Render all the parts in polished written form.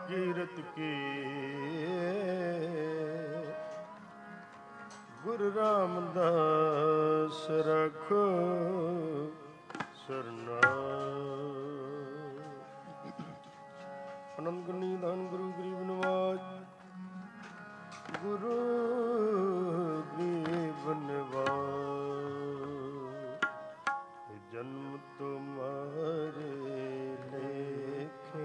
ਕੀਰਤ ਕੀ ਗੁਰੂ ਰਾਮਦਾਸ ਰਖੋ ਸਰਨਾ। ਅਨੰਦ ਗੁਣੀ ਧਨ ਗੁਰੂ ਗਰੀਬ ਨਿਵਾਜ ਗੁਰੂ ਗਰੀਬ ਨਿਵਾਜ। ਜਨਮ ਤੁਮਾਰੇ ਲੇਖੇ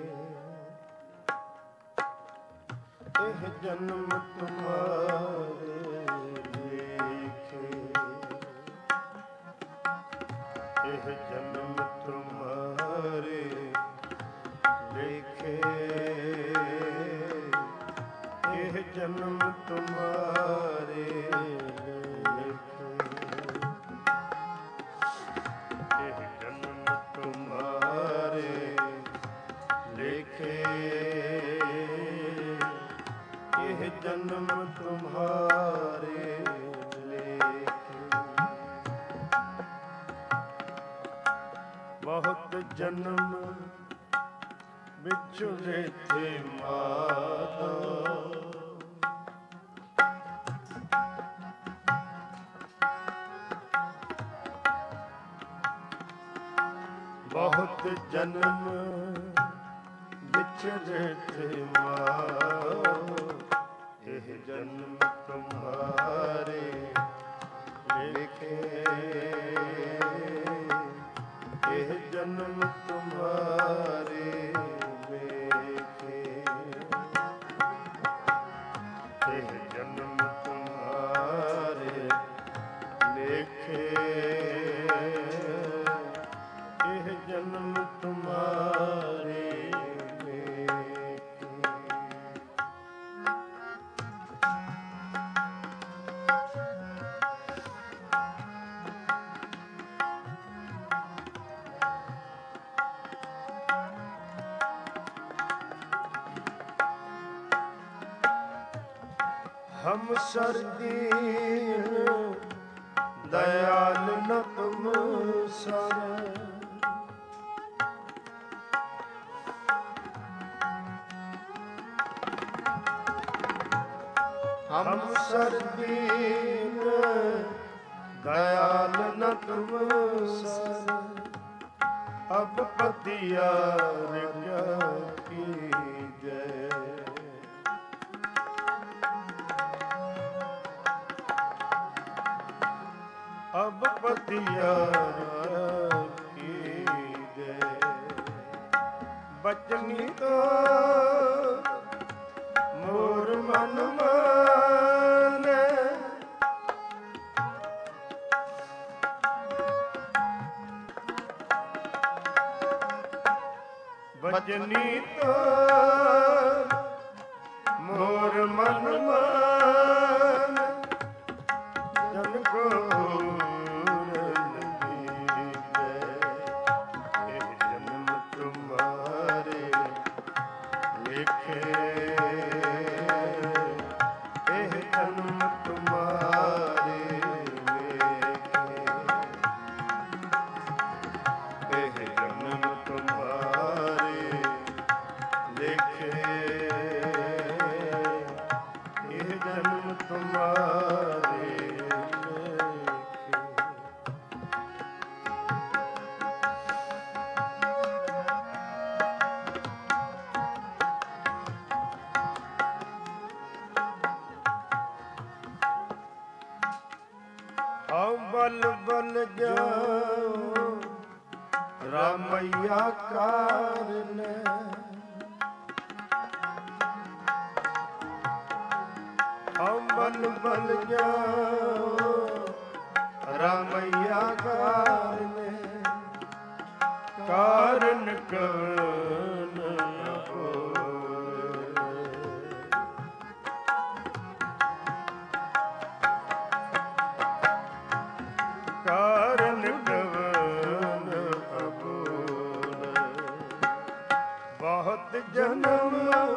ਇਹ ਜਨਮ ਤੁਮਾਰੇ ਲੇਖੇ ਇਹ ਜਨਮ ਤੁਮਾਰੇ ਲੇਖੇ ਇਹ ਜਨਮ ਤੁਮਾਰੇ ਲੇਖੇ ਇਹ ਜਨਮ ਤੁਮਾਰੇ ਲੇਖੇ ਇਹ ਜਨਮ ਤੁਮਾਰੇ ਲੇਖੇ। ਬਹੁਤ ਜਨਮ ਵਿਛੁਰੇ ਥੇ ਮਾਤਾ ਬਹੁਤ ਜਨਮ ਵਿਛੁਰੇ ਥੇ ਮਾਤਾ ਇਹ ਜਨਮ ਤੁਮਾਰੇ ਲਿਖੇ ਇਹ ਜਨਮ ਤੁਮਾਰੇ ਲਿਖੇ ਇਹ ਜਨਮ ਤੁਮਾਰੇ ਲਿਖੇ ਇਹ ਜਨਮ ਤੁਮਾਰੇ ਹਮ ਸਰਦੀਨ ਦਇਆਲ ਨ ਤੁਮ ਸਰ ਹਮ ਸਰਦੀਨ ਦਇਆਲ ਨ ਤੁਮ ਸਰ ਅਬ ਪਤਿਆਰ ਕੀ ਜੈ ਅਬ ਪਤਿਆਰ ਕੀ ਜੈ। ਬਚਨੀ ਤੋ ਮੋਰ ਮਨ ਮਾਨੈ ਬਚਨੀ ਤੋ ਮੋਰ ਮਨ ਮਾਨੈ ਜਨ ਕੋ ਬਲ ਬਲ ਜਾਓ ਰਾਮਈਆ ਕਾਰਨ ਬਲ ਬਲ ਜਾਓ ਰਾਮਈਆ ਕਾਰਨ ਕਾਰਨ ਕਵਨ ਕਾਰਨ ਕਵਨ ਅਬੋਲ। ਬਹੁਤ ਜਨਮ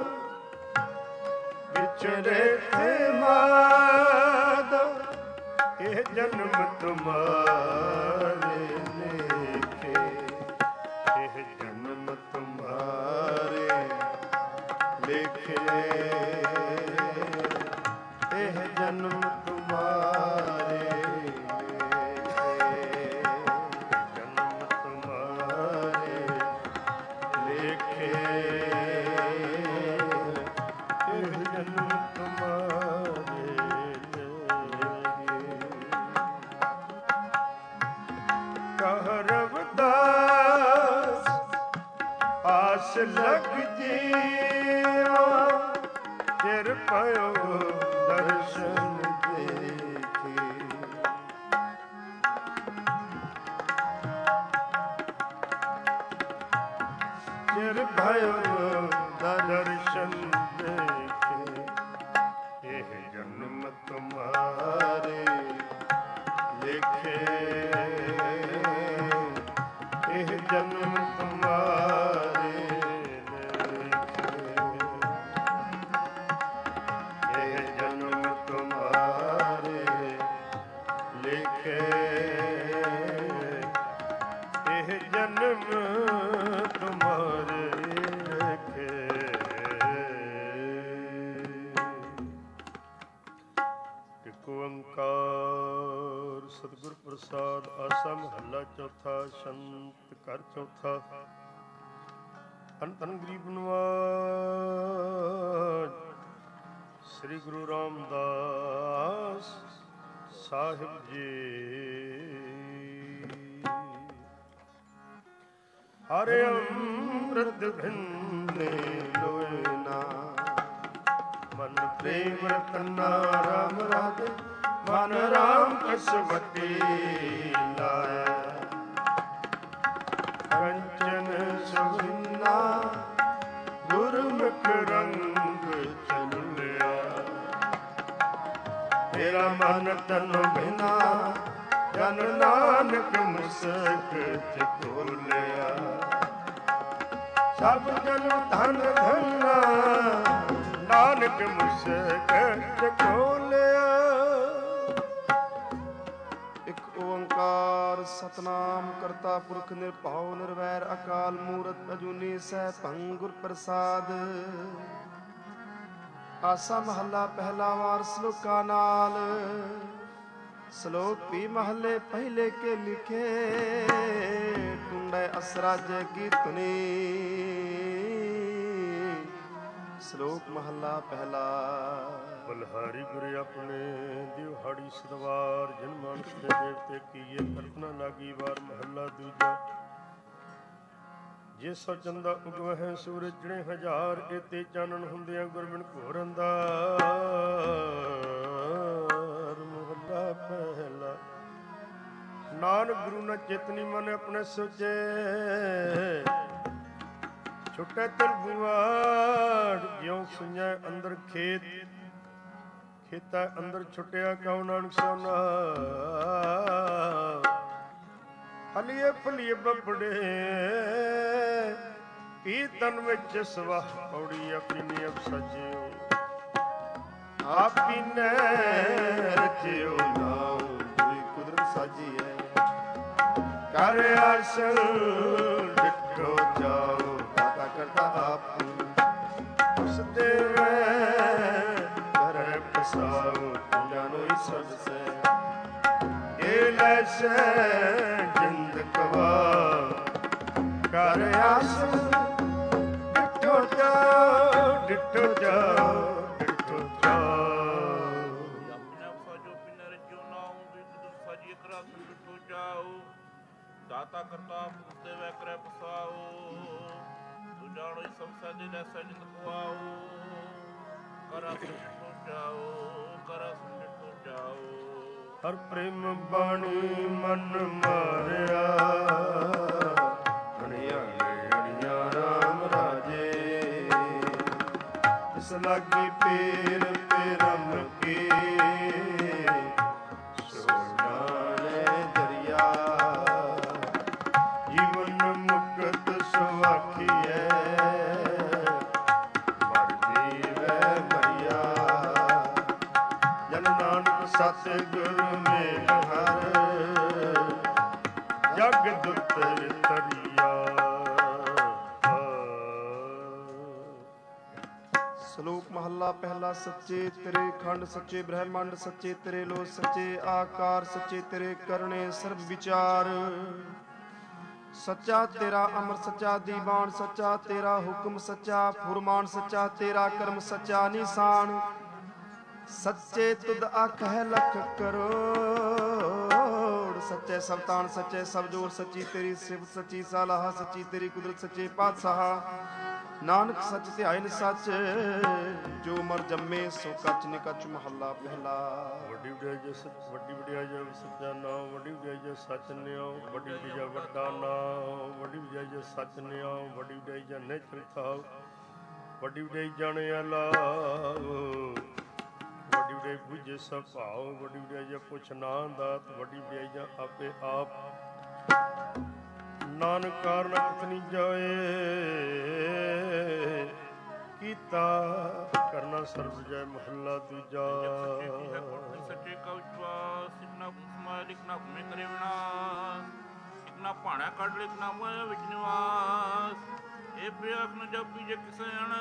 ਵਿਛੜੇ ਥੇ ਮਾਦਾ ਇਹ ਜਨਮ ਤੁਮਾਰੇ ਲੇਖੇ ਇਹ ਜਨਮ ਤੁਮਾਰੇ ਲੇਖੇ ਲੇਖੇ ਇਹ ਜਨਮ ਤੁਮਾਰੇ ਜਨਮ ਤੁਮਾਰੇ ਲੇਖੇ ਇਹ ਜਨਮ ਤੁਮਾਰੇ ਕਹ ਰਵਿਦਾਸ ਆਸ ਲਗ ਜੀਵਾ ਚਿਰ ਪਇਓ ਦਰਸ਼ਨ ਦੇਖੇ ਚਿਰ ਪਇਓ ਦਰਸ਼ਨ ਦੇਖੇ ਇਹ ਜਨਮ ਤੁਮਾਰੇ ਲੇਖੇ ਇਹ ਜਨਮ ਤੁਮਾਰੇ ਲੇਖੇ ਇਹ ਜਨਮ ਤੁਮਾਰੇ ਲੇਖੇ ਇਕ ਓੰਕਾਰ ਸਤਿਗੁਰ ਪ੍ਰਸਾਦ ਆਸਾ ਮਹੱਲਾ ਚੌਥਾ ਸ਼ੰਤ ਘਰ ਚੌਥਾ ਧੰਨ ਧੰਨ ਗਰੀਬ ਨਿਵਾਜ ਸ੍ਰੀ ਗੁਰੂ ਰਾਮਦਾਸ ਸਾਹਿਬ ਜੀ। ਹਰਿ ਅੰਮ੍ਰਿਤ ਭਿੰਨੇ ਲੋਏ ਨਾ ਮਨ ਪ੍ਰੇਮ ਰਤਨਾ ਰਾਮ ਰਾਜੇ ਮਨ ਰਾਮ ਕਸਵਤੀ ਲਾਇ ਕੰਚਨ ਸੁਨਾ ਗੁਰਮੁਖ ਰੰਗ ਚਲਿਆ ਮੇਰਾ ਮਨ ਤਨ ਬਿਨਾ ਜਨ ਨਾਨਕ ਮੁਸਕ ਚ ਤੋਲਿਆ ਸਭ ਜਨ ਧਨ ਧਨਾ ਨਾਨਕ ਮੁਸਕ ਚ ਤੋਲਿਆ। ਇਕ ਓੰਕਾਰ ਸਤਨਾਮ ਕਰਤਾ ਪੁਰਖ ਨਿਰਭਉ ਨਿਰਵੈਰ ਅਕਾਲ ਮੂਰਤ ਅਜੂਨੀ ਸੈਭੰ ਗੁਰ ਪ੍ਰਸਾਦ। ਆਸਾ ਮਹੱਲਾ ਪਹਿਲਾ ਵਾਰ ਸ਼ਲੋਕਾਂ ਨਾਲ। ਸ਼ਲੋਕ ਵੀ ਮਹੱਲੇ ਪਹਿਲੇ ਕੇ ਲਿਖੇ ਟੁੰਡੇ ਅਸਰਾਜ ਕੀ ਧੁਨੀ। ਸ਼ਲੋਕ ਮਹੱਲਾ ਪਹਿਲਾ। ਬਲਹਾਰੀ ਗੁਰੇ ਆਪਣੇ ਦਿਵਹਾੜੀ ਸਦਵਾਰ ਜਨ ਮਾਨਸ ਦੇ ਦੇਵਤੇ ਕੀਏ ਕਲਪਨਾ ਲਾਗੀ ਵਾਰ ਮਹੱਲਾ ਦੂਜਾ। ਜੇ ਸੋ ਚੰਦਾ ਉਗਵਹਿ ਸੂਰਜ ਜਿਹੜੇ ਹਜ਼ਾਰ ਏਤੇ ਚਾਨਣ ਹੁੰਦਿਆਂ ਗੁਰਬਿਨ ਘੋਰ ਅੰਧਾਰ। ਮਹੱਲਾ ਪਹਿਲਾ। ਨਾਨਕ ਗੁਰੂ ਨਾ ਚੇਤਨੀ ਮਨ ਆਪਣੇ ਸੋਚੇ ਛੁੱਟੇ ਤਿਲ ਬੁਆੜ ਜਿਉ ਸੁਣਿਆ ਅੰਦਰ ਖੇਤ ਖੇਤਾ ਅੰਦਰ ਛੁੱਟਿਆ ਕਉ ਨਾਨਕ ਸੋਨਾ। ਹਲੀਏ ਫਲੀਏ ਬੱਬੜੇ ਕੀਰਤਨ ਵਿੱਚ ਸਵਾਹ ਪੌੜੀ ਆਪਣੀ ਨਿਯਮ ਸਜਿਓ ਆਪੀ ਨੇ ਰਚਿਓ ਨਾਉ ਕੋਈ ਕੁਦਰਤ ਸਾਜੀ ਹੈ ਕਰ ਆਸਲ ਡਿਠੋ ਜਾਓ ਦਾਤਾ ਕਰਤਾ ਆਪ ਉਸ ਦੇਵੇ ਕਰੇ ਪਸਾਓ ਜਾਨੋ ਹੀ ਸਭ ਸੇ ਇਹ ਲੈਸੇ ਜਿੰਦ ਕਵਾ ਕਰ ਆਸਲ ਡਿਠੋ ਜਾਓ ਡਿਠੋ ਜਾਓ ਦਾਤਾ ਕਰਤਾ ਪੁੱਤੇ ਵੈ ਕਰੈ ਪਸਾਓ ਤੂੰ ਜਾਣੋ ਹੀ ਸਭ ਸਾਜੇ ਜੈਸਾ ਜਿੰਦ ਖਵਾਓ ਕਰਾ ਸੁਣੋ ਜਾਓ ਕਰਾ ਸੁਣੋ ਜਾਓ। ਹਰ ਪ੍ਰੇਮ ਬਾਣੀ ਮਨ ਮਾਰਿਆ ਅਣਿਆਣੇ ਅਣਿਆ ਰਾਮ ਰਾਜੇ ਇਸ ਲਾਗੀ ਪੀਰ ਪਰਮ ਕੀ ਸਤਿਗੁਰ ਮੇਲ ਹਰ ਜਗ ਦੁਤਰ ਤਰੀਆ। ਸ਼ਲੋਕ ਮਹੱਲਾ ਪਹਿਲਾ। ਸੱਚੇ ਤੇਰੇ ਖੰਡ ਸੱਚੇ ਬ੍ਰਹਮੰਡ, ਸੱਚੇ ਤੇਰੇ ਲੋ ਸੱਚੇ ਆਕਾਰ, ਸੱਚੇ ਤੇਰੇ ਕਰਨੇ ਸਰਬ ਵਿਚਾਰ। ਸੱਚਾ ਤੇਰਾ ਅਮਰ, ਸੱਚਾ ਦੀਵਾਨ, ਸੱਚਾ ਤੇਰਾ ਹੁਕਮ, ਸੱਚਾ ਫੁਰਮਾਨ, ਸੱਚਾ ਤੇਰਾ ਕਰਮ, ਸੱਚਾ ਨਿਸ਼ਾਨ। ਸੱਚੇ ਤੁਧ ਆਖਹਿ ਲਖ ਕਰੋੜ, ਸੱਚੇ ਸਭ ਤਾਣ, ਸੱਚੇ ਸਭ ਜੋੜ, ਸੱਚੀ ਤੇਰੀ ਸਿਫਤ, ਸੱਚੀ ਸਲਾਹ, ਸੱਚੀ ਤੇਰੀ ਕੁਦਰਤ, ਸੱਚੇ ਪਾਤਸ਼ਾਹ। ਨਾਨਕ ਸੱਚ ਧਿਆਇਨ ਸੱਚ, ਜੋ ਮਰ ਜੰਮੇ ਸੋ ਕੱਚ ਨਿਕਚ। ਮਹੱਲਾ ਪਹਿਲਾ। ਵੱਡੀ ਵਡਿਆਈ ਜੈ ਸੱਚ, ਵੱਡੀ ਵਡਿਆਈ ਜੈ ਸੱਚਾ ਨਾਮ, ਵੱਡੀ ਵਡਿਆਈ ਜੈ ਸੱਚ ਨਿਆਉ, ਵੱਡੀ ਵਡਿਆਈ ਜੈ ਵੱਡਾ ਨਾਮ, ਵੱਡੀ ਵਡਿਆਈ ਜੈ ਸੱਚ ਨਿਆਉ, ਵੱਡੀ ਵਡਿਆਈ ਜੈ ਨਿਜ ਥਾਉ, ਵੱਡੀ ਵਡਿਆਈ ਜਾਣੇ ਅਲਾਵ, ਵੱਡੀ ਵਡਿਆਈ ਬੁਝੇ ਸਭ ਭਾਉ, ਵੱਡੀ ਵਡਿਆਈ ਜੈ ਪੁੱਛ ਨਾ ਦਾਤ, ਵੱਡੀ ਵਡਿਆਈ ਜੈ ਆਪੇ ਆਪ। ਨਾਨਕ ਕਾਰਨ ਕਥਨੀ ਜਾਏ, ਕੀਤਾ ਕਰਨਾ ਸਰਬ ਜੈ। ਮਹੱਲਾ ਦੂਜਾ। ਸੱਚੇ ਕਾ ਵਿਸ਼ਵਾਸ, ਇਕ ਨਾ ਸਮਾਇ ਇਕ ਨਾ ਭੂਮੇ ਕਰੇ ਵਿਨਾਸ਼, ਇਕ ਨਾ ਭਾਣਾ ਕੱਢ ਲਿਖ ਨਾ ਮਾਇਆ ਵਿੱਚ ਨਿਵਾਸ। ਇਹ ਬਿਆਖ ਨ ਜਪੀ ਜੇ ਕਿਸੇ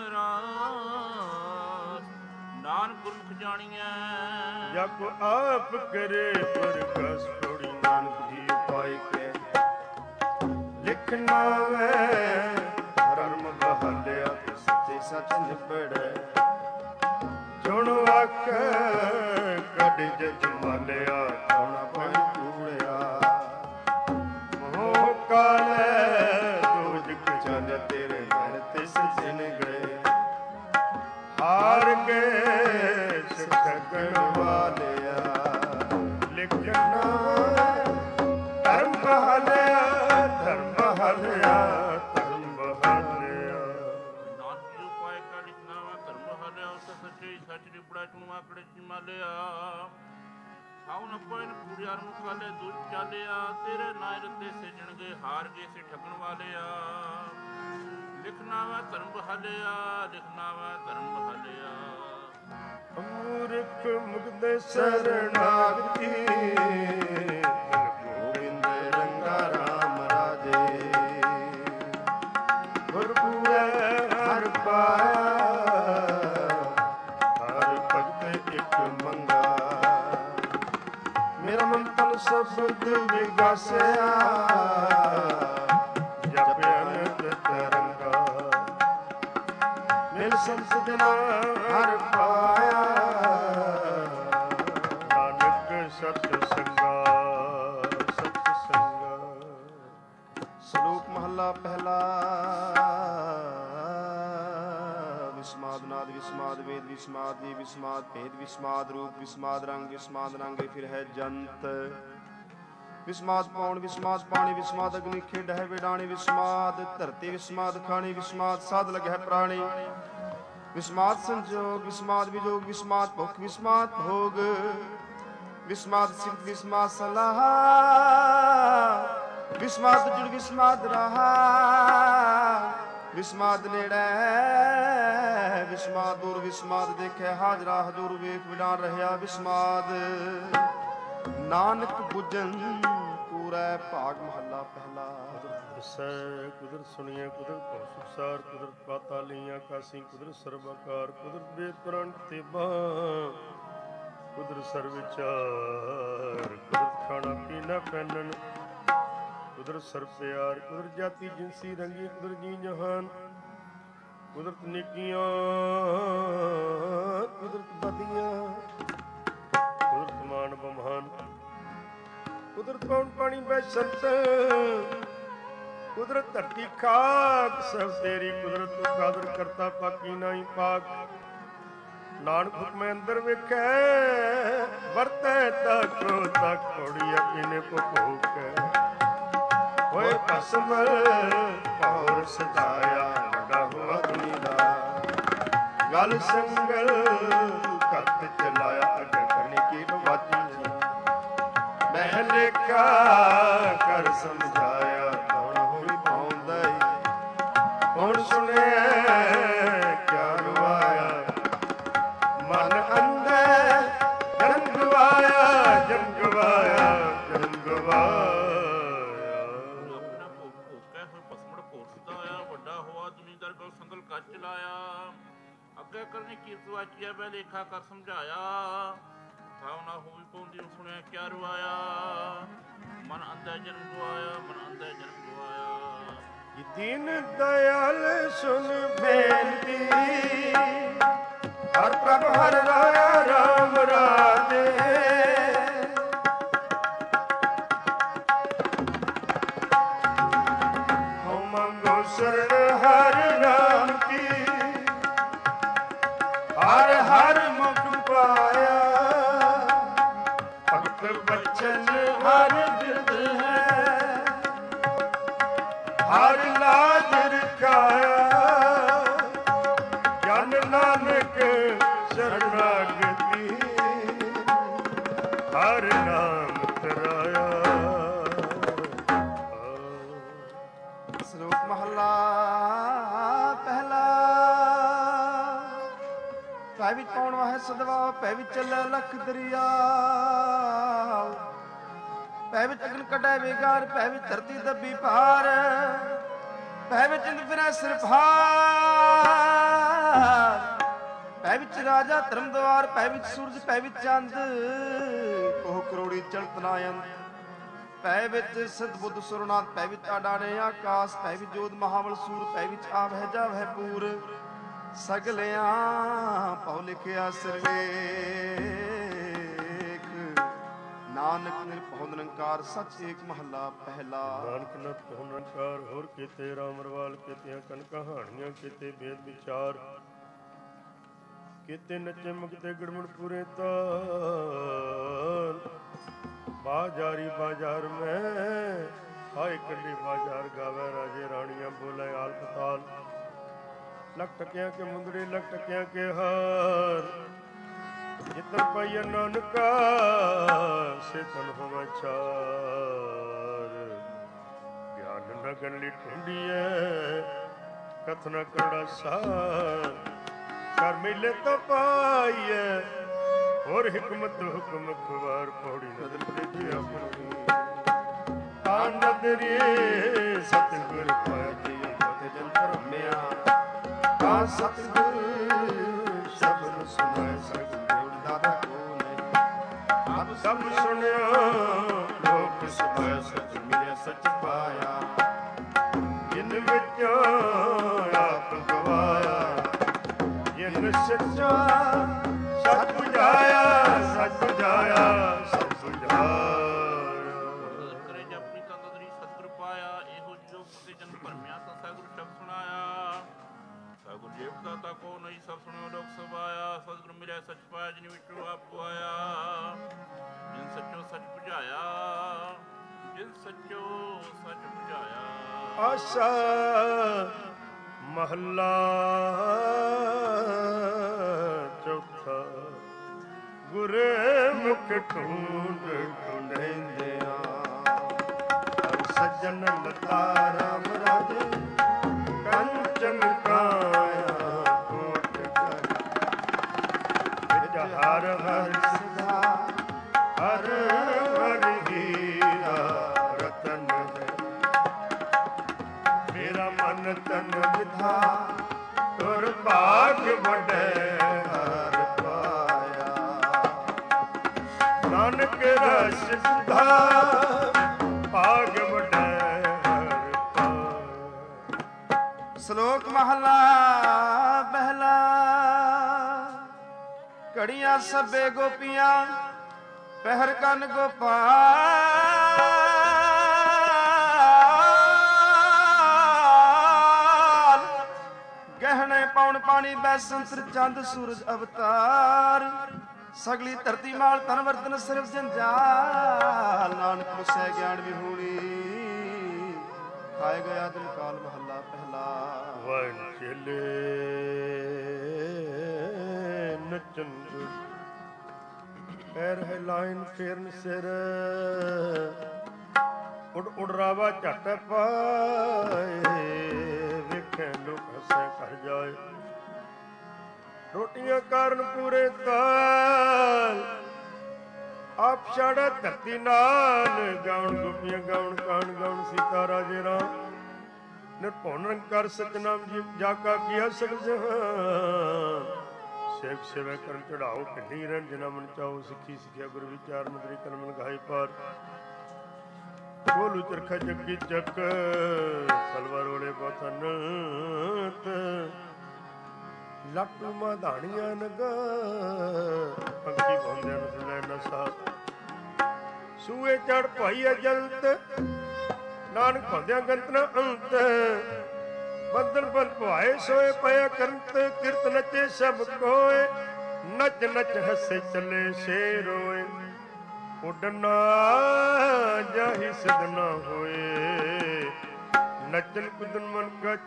ਅਣਰਾਸ, ਨਾਨਕ ਗੁਰਮੁਖ ਜਾਣੀਐ ਜਪ ਆਪ ਕਰੇ ਪ੍ਰਗਸ ਥੋੜੀ। ਨਾਨਕ ਜੀ ਪਾਈ ਕੇ ਲਿਖਣਾ ਵੇ ਧਰਮ ਬਹਾਲਿਆ, ਸੱਚੇ ਸੱਚ ਨਿਬੜੈ। ਜੁਣ ਆਖੈ ਕੱਢ ਜਜ ਮਾਲਿਆ, ਕੌਣਾ ਪਾਣੀ ਕੂੜਿਆ। ਮੋਹ ਕਾਲੇ ਦੋਜਕ ਚੱਲ, ਤੇਰੇ ਮਨ ਤਿਸ ਦਿਨ ਗਏ। ਹਾਰ ਗਏ ਸਿੱਖਣ ਵਾਲਿਆ, ਲਿਖਣਾ ਧਰਮ ਬਹਾਲਿਆ, ਧਰਮ ਬਹਾਲਿਆ, ਧਰਮ ਬਹਾਲਿਆ। ਨਾਨਕ ਜੀ ਉਪਾਇ ਕਾ ਲਿਖਣਾ ਵਾ ਧਰਮ ਬਹਾਲਿਆ, ਉਸ ਸੱਚੇ ਸੱਚ ਨਿਬੜਾ ਚੁਣ ਆਕੜੇ ਚ ਮਾਲਿਆ। ਸਾਉ ਨ ਪੈ ਨ ਪੂਰਿਆ ਨੂੰ ਖਾਲੇ ਦੁੱਧ ਚਾਲਿਆ, ਤੇਰੇ ਨਾਇ ਰਤੇ ਸਿਜਣਗੇ ਹਾਰ ਗਏ ਸੇ ਠੱਗਣ ਵਾਲਿਆ। ਲਿਖਣਾ ਵਾ ਧਰਮ ਬਹਾਲਿਆ, ਲਿਖਣਾ ਵਾ ਧਰਮ ਬਹਾਲਿਆ। ਮੂਰਖ ਮੁਕਦੇ ਸਰਨਾਗਤੀ, ਗੋਬਿੰਦ ਰੰਗਾ ਰਾਮ ਰਾਜੇ। ਗੁਰਪੂਰੇ ਹਰ ਪਾਇਆ, ਹਰ ਭਗਤ ਇੱਕ ਮੰਗਾ। ਮੇਰਾ ਮਨ ਤਨ ਸ਼ਬਦ ਵਿਗਾਸਿਆ, ਜਪਿਆ ਨਿਤ ਤਰੰਗਾ। ਮਿਲ ਸੰਤ ਜਨਾ ਹਰ ਪਾਇਆ, ਨਾਨਕ ਸਤ ਸੰਗਾ, ਸਤ ਸੰਗਾ। ਸ਼ਲੋਕ ਮਹੱਲਾ ਪਹਿਲਾ। ਵਿਸਮਾਦ ਨਾਦ ਵਿਸਮਾਦ ਵੇਦ ਵਿਸਮਾਦ ਜੀ ਵਿਸਮਾਦ ਭੇਦ ਵਿਸਮਾਦ ਰੂਪ ਵਿਸਮਾਦ ਰੰਗ ਵਿਸਮਾਦ ਰੰਗ ਫਿਰ ਹੈ ਜੰਤ। ਵਿਸਮਾਦ ਪੌਣ ਵਿਸਮਾਦ ਪਾਣੀ ਵਿਸਮਾਦ ਅਗਨੀ ਖੇਡ ਹੈ ਵਿਡਾਣੀ। ਵਿਸਮਾਦ ਧਰਤੀ ਵਿਸਮਾਦ ਖਾਣੀ ਵਿਸਮਾਦ ਸਾਧ ਲਗਹਿ ਪ੍ਰਾਣੀ। ਵਿਸਮਾਦ ਸੰਜੋਗ ਵਿਸਮਾਦ ਵਿਜੋਗ ਵਿਸਮਾਦ ਭੁਖ ਵਿਸਮਾਦ ਭੋਗ। ਵਿਸਮਾਦ ਸਿਫਤ ਵਿਸਮਾਦ ਸਲਾਹ ਵਿਸਮਾਦ ਜੁੜ ਵਿਸਮਾਦ ਰਹਾ। ਵਿਸਮਾਦ ਨੇੜੇ ਵਿਸਮਾਦ ਦੂਰ ਵਿਸਮਾਦ ਦੇਖੈ ਹਾਜ਼ਰਾ ਹਜ਼ੂਰ ਵੇਖ ਵਿਡਾਨ ਰਹਿਆ। ਵਿਸਮਾਦ ਨਾਨਕ ਬੁਝਨ ਪੂਰੈ ਭਾਗ। ਮਹੱਲਾ ਪਹਿਲਾ। ਕੁਦਰਤ ਦਸੈ ਕੁਦਰਤ ਸੁਣੀਐ, ਕੁਦਰਤ ਭਉ ਸੁਖਸਾਰ, ਕੁਦਰਤ ਪਾਤਾਲੀ ਆਕਾਸੀ, ਕੁਦਰਤ ਸਰਬ ਆਕਾਰ, ਕੁਦਰਤ ਵੇਦ ਪੁਰਾਣ ਤੇਬਾ, ਕੁਦਰਤ ਸਰਬ ਵਿਚਾਰ, ਕੁਦਰਤ ਖਾਣਾ ਪੀਣਾ ਪਹਿਨਣ, ਕੁਦਰਤ ਸਰਬ ਪਿਆਰ, ਕੁਦਰਤ ਜਾਤੀ ਜਿਨਸੀ ਰੰਗੀ, ਕੁਦਰਤ ਜੀ ਜਹਾਨ, ਕੁਦਰਤ ਨੇਕੀਆਂ ਕੁਦਰਤ ਬਦੀਆਂ, ਕੁਦਰਤ ਮਾਨ ਬਮਾਨ, ਕੁਦਰਤ ਪੌਣ ਪਾਣੀ ਬੈਸੰਤ, ਕੁਦਰਤ ਧਰਤੀ ਖਾਕ ਸਭ ਤੇਰੀ ਕੁਦਰਤ। ਤੂੰ ਕਾਦਰ ਕਰਤਾ ਪਾਕੀ ਨਾਹੀ ਪਾਕ। ਨਾਨਕ ਹੁਕਮੈ ਅੰਦਰ ਵੇਖੈ, ਵਰਤੈ ਤਾ ਕ੍ਰੋਧ ਤਕ ਘੋੜੀਆ ਕਿਨੇ ਕੋ ਭੋਗੈ। ਹੋਏ ਭਸਮ ਭੌਰ ਸਦਾਇਆ, ਵੱਡਾ ਹੋਆ ਦੁਨੀ ਦਾ। ਗਲ ਸੰਗਲ ਕੱਤ ਚਲਾਇਆ, ਅਗਰ ਕਰਨੀ ਕੀ ਬਵਾਜੀ। ਮੈਂ ਲੇਖਾ ਕਰ ਸਮਝਾਇਆ, ਕੌਣ ਹੋਈ ਪਾਉਂਦਾ ਕੌਣ ਸੁਣਿਆ ਕਿਆ ਰਵਾਇਆ। ਮਨ ਅੰਦਰ ਜਨਮ ਗਵਾਇਆ, ਜਨਮ ਗਵਾਇਆ, ਜਨਮ ਗਵਾਇਆ। ਆਪਣਾ ਭੋਗ ਭੋਗੈ ਹੋਏ ਭਸਮੜ ਭੋਰ ਸਦਾਇਆ, ਵੱਡਾ ਹੋਆ ਦੁਨੀ ਦਰ ਗਲ ਸੰਗਲ ਕੱਚ ਚਲਾਇਆ। ਅੱਗੇ ਕਰਨੀ ਕੀਰਤ ਵਾਚੀਆ ਬੈ ਲੇਖਾ ਕਰ ਸਮਝਾਇਆ ਥਾਉ ਨਾ ਹੋਈ ਪਉਂਦੀ ਸੁਣਿਆ ਕਿਆ ਰਵਾਇਆ ਮਨ ਅੰਧਾ ਜਨਮ ਗਵਾਇਆ ਮਨ ਅੰਧਾ ਜਨਮ ਗਵਾਇਆ ਦੀਨ ਦਇਆਲ ਸੁਨ ਬੇਨਤੀ ਹਰ ਪ੍ਰਭ ਹਰ ਰਾਇਆ ਰਾਮ ਰਾਜੇ ਹਉ ਮੰਗੋ ਸ਼ਰਨ ਹਰ ਨਾਮ ਕੀ ਹਰ ਹਰ ਮੁਖ ਪਾਇਆ ਭਗਤ ਬਚਨ ਹਰ ਬਿਰਦ ਹੈ ਹਰ ਲਾਜ ਰਖਾਇਆ ਜਨ ਨਾਨਕ ਸ਼ਰਨਾਗਤੀ ਹਰ ਨਾਮ ਤਰਾਇਆ। ਸ਼ਲੋਕ ਮਹਲਾ ਪਹਿਲਾ। ਪੈ ਵਿੱਚ ਪਾਉਣ ਵਾਹੇ ਸਦਵਾ ਪੈ ਵਿੱਚ ਚੱਲੇ ਲਖ ਦਰਿਆ ਪੈ ਵਿੱਚ ਅਗਨ ਕੱਢੇ ਵਿਗਾਰ ਪੈ ਵਿੱਚ ਧਰਤੀ ਦੱਬੀ ਭਾਰ ਪੈ ਵਿੱਚ ਇੰਦ ਫਿਰੈ ਸਿਰ ਭਾਰ ਪੈ ਵਿੱਚ ਰਾਜਾ ਧਰਮ ਦਵਾਰ ਪੈ ਵਿੱਚ ਸੂਰਜ ਪੈ ਵਿੱਚ ਚੰਦ ਕੋਹ ਕਰੋੜੀ ਚਲਤ ਨਾ ਅੰਤ ਪੈ ਵਿੱਚ ਸਿਧ ਬੁੱਧ ਸੁਰਨਾਥ ਪੈ ਵਿੱਚ ਆਡਾਣੇ ਆਕਾਸ ਪੈ ਵਿੱਚ ਜੋਤ ਮਹਾਬਲ ਸੂਰ ਪੈ ਵਿੱਚ ਆਵਹਿ ਜਾਵਹਿ ਪੂਰ ਸਗਲਿਆਂ ਪਉ ਲਿਖਿਆ ਸਰਵੇਖ ਨਾਨਕ ਨਿਰਭਉ ਨਿਰੰਕਾਰ ਸਚ ਏਕ ਮਹੱਲਾ ਪਹਿਲਾ। ਨਾਨਕ ਨਿਰਭਉ ਨਿਰੰਕਾਰ ਹੋਰ ਕੀਤੇ ਰਾਮ ਰਵਾਲ ਕੀਤੀਆਂ ਕਨ ਕਹਾਣੀਆਂ ਕੀਤੇ ਵੇਦ ਵਿਚਾਰ ਕੀਤੇ ਨੱਚੇ ਮੁਕਤੇ ਗੜਮੜ ਪੂਰੇ ਤਾਲ ਬਾਜ਼ਾਰੀ ਬਾਜ਼ਾਰ ਮੈਂ ਹਾਏ ਕੱਢੀ ਬਾਜ਼ਾਰ ਗਾਵੇ ਰਾਜੇ ਰਾਣੀਆਂ ਬੋਲੇ ਆਲ ਪਤਾਲ ਲਖ ਟਕਿਆਂ ਕੇ ਮੁੰਦਰੀ ਲਖ ਟਕਿਆਂ ਕੇ ਹਾਰ ਜਿਤਨ ਪਾਈਏ ਨਾਨਕਾ ਸੇ ਤਨ ਹੋਵੇ ਚਾਰ ਗਿਆਨ ਨਗਨ ਲਈ ਢੂੰਡੀਐ ਕਥਨਾ ਕਰੜਾ ਸਾਰ ਕਰ ਮਿਲੇ ਤਾਂ ਪਾਈਐ ਹੋਰ ਹਕਮਤ ਹੁਕਮ ਖਵਾਰ ਪੌੜੀ ਨਦਰ ਦੇਖਿਆ ਪਰਮੀ ਆਨੰਦਰੀ ਸਤਿਗੁਰ ਪਾਜੀ ਤੇ ਜਨ ਧਰਮਿਆ ਆ ਸਤਿਗੁਰ ਸ਼ਬਦ ਸੁਣਾਏ ਸਤਿਗੁਰ ਦਾਤਾ ਕੋ ਨਹੀਂ ਆਪ ਸਭ ਸੁਣਿਆ ਲੋਕ ਸਭਾ ਸਚ ਮਿਲਿਆ ਸਚ ਪਾਇਆ ਜਿਨ ਵਿੱਚ ਆਪ ਗਵਾਇਆ ਜਿਨ ਸੱਚਾ ਸਤ ਬੁਝਾਇਆ ਸਤ ਬੁਝਾਇਆ ਸਤ ਬੁਝਾਇਆ ਕਰੇ ਜਪਨੀ ਤੰਦਰੀ ਸਤਿਗੁਰ ਪਾਇਆ ਇਹੋ ਜੋ ਤੇ ਜਨ ਭਰਮਿਆ ਤਾਂ ਸਤਿਗੁਰ ਸ਼ਬਦ ਸੁਣਾਇਆ ਸਤਿਗੁਰ ਜੇਬ ਦਾਤਾ ਕੋ ਨਹੀਂ ਸਭ ਸੁਣਿਓ ਲੋਕ ਸਭਾਇਆ ਸਤਿਗੁਰ ਮਿਲਿਆ ਸੱਚ ਪਾਇਆ ਜਿਨ ਵਿੱਚੋਂ ਆਪ ਗਵਾਇਆ ਜਿਨ ਸੱਚੋ ਸੱਚ ਬੁਝਾਇਆ ਜਿਨ ਸੱਚੋ ਸੱਚ ਬੁਝਾਇਆ। ਆਸਾ ਮਹੱਲਾ ਚੌਥਾ ਗੁਰੇ ਮੁਖ ਢੂੰਡ ਢੂੰਡਿੰਦਿਆਂ ਸੱਜਣ ਲਤਾ ਰਾਮ ਰਾਜੇ ਕੰਚਨ ਕਾਇਆ ਕੋਟ ਕਰ ਵਿੱਚ ਹਰ ਹਰ ਸਦਾ ਹਰ ਹਰ ਹੀਰਾ ਰਤਨ ਹੈ ਮੇਰਾ ਮਨ ਤਨ ਵਿਧਾ ਤੁਰ ਭਾਗ ਵੱਡੇ ਹਰ ਪਾਇਆ ਨਾਨਕ ਰਸ ਸੁਧਾ ਭਾਗ ਵੱਡੇ ਹਰ ਪਾਇਆ। ਸ਼ਲੋਕ ਮਹਲਾ ਪਹਿਲਾ। ਘੜੀਆਂ ਸਭੇ ਗੋਪੀਆਂ ਪਹਿਰ ਕੰਨ ਗੋਪਾਲ ਗਹਿਣੇ ਪਾਉਣ ਪਾਣੀ ਬੈਸੰਤਰ ਚੰਦ ਸੂਰਜ ਅਵਤਾਰ ਸਗਲੀ ਧਰਤੀ ਮਾਲ ਤਨ ਵਰਤਨ ਸਿਰਫ ਜੰਜਾਲ ਨਾਨਕ ਮੁਸੈ ਗਿਆਨ ਵਿਹੂਣੀ ਖਾਏ ਗਿਆ ਦਿਨ ਕਾਲ ਮਹੱਲਾ ਪਹਿਲਾ। ਵੰਚਲੇ ਨਚਨ ਪੈਰ ਹੈ ਲਾਇਨ ਫੇਰਨ ਸਿਰ ਉਡ ਉਡ ਰਾਵਾ ਝਟ ਪਾਏ ਵੇਖੇ ਲੋਕ ਹੱਸੇ ਕਰ ਜਾਏ ਰੋਟੀਆਂ ਕਾਰਨ ਪੂਰੇ ਤਾਲ ਆਪ ਛੜਾ ਧਰਤੀ ਨਾਲ ਗਾਉਣ ਗੋਪੀਆਂ ਗਾਉਣ ਕਾਣ ਗਾਉਣ ਸੀਤਾ ਰਾਜੇ ਰਾਮ ਨਿਰਭਉ ਨਿਰੰਕਾਰ ਸਤਿਨਾਮ ਜੀ ਜਾ ਕਾ ਕੀਆ ਸਗਲ ਜਹਾਨ। ਸੇਵ ਸੇਵਾ ਕਰਨ ਚੜਾਓ ਢਿੱਲੀ ਰਹਿਣ ਜਿਨਾ ਮਨ ਚਾਓ। ਸਿੱਖੀ ਸਿੱਖਿਆ ਗੁਰ ਵਿਚਾਰ ਮੰਦਰੀ ਕਰਮ ਲਗਾਈ ਪਾਰ। ਬੋਲੂ ਚਰਖਾ ਜੱਗੀ ਚੱਕ ਤਲਵਾਰ ਵੜੇ ਬਤਨਤ। ਲੱਟੂ ਮਾਧਾਣੀਆਂ ਨਗਾ ਪੰਖੀ ਪਾਉਂਦਿਆਂ ਨੂੰ ਲੈ ਨਸਾ। ਸੂਏ ਚੜ ਭਾਈ ਅਜੰਤ ਨਾਨਕ ਪਾਉਂਦਿਆਂ ਗੰਤ ਨਾ ਅੰਤ। ਬੰਧਨ ਬੰਦ ਭਵਾਏ ਸੋਏ ਪਿਆ ਕਰੰਤ। ਕਿਰਤ ਨੱਚੇ ਸਭ ਕੋਏ ਨੱਚ ਨੱਚ ਹੱਸੇ ਚੱਲੇ ਸੇ ਰੋਏ। ਉੱਡਣਾ ਜਾਹੀ ਸਦਨਾ ਹੋਏ ਨੱਚਨ ਕੁਦਨ ਮਨ ਕਾ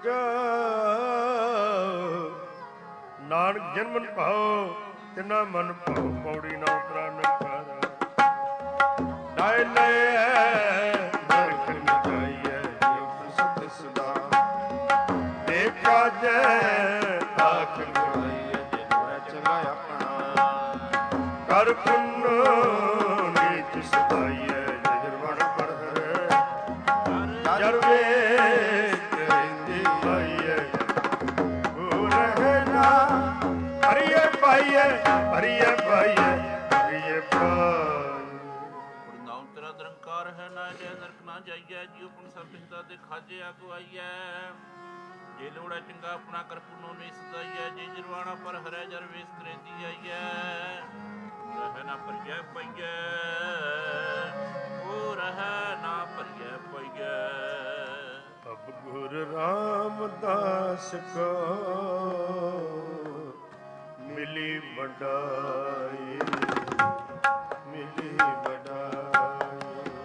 ਚਾਉ। ਨਾਨਕ ਜਨਮਨ ਭਾਉ ਤਿਨਾ ਮਨ ਭਾਉ ਪੌੜੀ ਨਾ ਉਤਰਾ ਨ ਕਰ। ਡਾਇ ਲੈ ਨਰਕ ਨ ਜਾਈਐ ਜੋ ਸਤ ਸਦਾ। ਦੇਖਾ ਜੈ ਆਖ ਗਵਾਈਐ ਜਿਨ ਚੰਗਾ ਆਪਣਾ। ਕਰ ਪੁੰਨ ਨੀਚ ਸਦਾਈਐ ਜਜਰ ਵੜ ਪਰ ਹਰੈ। ਜਰ ਵੇਖ ਰਹਿੰਦੀ ਪਾਈਐ ਹੋ ਰਹਿ ਨਾ। ਹਰੀਏ ਪਾਈਐ ਹਰੀਏ ਪਾਈਐ ਹਰੀਏ ਪਾਈਐ। ਨਾਮ ਤੇਰਾ ਨਿਰੰਕਾਰ ਹੈ ਨਾ ਜੈ ਨਰਕ ਨਾ ਜਾਈਐ। ਜੀਉ ਪੁਨ ਸਭ ਪਿਛਦਾ ਤੇ ਖਾਜੇ ਆਗਵਾਈਐ। ਜੇ ਲੋੜਾ ਚੰਗਾ ਆਪਣਾ ਕਰ ਪੁੰਨੋ ਨਹੀਂ ਸਦਾਈਐ। ਜੇ ਜਰਵਾਣਾ ਪਰ ਹਰੈ ਜਰ ਵੇਸ ਕਰੇਂਦੀ ਆਈਐ। ਰਹਿ ਨਾ ਭਰੀਐ ਪਈਐ ਉਹ ਰਹਿ ਨਾ ਭਰੀਐ ਪਈਐ। ਅਬ ਗੁਰ ਰਾਮਦਾਸ ਕੋ ਮਿਲੀ ਵਡਾਈ। ਮਿਲੀ ਵਡਾਈ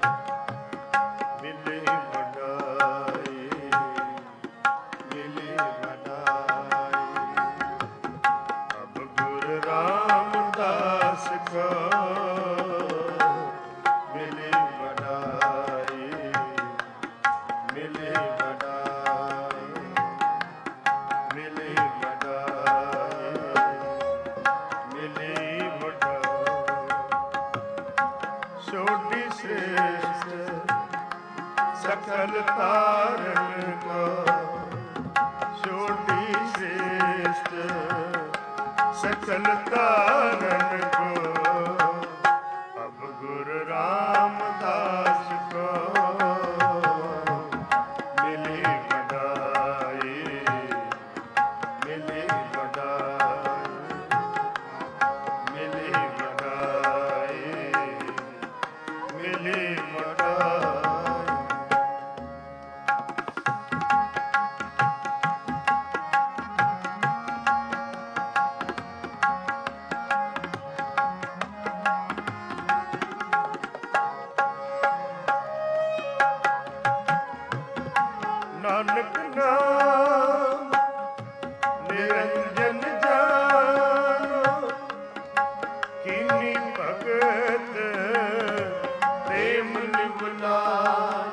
ਮਿਲੀ ਵਡਾਈ ਮਿਲੀ ਵਡਾਈ। ਅਬ ਗੁਰ ਰਾਮਦਾਸ ਕੋ ਮਿਲੀ ਵਡਾਈ। ਮਿਲੀ ਵਡਾਈ ਮਿਲੀ ਵਡਾਈ ਮਿਲੀ ਵਡਾਈ। ਛੋਟੀ ਸ੍ਰੇਸ਼ਟ ਸਕਲ ਤਾਰਨ ਕੋ। ਛੋਟੀ ਸ੍ਰੇਸ਼ਟ ਸਕਲ ਤਾਰਨ ਕੋ। ਅਬ ਗੁਰ ਰਾਮਦਾਸ ਕੋ ਮਿਲੀ ਵਡਾਈ। ਮਿਲੀ ਵਡਾਈ ਮਿਲੀ ਵਡਾਈ ਮਿਲੀ ਵਡਾਈ। ਨਾਨਕ ਨਾਮ ਨਿਰੰਜਨ ਜਾਨੋ। ਕੀਨੀ ਭਗਤ ਪ੍ਰੇਮ ਨਿਵਲਾਇ।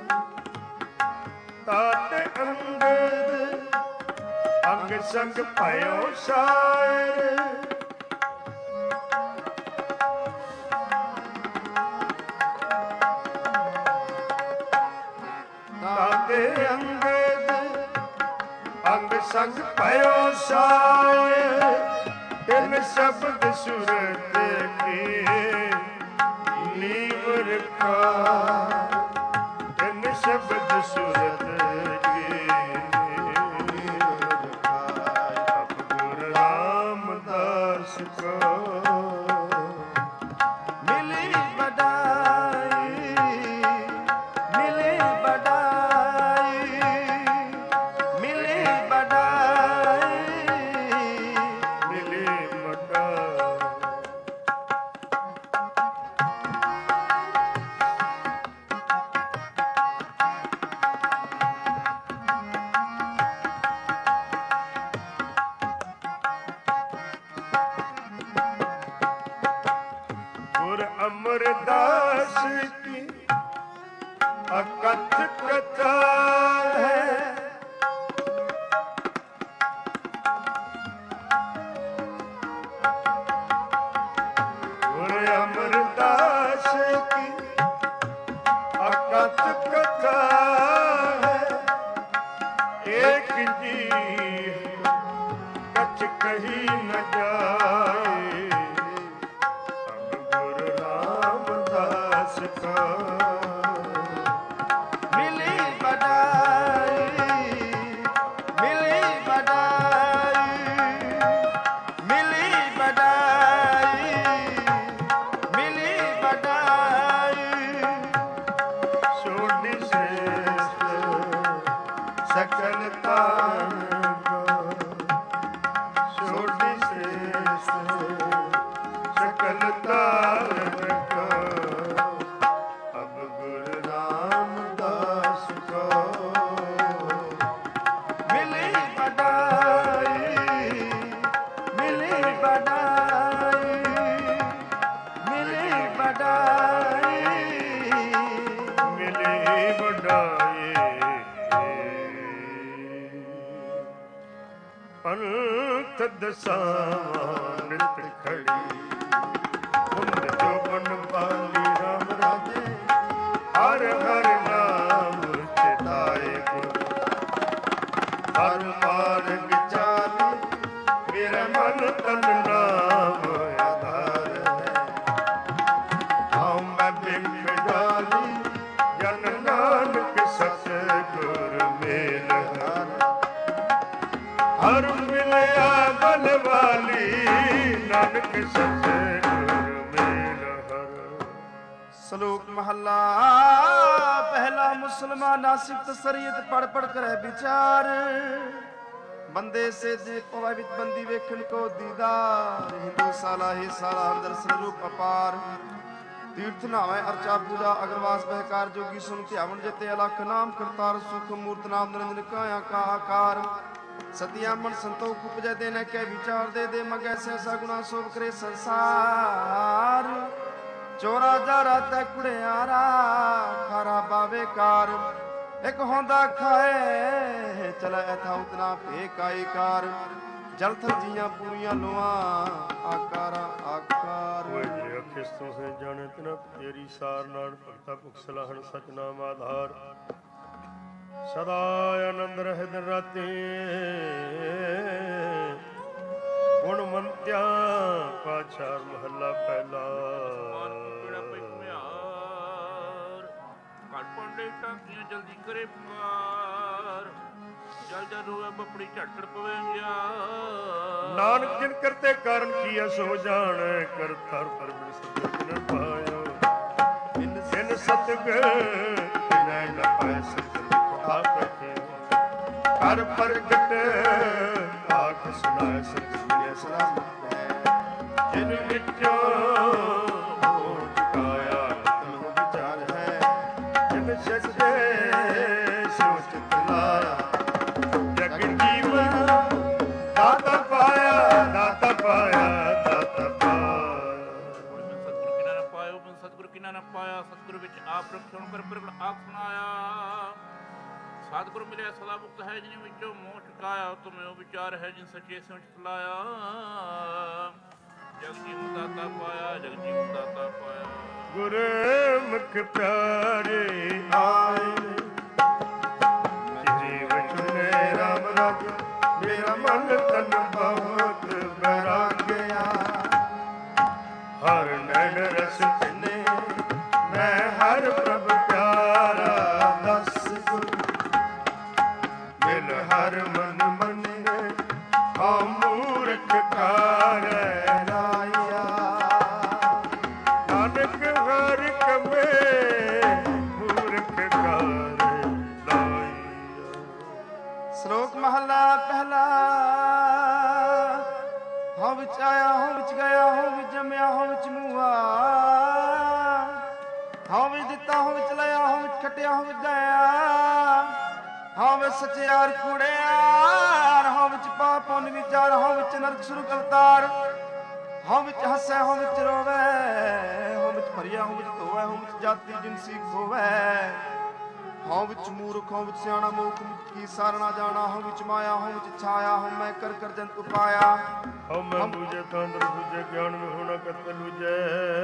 ਤਾਤੇ ਅੰਗਦ ਅੰਗ ਸੰਗ ਭਇਓ ਸਾਇਰ। ਤਾਤੇ ਅੰਗਦ ਅੰਗ ਸੰਗ ਭਇਓ ਸਾਇਰ। ਤਿਨ ਸ਼ਬਦ ਸੁਰਤ ਕੀ ਨੀਵ ਰਖਾ। ਤਿਨ ਸ਼ਬਦ ਸੁਰਤ ਕੀ ਨੀਵ ਰਖਾ। ਅਬ ਗੁਰ ਰਾਮਦਾਸ ਕੋ ਮਿਲੀ ਵਡਾਈ। ਮਿਲੀ ਵਡਾਈ ਮਿਲੀ ਵਡਾਈ ਮਿਲੀ ਵਡਾਈ। ਗੁਰ ਅਮਰਦਾਸ ਕੀ ਅਕਥ ਕਥਾ ਹੈ। ਗੁਰ ਅਮਰਦਾਸ ਕੀ ਅਕਥ ਕਥਾ ਹੈ। ਪੰਥ ਦਸਾਵਾਂ ਨਿਤ ਖੜੀ ਕੁੰਦ ਜੋਬਨ ਪਾਲੀ ਰਾਮ ਰਾਜੇ ਹਰ ਹਰ ਨਾਮ ਚਿਤਾਏ ਗੁਰ ਹਰ ਮਾਰਗ ਚਾਲੀ ਮੇਰਾ ਮਨ ਤਨ ਨਾਮ ਆਧਾਰ ਹੈ ਹਉ ਮੈਂ ਬਿੰਬ ਡਾਲੀ ਜਨ ਨਾਨਕ ਸਤ ਗੁਰ ਮੇਲ ਹਰ ਮਿਲਿਆ ਬਲ ਵਾਲੀ ਨਾਨਕ ਸਤ ਗੁਰ ਮੇਲ ਹਰ। ਸ਼ਲੋਕ ਮਹੱਲਾ ਪਹਿਲਾ ਮੁਸਲਮਾਨਾ ਸਿਫਤ ਸਰੀਅਤ ਪੜ ਪੜ ਕਰੇ ਵਿਚਾਰ ਬੰਦੇ ਸੇ ਜੇ ਪਵਾ ਵਿੱਚ ਬੰਦੀ ਵੇਖਣ ਕੋ ਦੀਦਾਰ ਹਿੰਦੂ ਸਾਲਾ ਹੀ ਸਾਲਾ ਅੰਦਰ ਸਰੂਪ ਅਪਾਰ ਤੀਰਥ ਨਾਵੇਂ ਅਰਚਾ ਪੂਜਾ ਅਗਰਵਾਸ ਬਹਿਕਾਰ ਜੋਗੀ ਸੁਨ ਧਿਆਵਨ ਜਿਤੇ ਅਲਖ ਨਾਮ ਕਰਤਾਰ ਸੁਖ ਮੂਰਤ ਨਾਮ ਨਿਰੰਜਨ ਕਾਇਆ ਕਾ ਆਕਾਰ ਸਤਿਆ ਮਨ ਸੰਤੋਖ ਉਪਜੈ ਦੇਨੇ ਕੈ ਵਿਚਾਰ ਦੇ ਮਗੈ ਸੈਸਾ ਗੁਣਾ ਸੋਭ ਕਰੇ ਸੰਸਾਰ ਚੋਰਾ ਜਾਰਾ ਤੈ ਕੁੜਿਆਰਾ ਖਾਰਾ ਬਾਵੇਕਾਰ ਇੱਕ ਹੁੰਦਾ ਖਾਏ ਚਲੇ ਐਥਾ ਉਤਨਾ ਭੇਕਾਈ ਕਾਰ ਜਲ ਥਲ ਜੀਆਂ ਪੂਰੀਆਂ ਲੋਆਂ ਆਕਾਰਾਂ ਆਕਾਰ ਹੋਏ ਅਖਿਸ ਤੋਂ ਸੇ ਜਾਣੇ ਤਨ ਤੇਰੀ ਸਾਰ ਨਾਲ ਭਗਤਾ ਭੁਖ ਸਲਾਹਣ ਸਚ ਨਾਮ ਆਧਾਰ ਸਦਾ ਆਨੰਦ ਰਹਿ ਦਿਨ ਰਾਤੇ ਗੁਣ ਮੰਤਿਆ ਪਾਛਾਰ ਮਹੱਲਾ ਪਹਿਲਾ ਘਟ ਪੰਡੇ ਟਾਂਕੀਆਂ ਜਲਦੀ ਕਰੇ ਪੁਕਾਰ ਜਲ ਜਲ ਰੋਵੇ ਬਪੜੀ ਝਟੜ ਪਵੇਂਗਿਆ ਨਾਨਕ ਜਿਨ ਕਰਤੇ ਕਾਰਨ ਕੀਆ ਸੋ ਜਾਣ ਕਰਤਾਰ ਪਰਮਿ ਸਤਿ ਨ ਪਾਇਓ ਜਿਨ ਸਤਿਗੁਰ ਤਿਨੈ ਨ ਪਾਇ ਸਤਿ ਆਪ ਕੇ ਕਰ ਪ੍ਰਗਟ ਆਖ ਸੁਣਾਇ ਸਤਿ ਮਿਲਿਆ ਸਲਾਮਤ ਹੈ ਜਿਨ ਵਿੱਚੋਂ ਹੋ ਚੁਕਾਇਆ ਤਨੋ ਵਿਚਾਰ ਹੈ ਜਿਨ ਸਜਦੇ ਸੋਚ ਤਲਾਇਆ ਜਗ ਜੀਵਨ ਦਾਤਾ ਪਾਇਆ ਦਾਤਾ ਪਾਇਆ ਦਾਤਾ ਪਾਇਆ ਸਤਿਗੁਰ ਕਿਨਾ ਨਾ ਪਾਇਓ ਬਿਨ ਸਤਿਗੁਰ ਕਿਨਾ ਨਾ ਪਾਇਆ ਸਤਿਗੁਰ ਵਿੱਚ ਆਪ ਰਖਿਉਣ ਕਰ ਪ੍ਰਗਟ ਆਪ ਸੁਣਾਇਆ ਸਤਿਗੁਰ ਮਿਲਿਆ ਸਦਾ ਮੁਕਤ ਹੈ ਜਿਨ ਵਿੱਚੋਂ ਮੋਹ ਟਿਕਾਇਆ ਤੁਮੇ ਉਹ ਵਿਚਾਰ ਹੈ ਜਿਨ ਸੱਚੇ ਸੋਚ ਤਲਾਇਆ ਜਗ ਜੀਵਨ ਦਾਤਾ ਪਾਇਆ ਜਗ ਜੀਵਨ ਦਾਤਾ ਪਾਇਆ ਗੁਰਮੁਖ ਪਿਆਰੇ ਆਏ ਜੀਵ ਚੁਨੇ ਰਾਮ ਰਾਜ ਮੇਰਾ ਮਨ ਤਨ ਬਹੁਤ ਬਰਾਗਿਆ ਹਰ ਨੈਣ ਰਸ ਪਿਨੇ ਮੈਂ ਹਰ ਪ੍ਰਭ ਪਿਆਰਾ ਦਸ ਗੁਰ ਮਿਲ ਹਰ ਮਨ ਮੰਨੇ ਆ ਮੂਰਖ ਕਾਰੈ ਰਾਇਆ ਨਾਨਕ ਹਰ ਕਮੇ ਮੂਰਖ ਕਾਰੈ ਲਾਇਆ। ਸ਼ਲੋਕ ਮਹੱਲਾ ਪਹਿਲਾ ਹਉ ਵਿੱਚ ਆਇਆ ਹਉ ਵਿੱਚ ਗਿਆ ਹਉ ਵਿੱਚ ਜੰਮਿਆ ਹਉ ਵਿੱਚ ਮੂਆ ਹਉ ਵਿੱਚ ਦਿੱਤਾ ਹਉ ਵਿੱਚ ਲਿਆ ਹਉ ਵਿੱਚ ਖਟਿਆ ਹਉ ਵਿੱਚ ਗਿਆ ਹਉ ਵਿੱਚ ਸਚਿਆਰ ਕੂੜਿਆਰ ਹਉ ਵਿੱਚ ਪਾਪ ਪੁੰਨ ਵਿਚਾਰ ਹਉ ਵਿੱਚ ਨਰਕ ਸੁਰਗ ਅਵਤਾਰ ਹਉ ਵਿੱਚ ਹੱਸੈ ਹਉ ਵਿੱਚ ਰੋਵੇ ਹਉ ਵਿੱਚ ਭਰੀਆ ਹਉ ਵਿੱਚ ਧੋਵੈ ਹਉ ਵਿੱਚ ਜਾਤੀ ਜਿਨਸੀ ਖੋਵੈ ਹਉ ਵਿੱਚ ਮੂਰਖ ਹਉ ਵਿੱਚ ਸਿਆਣਾ ਮੂਰਖ ਕੀ ਸਾਰਣਾ ਜਾਣਾ ਹਉ ਵਿੱਚ ਮਾਇਆ ਹਉ ਵਿੱਚ ਛਾਇਆ ਹਉ ਮੈਂ ਕਰ ਕਰ ਜੰਤ ਉਪਾਇਆ ਹਉ ਮੈਂ ਬੂਝੇ ਤੰਦਰ ਬੂਝੇ ਗਿਆਨ ਵਿੱਚ ਹੋਣਾ ਕਰਤ ਲੂਜੈ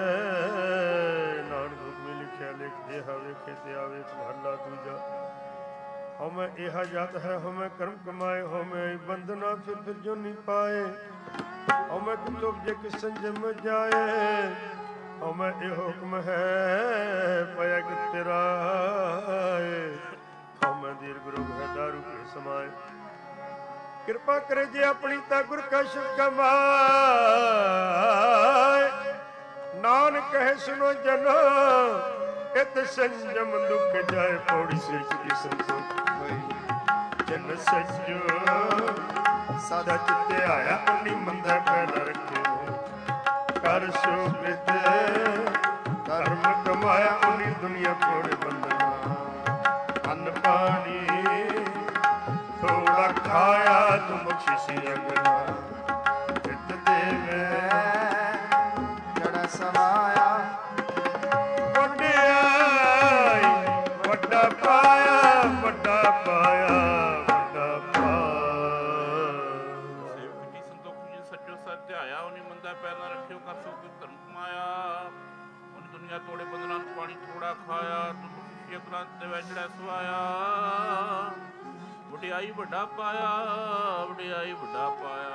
ਨਾਨਕ ਹੁਕਮੇ ਲਿਖਿਆ ਲਿਖ ਦੇਹਾ ਵੇਖੇ ਤੇ ਆਵੇ ਮਹੱਲਾ ਦੂਜਾ ਹਉ ਮੈਂ ਇਹਾ ਜਾਤ ਹੈ ਹਉ ਮੈਂ ਕਰਮ ਕਮਾਏ ਹਉ ਮੈਂ ਬੰਧਨਾ ਫਿਰ ਜੋ ਨਹੀਂ ਪਾਏ ਹਉ ਮੈਂ ਕੁਤੁਬ ਜੇ ਕਿ ਸੰਜਮ ਜਾਏ ਹਉ ਮੈਂ ਇਹ ਹੁਕਮ ਹੈ ਪਿਆ ਕਿ ਤੇਰਾ ਹਉ ਮੈਂ ਦੀਰਘ ਰੋਗ ਹੈ ਦਾਰੂ ਕੇ ਸਮਾਏ ਕਿਰਪਾ ਕਰੇ ਜੇ ਆਪਣੀ ਤਾ ਗੁਰ ਕਾ ਸ਼ਬਦ ਕਮਾਏ ਨਾਨਕ ਕਹੇ ਸੁਨੋ ਜਨੋ ਇਤ ਸੰਜਮ ਦੁਖ ਜਾਏ ਪੌੜੀ ਸਿੱਖ ਕੀ ਸੰਤੋਖ ਹੋਈ ਜਨ ਸੱਜੋ ਸਦਾ ਚਿੱਤੇ ਆਇਆ ਆਪਣੀ ਮੰਦਰ ਪੈਦਾ ਰੱਖਿਓ ਕਰ ਸ਼ੋਭਿਤ ਧਰਮ ਕਮਾਇਆ ਆਪਣੀ ਦੁਨੀਆ ਕੋੜੇ ਬੰਦਨਾ ਅੰਨ ਪਾਣੀ ਥੋੜਾ ਖਾਇਆ ਤੂੰ ਬਖਸ਼ਿਸ਼ ਅਗਲਾ ਚਿੱਤ ਦੇਵੇ ਜੜਾ ਸਵਾਇਆ ਵੱਡਾ ਪਾਇਆ ਵੱਡਾ ਪਾਇਆ ਵੱਡਾ ਪਾਇਆ ਤੇ ਵੈਚੜਾ ਸਵਾਇਆ, ਵਡਿਆਈ ਵੱਡਾ ਪਾਇਆ, ਵਡਿਆਈ ਵੱਡਾ ਪਾਇਆ।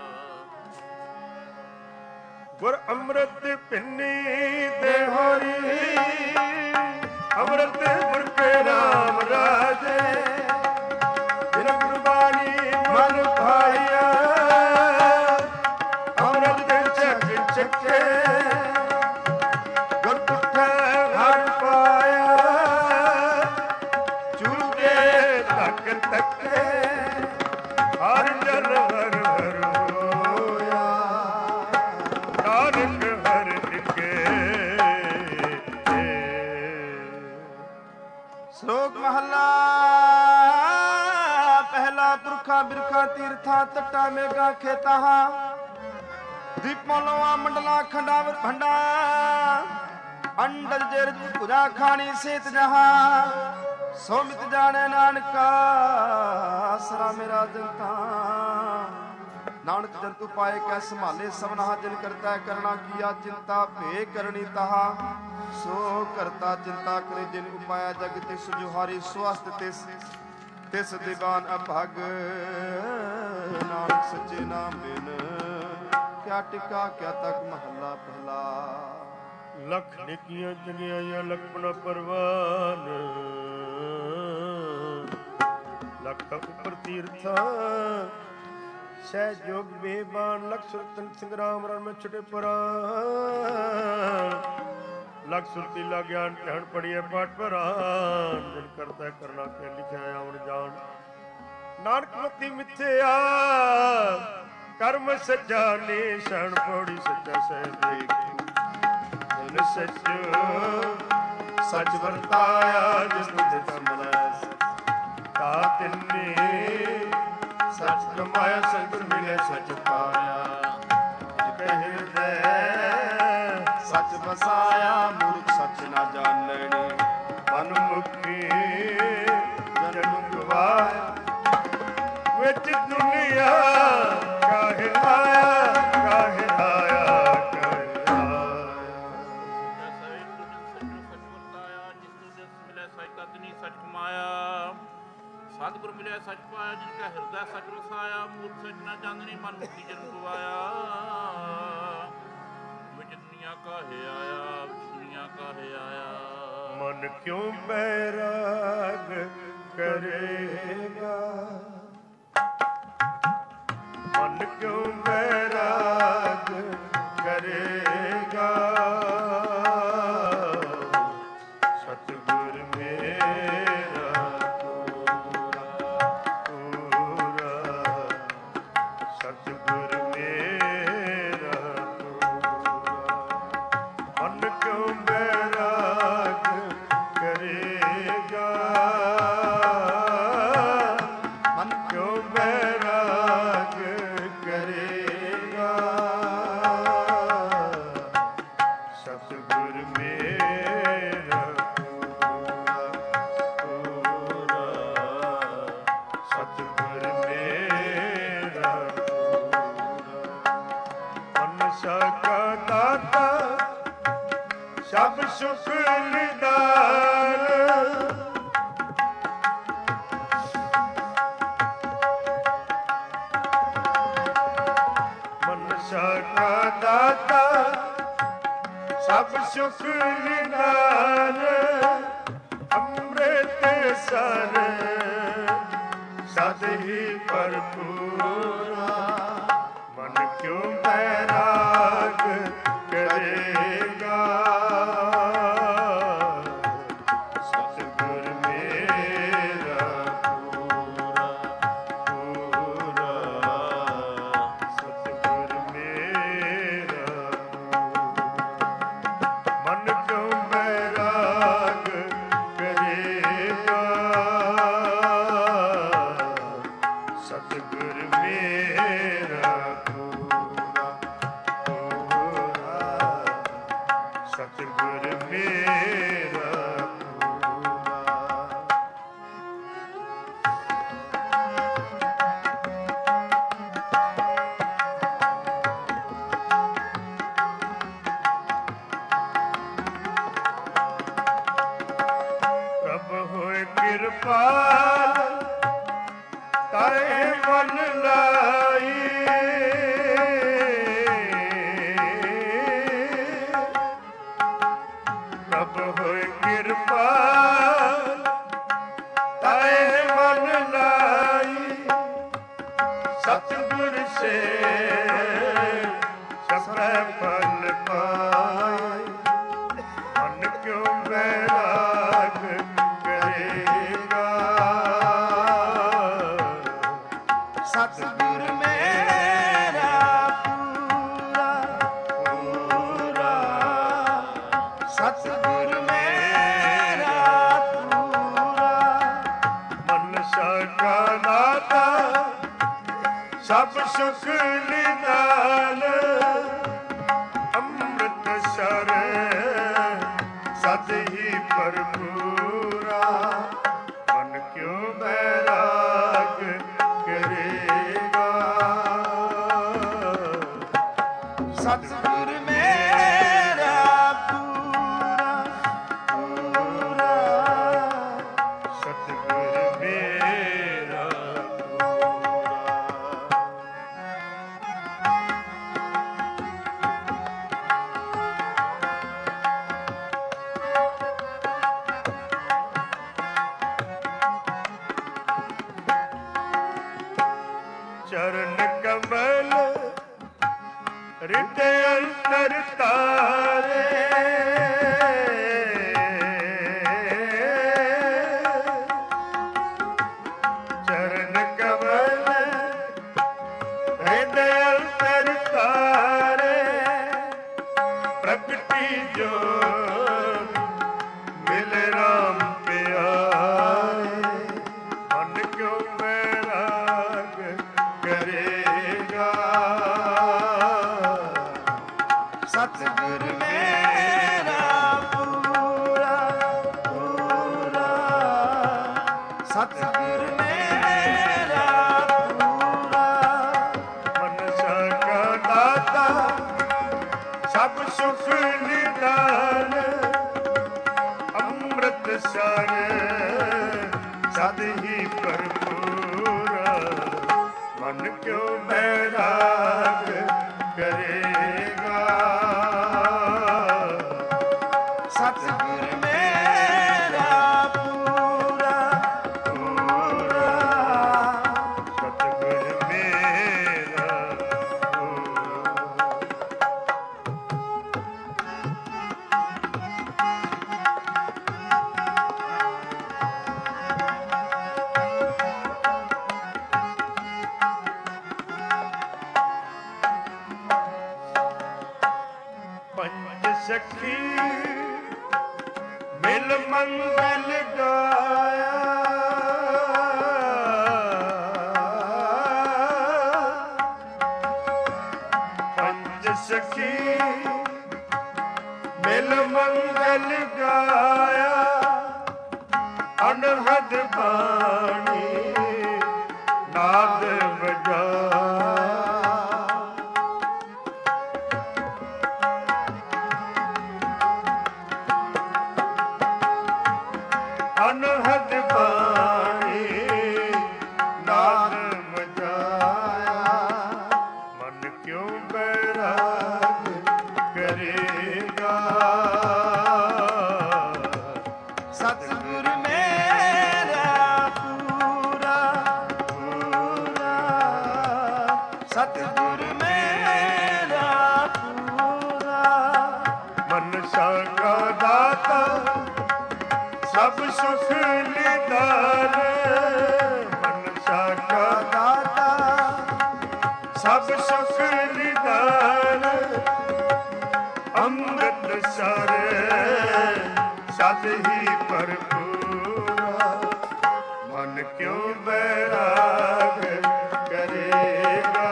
ਗੁਰ ਅੰਮ੍ਰਿਤ ਪਿੰਨੀ ਦੇ ਹੋਰੀ, ਅੰਮ੍ਰਿਤ ਗੁਰ ਕੇ ਰਾਮ ਰਾਜੇ, ਜਿਨ ਗੁਰਬਾਣੀ ਮਨ ਭਾਇਆ, ਅੰਮ੍ਰਿਤ ਚੱਕ ਚੱਕੇ, ਗੁਰ ਪੁੱਠੇ ਹਰ ਪਾਇਆ, ਝੂਠੇ ਤੱਕ ਤੱਕੇ, ਹਰ ਜਨ ਹਰ ਹਰ ਹੋਇਆ, ਨਾਨਕ ਹਰ ਟਿਕੇ। ਸ਼ਲੋਕ ਮਹੱਲਾ ਪਹਿਲਾ। ਪੁਰਖਾ ਬਿਰਖਾ ਤੀਰਥਾਂ ਤੱਟਾ ਮੇਗਾ ਖੇਤਾਹਾਂ, ਦੀਪਾਂ ਲੋਆ ਮੰਡਲਾ ਖੰਡਾਵਰ ਭੰਡਾ, ਅੰਡਜ ਜਰਜ ਭੁਜਾ ਖਾਣੀ ਸੇਤ ਜਹਾਂ, ਸੋ ਮਿਤ ਜਾਣੇ ਨਾਨਕਾ ਆਸਰਾ ਮੇਰਾ ਜਨਤਾ। ਨਾਨਕ ਜੰਤੂ ਪਾਏ ਕੈ ਸੰਭਾਲੇ ਸਭਨਾ, ਜਿਨ ਕਰਤਾ ਕਰਨਾ ਕੀਆ ਚਿੰਤਾ ਭੇ ਕਰਨੀ ਤਹਾ, ਸੋ ਕਰਤਾ ਚਿੰਤਾ ਕਰੇ ਜਿਨ ਉਪਾਇਆ ਜਗ ਤਿਸ ਜੁਹਾਰੀ, ਸਵਸਤ ਤਿਸ ਦੀਵਾਨ ਅਭਗ। ਨਾਨਕ ਸੱਚੇ ਨਾਮ ਬਿਨ ਕਿਆ ਟਿਕਾ ਕਿਆ ਤੱਕ। ਮਹੱਲਾ ਪਹਿਲਾ। ਲੱਖ ਨਿਕੀਆਂ ਚੰਗਿਆਈਆਂ ਲਖਪਣਾ ਪਰਵਾਨ, ਲੱਖ ਉੱਪਰ ਤੀਰਥਾਂ ਸਹਿ ਜੋਗ ਬੇਬਾਨ, ਲਖ ਸੁਰਤਨ ਸੰਗਰਾਮ ਰਨ ਮੈਂ ਛੁਟੇ ਪਰਾਨ, ਲਖ ਸੁਰਤੀ ਲਾ ਗਿਆਨ ਧਿਆਨ ਪੜੀਏ ਪਾਠ ਪਰਾਨ, ਜਿਨ ਕਰਤਾ ਕਰਨਾ ਕੇ ਲਿਖਿਆ ਆਵਣ ਜਾਣ, ਨਾਨਕ ਮਤੀ ਮਿਥਿਆ ਕਰਮ ਸੱਜਾ ਨੇ, ਸ਼ਰਨ ਪੌੜੀ ਸੱਚਾ ਸਹਿ ਦੇਖੀ, ਜਿਨ ਸੱਚ ਸੱਚ ਵਰਤਾਇਆ, ਜਿਸ ਤਿਸ ਮਿਲੈ ਤਾ ਤਿੰਨੇ, ਸੱਚ ਕਮਾਇਆ ਸਤਿਗੁਰ ਮਿਲਿਆ ਸੱਚ ਪਾਇਆ, ਜਿ ਹਿਰਦੈ ਸੱਚ ਬਸਾਇਆ, ਮੂਰਖ ਸੱਚ ਨਾ ਜਾਣਣੀ, ਮਨ ਮੁਖੀ ਜਨਮ ਗਵਾਇਆ, ਵਿੱਚ ਦੁਨੀਆ ਕਾਹੇ ਆਇਆ, ਕਾਹੇ ਆਇਆ, ਕਾਹੇ ਆਇਆ। ਸੱਚ ਕਮਾਇਆ, ਸਤਿਗੁਰ ਮਿਲਿਆ ਸੱਚ ਪਾਇਆ, ਜਿਨ ਕਾ ਹਿਰਦਾ ਸੱਚ ਵਸਾਇਆ, ਮੂਰਖ ਸੱਚ ਨਾ ਜਾਣਨੀ, ਮਨ ਮੁਖੀ ਜਨਮ ਗਵਾਇਆ, ਵਿੱਚ ਦੁਨੀਆ ਕਾਹੇ ਆਇਆ, ਵਿੱਚ ਦੁਨੀਆ ਕਾਹੇ ਆਇਆ। ਮਨ ਕਿਉਂ ਬੈਰਾਗ ਕਰੇਗਾ, ਮਨ ਕਿਉਂ ਬੈਰਾਗ ਕਰੇਗਾ, ਸਤਿਗੁਰ ਮੇਰਾ ਪੂਰਾ, ਸਤਿਗੁਰ ਮੇਰਾ ਪੂਰਾ, ਮਨ ਕਿਉਂ ਬੈਰਾਗ ਕਰੇਗਾ, ਮਨ ਕਿਉਂ ਬੈਰਾਗ ਕਰੇਗਾ, ਸਤਿਗੁਰ ਮੇਰਾ ਪੂਰਾ ਪੂਰਾ, ਸਤਿਗੁਰ ਮੇਰਾ ਪੂਰਾ, ਮਨ ਸਕਾ ਦਾਤਾ ਸਭ ਸੁਖ ਨਿਦਾਨ, ਮਨ ਸਕਾ ਦਾਤਾ ਸਭ ਸੁਖ ਨਿਦਾਨ, ਅੰਮ੍ਰਿਤ ਸਰ ਸਦ ਹੀ ਭਰਪੂਰਾ, ਮਨ ਕਿਉਂ ਬੈਰਾਗ ਕਰੇਗਾ, ਸਤਿਗੁਰ ਮੇਰਾ ਪੂਰਾ ਪੂਰਾ, ਸਤਿਗੁਰ ਮੇਰਾ ਪੂਰਾ, ਮਨ ਕਿਉਂ ਬੈਰਾਗ ਕਰੇਗਾ, ਸਤਿਗੁਰ ਮੇਰਾ ਪੂਰਾ ਪੂਰਾ, ਸਤਿਗੁਰ ਮੇਰਾ ਪ੍ਰਭ ਸਤਿਗੁਰ ਸੇ ਸਭੈ ਫਲ ਪਾਏ, ਮਨ ਕਿਉ ਵੈਰਾਗ ਕਰੇਗਾ। ਸਤਿਗੁਰ ਮੇਰਾ ਪੂਰਾ ਪੂਰਾ, ਸਤਿਗੁਰ ਮੇਰਾ ਪੂਰਾ, ਮਨਸਾ ਕਾ ਦਾਤਾ ਸਭ ਸੁਖ ਨਿਦਾਨ, ਅੰਮ੍ਰਿਤ ਸਰ ਸਦ ਹੀ ਭਰਪੂਰਾ, ਮਨ ਕਿਉ ਬੈਰਾਗ ਕਰੇਗਾ। ਸਤਿਗੁਰ ਮੇਰਾ ਪੂਰਾ ਪੂਰਾ, ਸਤਿਗੁਰ ਮੇਰਾ ਚਰਨ ਕਮਲ ਹਿਰਦੇ ਅੰਤਰ ਤਾਰੇ, ਚਰਨ ਕਮਲ ਹਿਰਦੇ ਅੰਤਰ ਤਾਰੇ, ਪ੍ਰਗਟੀ ਜੋਤ ਮਿਲ ਰਾਮ ਪਿਆਰੇ, ਮਨ ਕਿਉ ਵੈਰਾਗ ਕਰੇਗਾ। ਸਤਿਗੁਰ ਮੇਰਾ ਪੂਰਾ ਪੂਰਾ, ਸਤਿਗੁਰ ਮੇਰਾ ਪੂਰਾ, ਮਨਸਾ ਕਾ ਦਾਤਾ ਸਭ ਸੁਖ ਨਿਦਾਨ, ਅੰਮ੍ਰਿਤ ਸਰ ਸਦ ਹੀ ਭਰਪੂਰਾ, ਮਨ ਕਿਉ ਬੈਰਾਗ ਕਰੇਗਾ। ਸਤਿਗੁਰ ਮੇਰਾ ਪੂਰਾ ਪੂਰਾ, ਸਤਿਗੁਰ ਮੇਰਾ ਪੰਜ ਸਖੀ ਮਿਲ ਮੰਗਲ ਗਾਇਆ, ਪੰਜ ਸਖੀ ਮਿਲ ਮੰਗਲ ਗਾਇਆ, ਅਨਹਦ ਬਾਣੀ ਨਾਦ ਵਜਾਇਆ। ਅਨਹਦ ਬਾਣੀ ਨਾਦ ਵਜਾਇਆ, ਮਨ ਕਿਉ ਬੈਰਾਗ ਕਰੇਗਾ। ਸਤਿਗੁਰ ਮੇਰਾ ਪੂਰਾ ਪੂਰਾ, ਸਤਿਗੁਰ ਮੇਰਾ ਪੂਰਾ, ਮਨਸਾ ਕਾ ਦਾਤਾ ਸਭ ਸੁਖ ਨਿਦਾਨ, ਮਨਸਾ ਕਾ ਦਾਤਾ ਸਭ ਸੁਖ ਨਿਦਾਨ, ਅੰਮ੍ਰਿਤ ਸਰ ਸਦ ਹੀ ਭਰਪੂਰਾ, ਮਨ ਕਿਉ ਬੈਰਾਗ ਕਰੇਗਾ।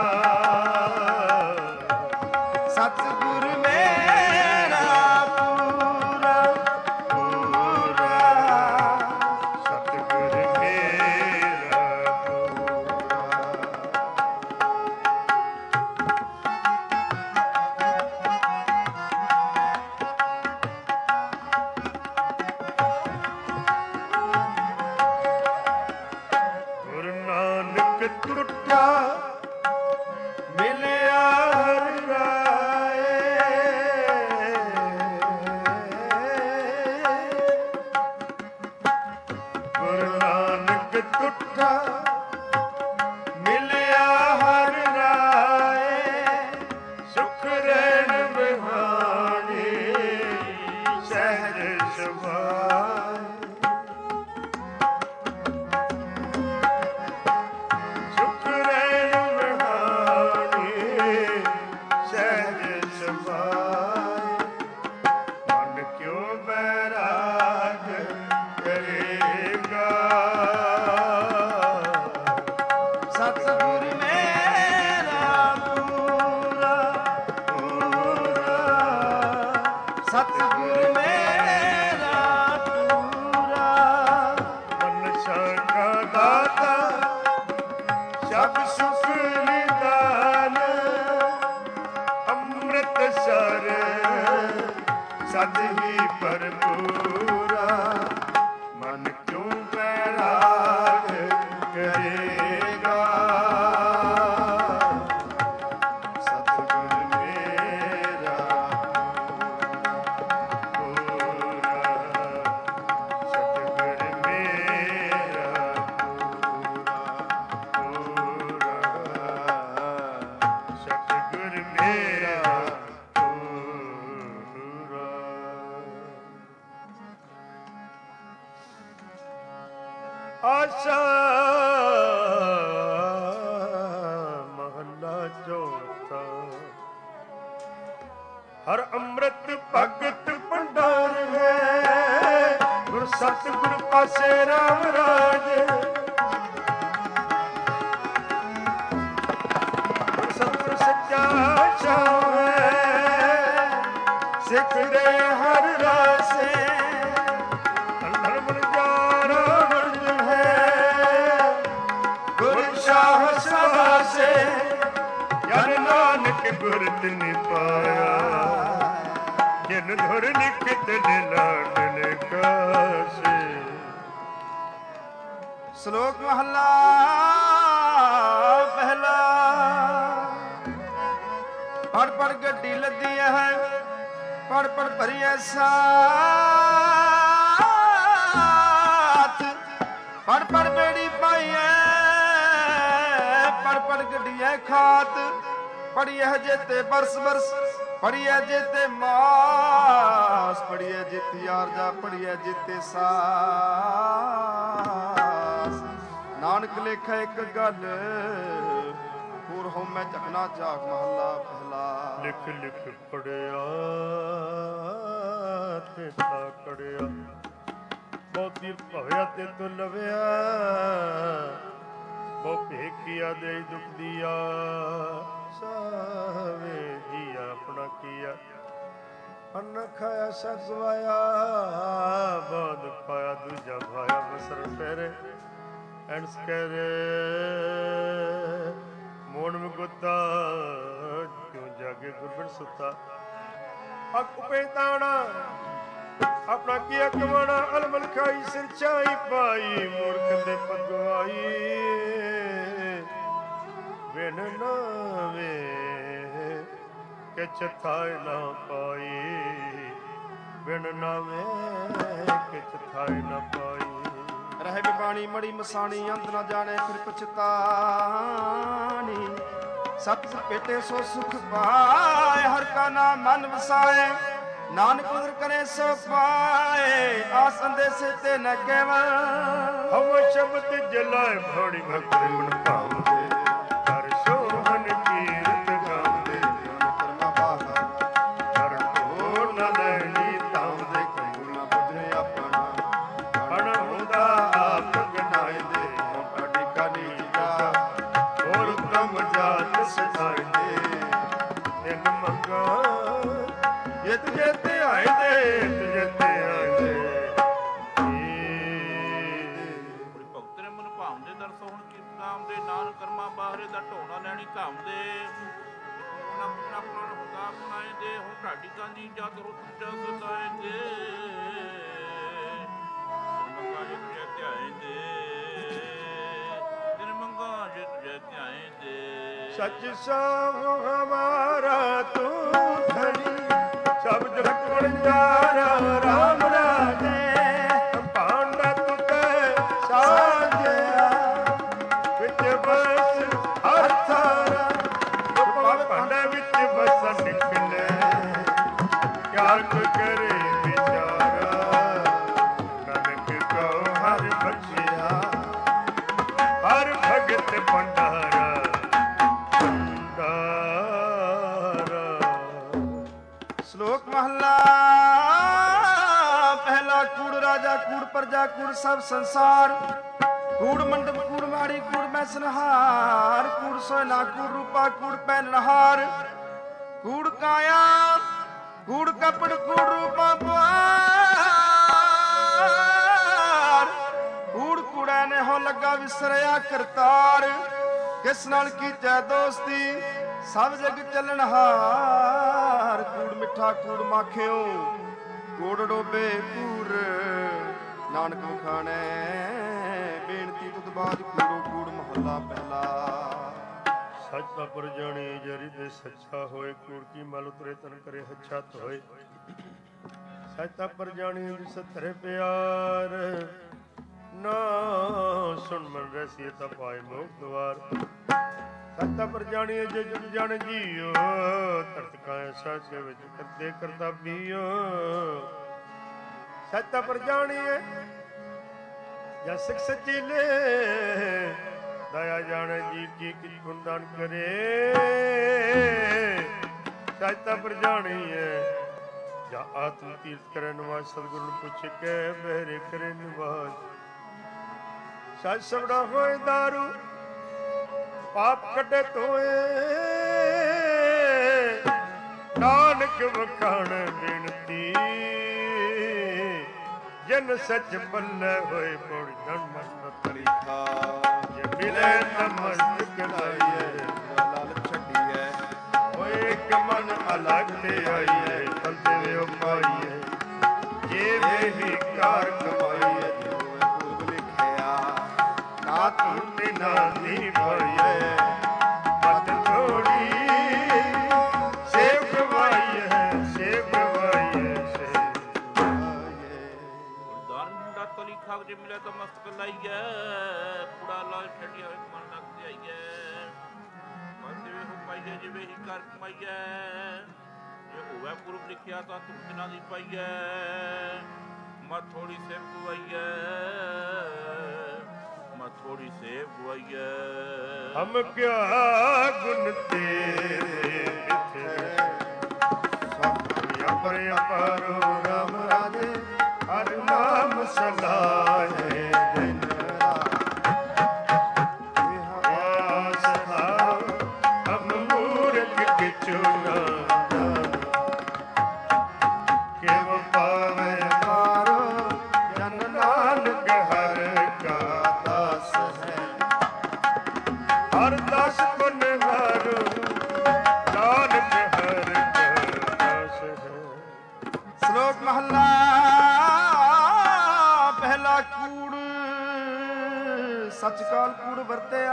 ਸਤਿਗੁਰ ਮੇਰਾ ਪੂਰਾ ਪੂਰਾ, ਸਤਿਗੁਰ ਮੇਰਾ ਪੂਰਾ। ਗੁਰੂ ਨਾਨਕ ਸੁਖ ਨਿਦਾਨ ਅੰਮ੍ਰਿਤਸਰ ਸਦ ਹੀ ਭਰਪੂਰਾ ਮਨ ਕਿਉਂ ਬੈਰਾਗ ਕਰੇਗਾ ਸਤਿਗੁਰ ਮੇਰਾ ਪੂਰਾ ਸਤਿਗੁਰ ਮੇਰਾ ਪੂਰਾ ਸਤਿਗੁਰ ਮੇਰਾ ਪੂਰਾ। ਆਸਾ ਮਹੱਲਾ ਚੌਥਾ। ਹਰ ਅੰਮ੍ਰਿਤ ਭਗਤ ਭੰਡਾਰ ਹੈ ਗੁਰ ਸਤਿਗੁਰ ਪਾਸੇ ਰਾਮ ਰਾਜ ਗੁਰ ਸਤਿਗੁਰ ਸੱਚਾ ਛਾਉ ਹੈ ਸਿੱਖ ਦੇ ਹਰ ਰਾਸੇ ਧਰਮ ਜਾਰਾ ਸ਼ਾਹ ਸਵਾਸੇ ਜਨ ਨਾਨਕ ਗੁਰ ਤਿਨਿ ਪਾਇਆ ਜਿਨ ਧੁਰ ਲਿਖਤ ਨੇ ਲਾਡਨ ਕਾਸੇ। ਸ਼ਲੋਕ ਮਹਲਾ ਪਹਿਲਾ। ਪੜ ਪੜ ਗੱਡੀ ਲੱਦੀ ਹੈ ਪੜ ਪੜ ਭਰੀਐ ਸਾਥ ਪੜ ਪੜ ਬੇੜੀ ਪਾਈਐ ਪੜ ਪੜ ਗੱਡੀਐ ਖਾਤ ਪੜੀਐ ਜੇਤੇ ਬਰਸ ਬਰਸ ਪੜੀਐ ਜੇਤੇ ਮਾਸ ਪੜੀਐ ਜਿਤ ਯਾਰ ਜਾ ਪੜੀਐ ਜਿਤੇ ਸਾਸ। ਨਾਨਕ ਲੇਖਾ ਇੱਕ ਗੱਲ ਹੋਰ ਹੋ ਮੈਂ ਝਕਣਾ ਝਾਕ ਮਹੱਲਾ ਪਹਿਲਾ। ਲਿਖ ਲਿਖ ਪੜਿਆ ਤੇ ਤਾਂ ਕੜਿਆ ਬਹੁਤੀ ਭਵਿਆ ਤੇ ਤੂੰ ਲਵਿਆ ਬਹੁ ਭੇਕੀਆ ਦੇ ਦੁਖ ਦੀਆ ਸਾਵੇ ਜੀਆ ਆਪਣਾ ਕੀਆ ਅੰਨ ਖਾਇਆ ਸਗਵਾਇਆ ਬਾਦ ਪਾਇਆ ਦੂਜਾ ਭਾਇਆ ਬਸਰ ਫੇਰੇ ਐਂਸ ਕਰੇ ਮੋਣ ਮੁਗਤਾ ਕਿਉਂ ਜਾਗੇ ਗੁਰਬਨ ਸੁੱਤਾ ਅੱਖ ਪੇਤਾਣਾ ਆਪਣਾ ਕੀਆ ਕਮਾਣਾ ਅਲਮਲ ਖਾਈ ਸਿਰ ਚਾਈ ਪਾਈ ਮੂਰਖ ਦੇ ਪਗਵਾਈ ਵਿਨ ਨਾਵੇ ਕਿਛ ਥਾਇ ਨਾ ਪਾਈ ਵਿਨ ਨਾਵੇ ਕਿਛ ਥਾਇ ਨਾ ਪਾਈ। ਰਹਿ ਬਿਬਾਣੀ ਮੜੀ ਮਸਾਣੀ ਅੰਤ ਨਾ ਜਾਣੇ ਫਿਰ ਪਛਤਾਣੀ ਸਤ ਭੇਟੇ ਸੋ ਸੁਖ ਪਾਏ ਹਰ ਕਾ ਨਾਮ ਮਨ ਵਸਾਏ ਨਾਨਕ ਉਦਰ ਕਰੇ ਸੋ ਪਾਏ ਆਸ ਅੰਦੇਸੇ ਤੇ ਨ ਕੇਵਲ ਹਮ ਸ਼ਬਦ ਜਲਾਏ ਭੋੜੀ ਭਗਤ ਮਨ ਭਾਉਂਦੇ ਹਰ ਸੋਹਨ ਕੀਰਤ ਗਾਉਂਦੇ ਕਰਮਾ ਬਾਹਾ ਹਰ ਹੋਰ ਨ ਲੈਣੀ ਤਾਉਂਦੇ ਕੰਗੂ ਨ ਬੁਝੇ ਆਪਣਾ ਹਣ ਹੁੰਦਾ ਆਪ ਗਨਾਏ ਦੇ ਮੋਟਾ ਟਿਕਾ ਨੀਜਾ ਹੋਰ ਉਤਮ ਜਾਤ ਸਦਾਇਦੇ ਤਿੰਨ ਮੰਗਾ ਜਿਤ ਜਿਤੇ ਆਏ ਦੇ ਜਿਤੇ ਆਏ ਦੇ ਭਗਤ ਨੇ ਮਨ ਭਾਉਂਦੇ ਦਰਸ ਹੁਣ ਕੀਰਤ ਗਾਉਂਦੇ ਨਾਨਕ ਕਰਮਾ ਬਾਹਰੇ ਦਾ ਢੋਣਾ ਲੈਣੀ ਧਾਮਦੇ ਆਪਣਾ ਆਪਣਾ ਪ੍ਰਾਣ ਹੁੰਦਾ ਬਣਾਏ ਦੇ ਹੁਣ ਢਾਡੀ ਕਾਂਦੀ ਜਦ ਰੁੱਤ ਜਾ ਸਦਾਏ ਦੇ ਮੰਗਾ ਜਿਤ ਜੇ ਧਿਆਏ ਦੇ ਤਿਨ ਮੰਗਾ ਜਿਤ ਜੇ ਧਿਆਏ ਦੇ ਸੱਚ ਸਾਹ ਹਮਾਰਾ ਤੂੰ ਧਨੀ ਸਭ ਜਗਤ ਵਣਜਾਰਾ ਰਾਮ ਰਾਜੇ ਭਾਂਡਾ ਤੁਤੇ ਸਾਜਿਆ ਵਿੱਚ ਬਸ ਹਰ ਥਾਰਾ ਭਾਂਡਾ ਵਿੱਚ ਬਸ ਨਿਕਲੇ ਕਿਆ ਕੋ ਕਰੇ ਵਿਚਾਰਾ ਨਾਨਕ ਕੋ ਹਰ ਬਖਸ਼ਿਆ ਹਰ ਭਗਤ ਭੰਡਾਰਾ ਸ਼ਲੋਕ ਮਹਲਾ ਪਹਿਲਾ। ਕੂੜ ਰਾਜਾ ਕੂੜ ਪ੍ਰਜਾ ਕੂੜ ਸਭ ਸੰਸਾਰ ਕੂੜ ਮੰਡਪ ਕੂੜ ਮਾੜੀ ਕੂੜ ਮੈਂ ਸੰਹਾਰ ਕੂੜ ਸੋਨਾ ਕੂੜ ਰੂਪਾ ਕੂੜ ਪਹਿਨਹਾਰ ਕੂੜ ਕਾਇਆ ਕੂੜ ਕਪੜ ਕੂੜ ਰੂਪਾ ਪਾਰ ਕੂੜ ਕੂੜਾ ਨੇ ਹੋ ਲੱਗਾ ਵਿਸਰਿਆ ਕਰਤਾਰ ਕਿਸ ਨਾਲ ਕੀਜੈ ਦੋਸਤੀ, ਸਭ ਜਗ ਚੱਲਣਹਾਰ। ਕੂੜ ਮਿੱਠਾ ਕੂੜ ਮਾਖਿਓ, ਕੂੜ ਡੋਬੇ ਕੂੜ, ਨਾਨਕ ਵਖਾਣੈ ਬੇਨਤੀ ਤੁਧ ਬਾਜ ਕੂੜੋ ਕੂੜ ਮਹੱਲਾ ਪਹਿਲਾ। ਸੱਚ ਤਾਂ ਪਰ ਜਾਣੀ ਜਰੀ ਦੇ ਸੱਚਾ ਹੋਏ, ਕੂੜ ਕੀ ਮਲ ਉਤਰੇ ਤਨ ਕਰੇ ਹੱਛਾ ਧੋਏ। ਸੱਚ ਤਾਂ ਪਰ ਜਾਣੀ ਜਿਸ ਧਰੇ ਪਿਆਰ, ਨਾ ਸੁਣ ਮਨ ਰਸੀਏ ਤਾਂ ਪਾਏ ਮੋਖ ਦੁਆਰ। ਸੱਚ ਤਾਂ ਪਰ ਜਾਣੀਏ ਜੇ ਜੁਗ ਜਾਣ ਜੀਓ, ਧਰਤ ਕਾਇ ਸਾਚੇ ਵਿੱਚ ਕਰਦੇ ਕਰਤਾ ਪੀਓ। ਸੱਚ ਤਾਂ ਪਰ ਜਾਣੀਏ ਜਾਂ ਸਿੱਖ ਸਚੀਲੇ, ਦਇਆ ਜਾਣੇ ਜੀ ਕੀ ਕਿਛ ਗੁਣਦਾਨ ਕਰੇ। ਸੱਚ ਤਾਂ ਪਰ ਜਾਣੀਏ ਜਾਂ ਆਤਮ ਤੀਰਥ ਕਰੇ ਨਿਵਾਜ, ਸਤਿਗੁਰੂ ਨੂੰ ਪੁੱਛ ਕੇ ਬਹਿਰੇ ਕਰੇ ਨਿਵਾਜ। ਸੱਚ ਸਵੜਾ ਹੋਏ ਦਾਰੂ, ਪਾਪ ਕੱਢੇ ਧੋਏ, ਨਾਨਕ ਵਖਾਣ ਬੇਨਤੀ। ਜਨ ਸੱਚ ਬੱਲੇ ਹੋਏ ਪੌੜ ਜਨ ਮਨ ਤਰੀਖਾ। ਜੇ ਮਿਲੇ ਤਾਂ ਮਸਤਕ ਲਾਈਏ, ਲਾਲ ਛੱਡੀਏ ਹੋਏ ਇੱਕ ਮਨ ਅਲੱਗ ਤੇ ਆਈਏ। ਤੰਤੇ ਵੇ ਪਾਈਏ ਜੇ ਵੇਹੀ ਕਾਰ ਕਮਾਈਏ। ਪੂਰਬ ਲਿਖਿਆ ਨਾ ਤੂੰ ਨਾ ਨੀ ਪਾਈਏ, ਮਤ ਥੋੜੀ ਸੇਵ ਗਵਾਈਏ, ਸੇਵ ਗਵਾਈਏ, ਸੇਵ ਗਵਾਈਏ। ਦਾਨ ਮੁੰਡਾ ਤਲੀ ਖਾਗ ਜੇ ਮਿਲਿਆ ਤਾਂ ਮਸਤਕ ਲਾਈਏ। ਕੂੜਾ ਲਾਲ ਛੱਡਿਆ ਹੋਏ ਮਨ ਨੱਕ ਤੇ ਆਈਏ। ਮਨ ਜਿਵੇਂ ਹੋ ਪਾਈਏ ਜਿਵੇਂ ਹੀ ਕਰ ਕਮਾਈਏ। ਜੇ ਹੋਵੇ ਪੁਰਬ ਲਿਖਿਆ ਤਾਂ ਧੁੱਪ ਨਾ ਦੀ ਪਾਈਏ। ਮਤ ਥੋੜੀ ਸੇਵ ਗਵਾਈਏ, ਮਤ ਥੋੜੀ ਸੇਵ ਗਵਾਈਏ। ਹਮ ਕਿਆ ਗੁਣ ਤੇਰੇ ਮਿੱਥੇ, ਸਭ ਅਪਰ ਅਪਰੋ ਰਾਮ ਰਾਜੇ। ਹਰ ਨਾਮ ਸਲਾਹੇ ਦਿਨ ਰਾਤ। ਸਲਾਹ ਹਮ ਮੂਰਖ ਕਿਛੁ ਨਾ ਜਾਣੋ, ਕਿਵ ਪਾਵੇ ਮਾਰੋ ਜਨ ਨਾਨਕ ਹਰ ਕਾ ਦਾਸ ਹੈ। ਹਰ ਦਾਸ ਗੁਣ ਹਾਰੋ, ਨਾਨਕ ਹਰ ਕਾ ਦਾਸ ਹੈ। ਸ਼ਲੋਕ ਮਹੱਲਾ ਪਹਿਲਾ। ਕੂੜ ਸੱਚ ਕਾਲ ਕੂੜ ਵਰਤਿਆ,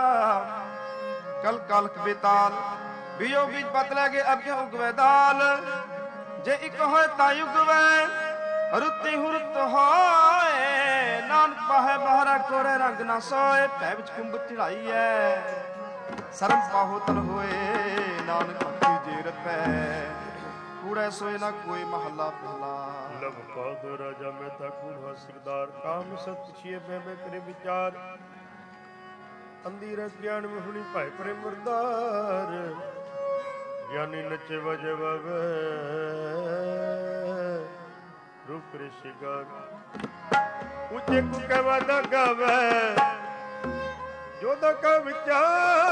ਕਲ ਕਲਕ ਬੇਤਾਲ। ਬੀਜੋ ਬੀਜ ਪਤ ਲੈ ਕੇ ਅਬ ਕਿਉ ਉਗਵੇ ਦਾਲ। ਜੇ ਇੱਕ ਹੋਏ ਤਾਂ ਉਗਵੇ, ਰੁੱਤੀ ਹੁਰਤ ਹੋਏ। ਨਾਨਕ ਪਾਹੇ ਬਾਹਰਾ ਕੋਰੇ ਰੰਗ ਨਾ ਸੋਏ। ਭੈ ਵਿੱਚ ਕੁੰਭ ਚੜਾਈ ਐ, ਸਰਮ ਪਾਹੋ ਤਨ ਹੋਏ। ਨਾਨਕ ਅੱਖੀ ਜੇ ਰਪੈ, ਕੂੜੈ ਸੋਏ ਨਾ ਕੋਈ ਮਹੱਲਾ ਪਹਿਲਾ। ਲਬ ਪਾਦੋ ਰਾਜਾ ਮਹਿਤਾ ਕੂੜ ਸਰਦਾਰ। ਕਾਮ ਸਤ ਛੀਏ ਮੈਂ ਕਰੇ ਵਿਚਾਰ। ਅੰਧੀਰ ਗਿਆਨ ਮਹੁਣੀ ਭਾਇ ਪਰੇ ਮੁਰਦਾਰ। ਗਿਆਨੀ ਨਚੇ ਵਜੇ ਵਵੇ, ਰੂਪ ਰੇ ਸ਼ਿਗਾਰ। ਉੱਚੇ ਕੂ ਕੈ ਵਾਦਾ ਗਾਵੇ, ਜੋਦਾ ਕਾ ਵਿਚਾਰ।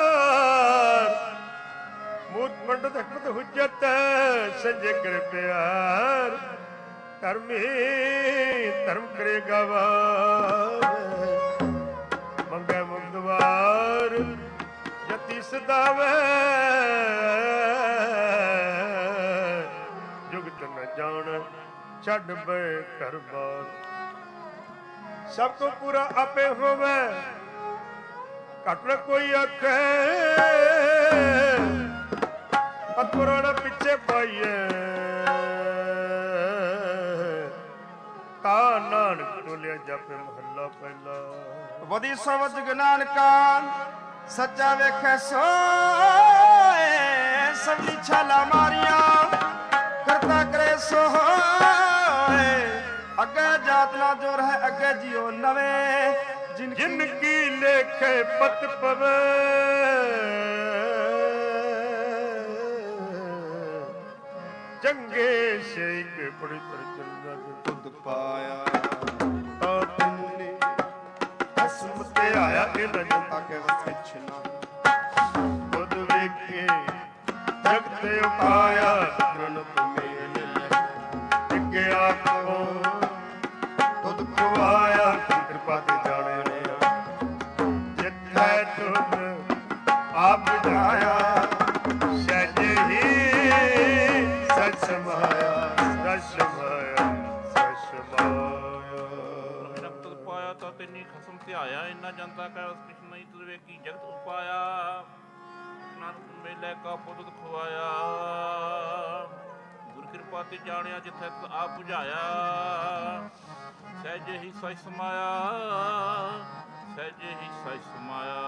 ਮੂਰਤ ਪੰਡਤ ਹਕਮਤ ਹੁਜਤ, ਸੰਜੇ ਕਰ ਪਿਆਰ। ਧਰਮੀ ਧਰਮ ਕਰੇ ਗਵਾਵੇ, ਮੰਗੇ ਮੁਗਦਵਾਰ। ਜਤੀ ਸਦਾਵੇ, ਜੁਗਤ ਨ ਜਾਣ ਛੱਡ ਬੈ ਘਰ ਬਾਰ। ਸਭ ਤੋਂ ਪੂਰਾ ਆਪੇ ਹੋਵੇ, ਘਟ ਨ ਕੋਈ ਆਖੇ। ਅਤੁਰਣ ਪਿੱਛੇ ਪਾਈਏ, ਤਾ ਨਾਨਕ ਟੋਲਿਆ ਜਾਪੇ ਮਹੱਲਾ ਪਹਿਲਾ। ਵਧੀ ਸਵਜ ਨਾਨਕਾ, ਸੱਚਾ ਵੇਖੈ ਸੋਏ। ਸਭੀ ਛਾਲਾ ਮਾਰੀਆਂ, ਕਰਤਾ ਕਰੇ ਸੋ ਹੋਏ। ਅੱਗੇ ਜਾਤ ਨਾ ਜੋਰ ਹੈ, ਅੱਗੇ ਜਿਉ ਨਵੇਂ। ਜਿਨ ਕੀ ਲੇਖੇ ਪਤ ਪਵੇ, ਚੰਗੇ ਸੇਕ ਪੜਿਤਰ ਚੰਗਾ ਤੁਧ ਪਾਇਆ। ਤਾਂ ਤਿੰਨੇ ਹਸਮ ਤੇ ਆਇਆ, ਇਹ ਰਜਤਾ ਕੇ ਵਸ ਕਿਛ ਨਾ। ਤੁਧ ਵੇਖੇ ਜਗਤ ਉਪਾਇਆ, ਪ੍ਰਣਤ ਮੇਲ ਇੱਕ ਆਪੋ ਤੁਧ ਖਵਾਇਆ। ਕਿਰਪਾ ਤੇ ਜਾਣੇ ਜਿੱਥੈ ਤੁਧ ਵਧਾਇਆ ਸਹਿਜ ਹੀ ਸਚ ਸਮਾਇਆ ਸਚ ਸਮਾਇਆ ਸਚ ਸਮਾਇਆ। ਰਖਤ ਪਾਇਆ ਤਾਂ ਤੈਨੀ ਖਸਮ ਧਿਆਇਆ ਇੰਨਾ ਜਨਤਾ ਕੈ ਉਸ ਕ੍ਰਿਸ਼ਨ ਨਹੀਂ ਤੁਰਵੇ ਕੀ ਜਗਤ ਉਪਾਇਆ ਨਾਨਕ ਮੇਲੇ ਕਾ ਪੁੱਤ ਖਵਾਇਆ ਗੁਰ ਕਿਰਪਾ ਤੇ ਜਾਣਿਆ ਜਿੱਥੇ ਆਪ 부ਝਾਇਆ ਸਹਿਜ ਹੀ ਸਚ ਸਮਾਇਆ ਸਹਿਜ ਹੀ ਸਚ ਸਮਾਇਆ।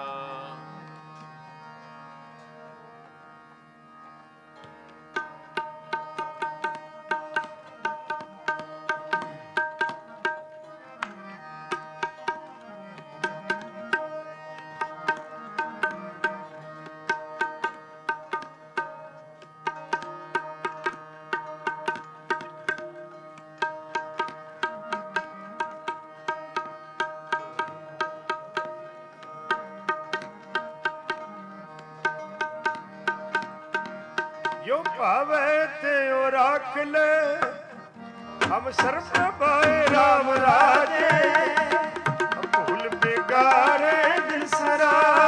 ਜੋ ਭਾਵੇ ਤੇ ਉਹ ਰੱਖ ਲੈ ਹਮ ਸਰਬ ਪ੍ਰਭਾਏ ਰਾਮ ਰਾਜੇ ਭੂਲ ਬਿਗਾਰੇ ਦਿਸਰਾ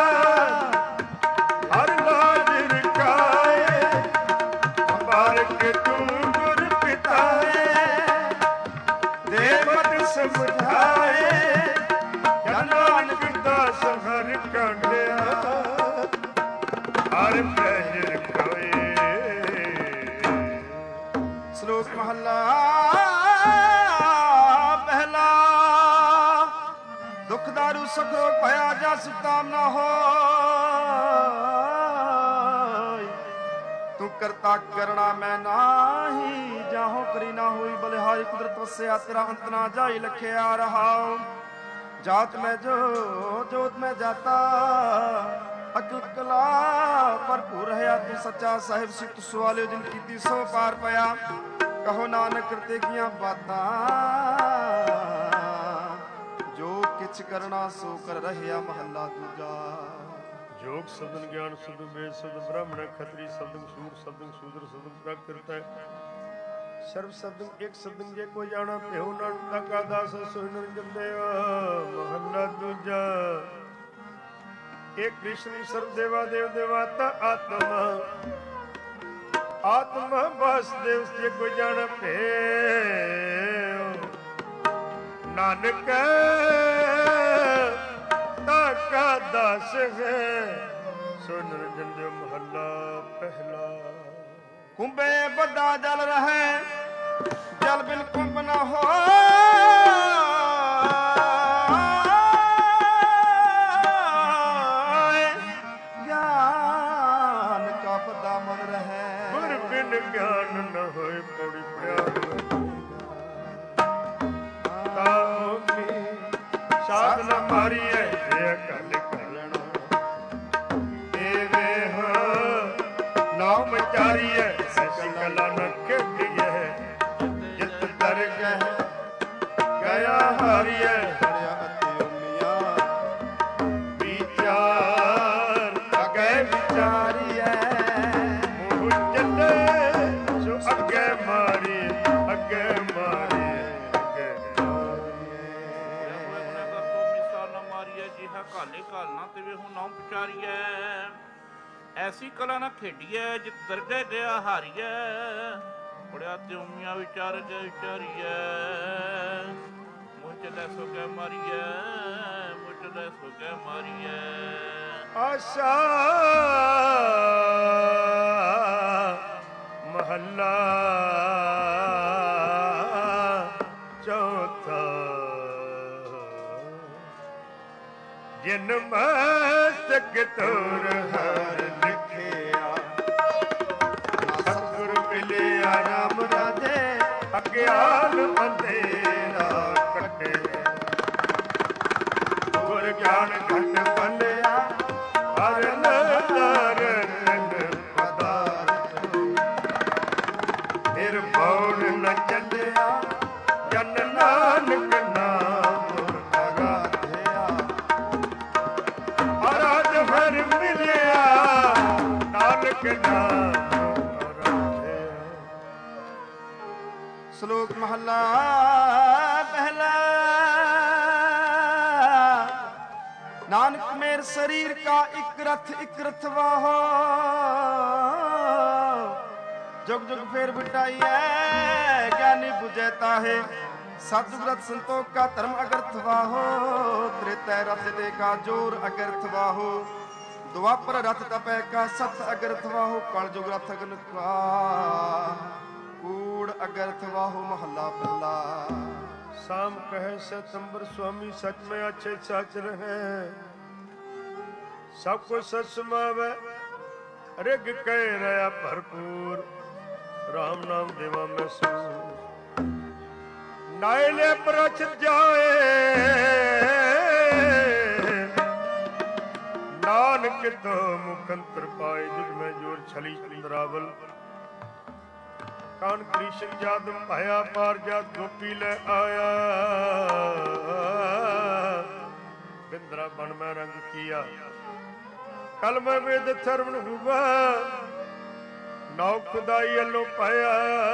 ਹਰ ਲਾਜ ਰਕਾਏ ਬਾਰਕ ਤੂੰ ਗੁਰ ਪਿਤਾਏ ਦੇ ਮਤ ਸਮਝਾਏ ਜਨ ਨਾਨਕ ਦਾਸ ਹਰ ਕੰਡਿਆ ਹਰ ਪਹਿਰ ਕੋਏ। ਸ਼ਲੋਕ ਮਹੱਲਾ ਪਹਿਲਾ। ਦੁਖ ਦਾਰੂ ਸੁਖ ਰੋਗ ਭਇਆ ਜਸ ਤਾਮ ਨਾ ਹੋਇ ਤੂੰ ਕਰਤਾ ਕਰਣਾ ਮੈਂ ਨਾਹੀ ਜਾਹੋ ਕਰੀ ਨਾ ਹੋਈ ਬਲਿਹਾਰੀ ਕੁਦਰਤ ਵਸਿਆ ਤੇਰਾ ਅੰਤ ਨਾ ਜਾਈ ਲਖਿਆ ਰਹਾਉ ਜਾਤ ਮੈਂ ਜੋ ਜੋਤ ਮੈਂ ਜਾਤਾ ਅਕਲ ਕਲਾ ਭਰਪੂਰ ਰਹਾ ਤੂੰ ਸੱਚਾ ਸਾਹਿਬ ਸਿੱਧ ਸਵਾਲਿਓ ਜਿਨ ਕੀਤੀ ਸੋ ਪਾਰ ਪਿਆ ਕਹੋ ਨਾਨਕ ਕਰਤੇ ਕੀਆਂ ਬਾਤਾਂ ਜੋ ਕਿਛ ਕਰਨਾ ਸੋ ਕਰ ਰਹਿਆ ਮਹੱਲਾ ਦੂਜਾ। ਜੋਗ ਸਬਦ ਗਿਆਨ ਸਬਦ ਵੇਦ ਸਬਦ ਬ੍ਰਾਹਮਣ ਖਤਰੀ ਸਬਦ ਸੂਰ ਸਬਦ ਸੂਦਰ ਸਬਦ ਪ੍ਰਕਿਰਤ ਹੈ ਸਰਬ ਸਬਦ ਇੱਕ ਸਬਦ ਜੇ ਕੋ ਜਾਣਾ ਭਿਓ ਨਾਨਕ ਕਾ ਦਾਸ ਸੋਇ ਨਿਰੰਜਨ ਦੇਵਾ ਮਹੱਲਾ ਦੂਜਾ। ਇਹ ਕ੍ਰਿਸ਼ਨ ਸਰਬ ਦੇਵਾ ਦੇਵ ਦੇਵਾਤਾ ਆਤਮਾ ਆਤਮਾ ਵਾਸੁਦੇਵ ਜੇ ਕੋ ਜਾਣ ਭਿਓ ਨਾਨਕ ਤਾ ਕਾ ਦਾਸ ਹੈ ਸੋ ਨਿਰੰਜਨ ਦੇਵ ਮਹੱਲਾ ਪਹਿਲਾ। ਕੁੰਭੇ ਬੱਧਾ ਜਲ ਰਹੈ ਜਲ ਬਿਨ ਕੁੰਭ ਨਾ ਹੋ ਗਿਆਨ ਕਾ ਬੱਧਾ ਮਨ ਰਹੈ ਗੁਰ ਬਿਨ ਗਿਆਨ ਨ ਹੋਏ ਪੌੜੀ ਪੜਿਆ ਤਾਉ ਮੀ ਸਾਧ ਨ ਮਾਰੀਐ ਇਹ ਕਲ ਕਲਣਾ ਦੇਵੇ ਹੋ ਨਾਮ ਵਿਚਾਰੀਐ ਸਚੀ ਕਲਾ ਨ ਖੇਡੀਐ ਜਿਤ ਦਰਗਹਿ ਗਿਆ ਹਾਰੀਐ ਹਰਿਆ ਅਤੇ ਉਮੀਆਂ ਵਿਚਾਰ ਅਗੇ ਵਿਚਾਰੀਐ ਮੋਹ ਚੱਲੇ ਸੋ ਅੱਗੇ ਮਾਰੀ ਅੱਗੇ ਮਾਰੀ ਅੱਗੇ ਕਾਲੇ ਕਾਲ ਨਾ ਤੇ ਹੁਣ ਨਾਮ ਵਿਚਾਰੀਐ ਐਸੀ ਕਲਾ ਨਾ ਖੇਡੀਐ ਜਿਤ ਦਰਗਹਿ ਗਿਆ ਹਾਰੀਐ ਪੜਿਆ ਤੇ ਉਮੀਆਂ ਵਿਚਾਰ ਕੇ ਵਿਚਾਰੀਐ ਮੁਝ ਲੈ ਸੋ ਕੇ ਮਾਰੀਐ ਮੁਝ ਲੈ ਸੋ ਕੇ ਮਾਰੀਐ। ਆਸ਼ਾ ਮਹੱਲਾ ਚੌਥਾ। ਜਿਨ ਮਸਤਕ ਤੋਰ ਹਰ ਲਿਖਿਆ ਸਤਿਗੁਰ ਮਿਲਿਆ ਰਾਮ ਰਾਜੇ ਅਗਿਆਨ ਅੰਧੇਰਾ ਕੱਟੇ ਗੁਰ ਗਿਆਨ ਘਟ ਪਲਿਆ ਹਰ ਨਰਨ ਪਦਾਰਥ ਨਿਰਭਉ ਨ ਚੱਲਿਆ ਜਨ ਨਾਨਕ ਨਾਮ ਅਗਾਧਿਆ ਅਰਾਜ ਹਰ ਮਿਲਿਆ ਨਾਨਕ ਨਾਮ ਅਗਾਧਿਆ। ਸ਼ਲੋਕ ਮਹੱਲਾ ਪਹਿਲਾ। नानक मेर शरीर का एक ਰਥ ਇਕ ਰਥਵਾਹੋ ਜੁਗ ਜੁਗ ਫੇਰ ਬਿਟਾਈਐ ਗਿਆਨੀ 부ਜੈ ਤਾਹੇ ਸਤਿਗੁਰ ਰਥ ਸੰਤੋਖ ਕਾ ਧਰਮ ਅਗਰਥ ਵਾਹੋ ਤ੍ਰੇਤੈ ਰਥ ਦੇ ਕਾ ਜੋਰ ਅਗਰਥ ਵਾਹੋ ਦੁਆਪਰ ਰਥ ਤਪੈ ਕਾ ਸਤ ਅਗਰਥ ਵਾਹੋ ਕਲ ਜੁਗ ਰਥ ਅਗਨ ਕਾ ਕੂੜ ਅਗਰਥ ਵਾਹੋ ਮਹੱਲਾ ਪਹਿਲਾ। ਸਾਮ ਕਹੈ ਸਤੰਬਰ ਸੁਆਮੀ ਸਚ ਮੈਂ ਅੱਛੇ ਸਚ ਰਹੈ ਸਭ ਕੁਛ ਸਚ ਸਮਾਵੈ ਰਿਗ ਕਹਿ ਰਹਾ ਭਰਪੂਰ ਰਾਮ ਨਾਮ ਦੇਵਾ ਮੈਂ ਸੂ ਨਾਇਲੇ ਪ੍ਰਚ ਜਾਏ ਨਾਨਕ ਤੋ ਮੁਖੰਤਰ ਪਾਏ ਜਿਤ ਮੈਂ ਜੋਰ ਛਲੀ ਚੰਦਰਾਵਲ ਕਾਨ ਕ੍ਰਿਸ਼ਨ ਜਾਦਮ ਭਾਇਆ ਪਾਰ ਜਾਤ ਗੋਪੀ ਲੈ ਆਇਆ ਬਿੰਦਰਾ ਬਣ ਮੈਂ ਰੰਗ ਕੀਆ ਕਲ ਮੈਂ ਵੇਦ ਥਰਵਣ ਹੁਆ ਨੌ ਖੁਦਾਈ ਅਲੋ ਪਾਇਆ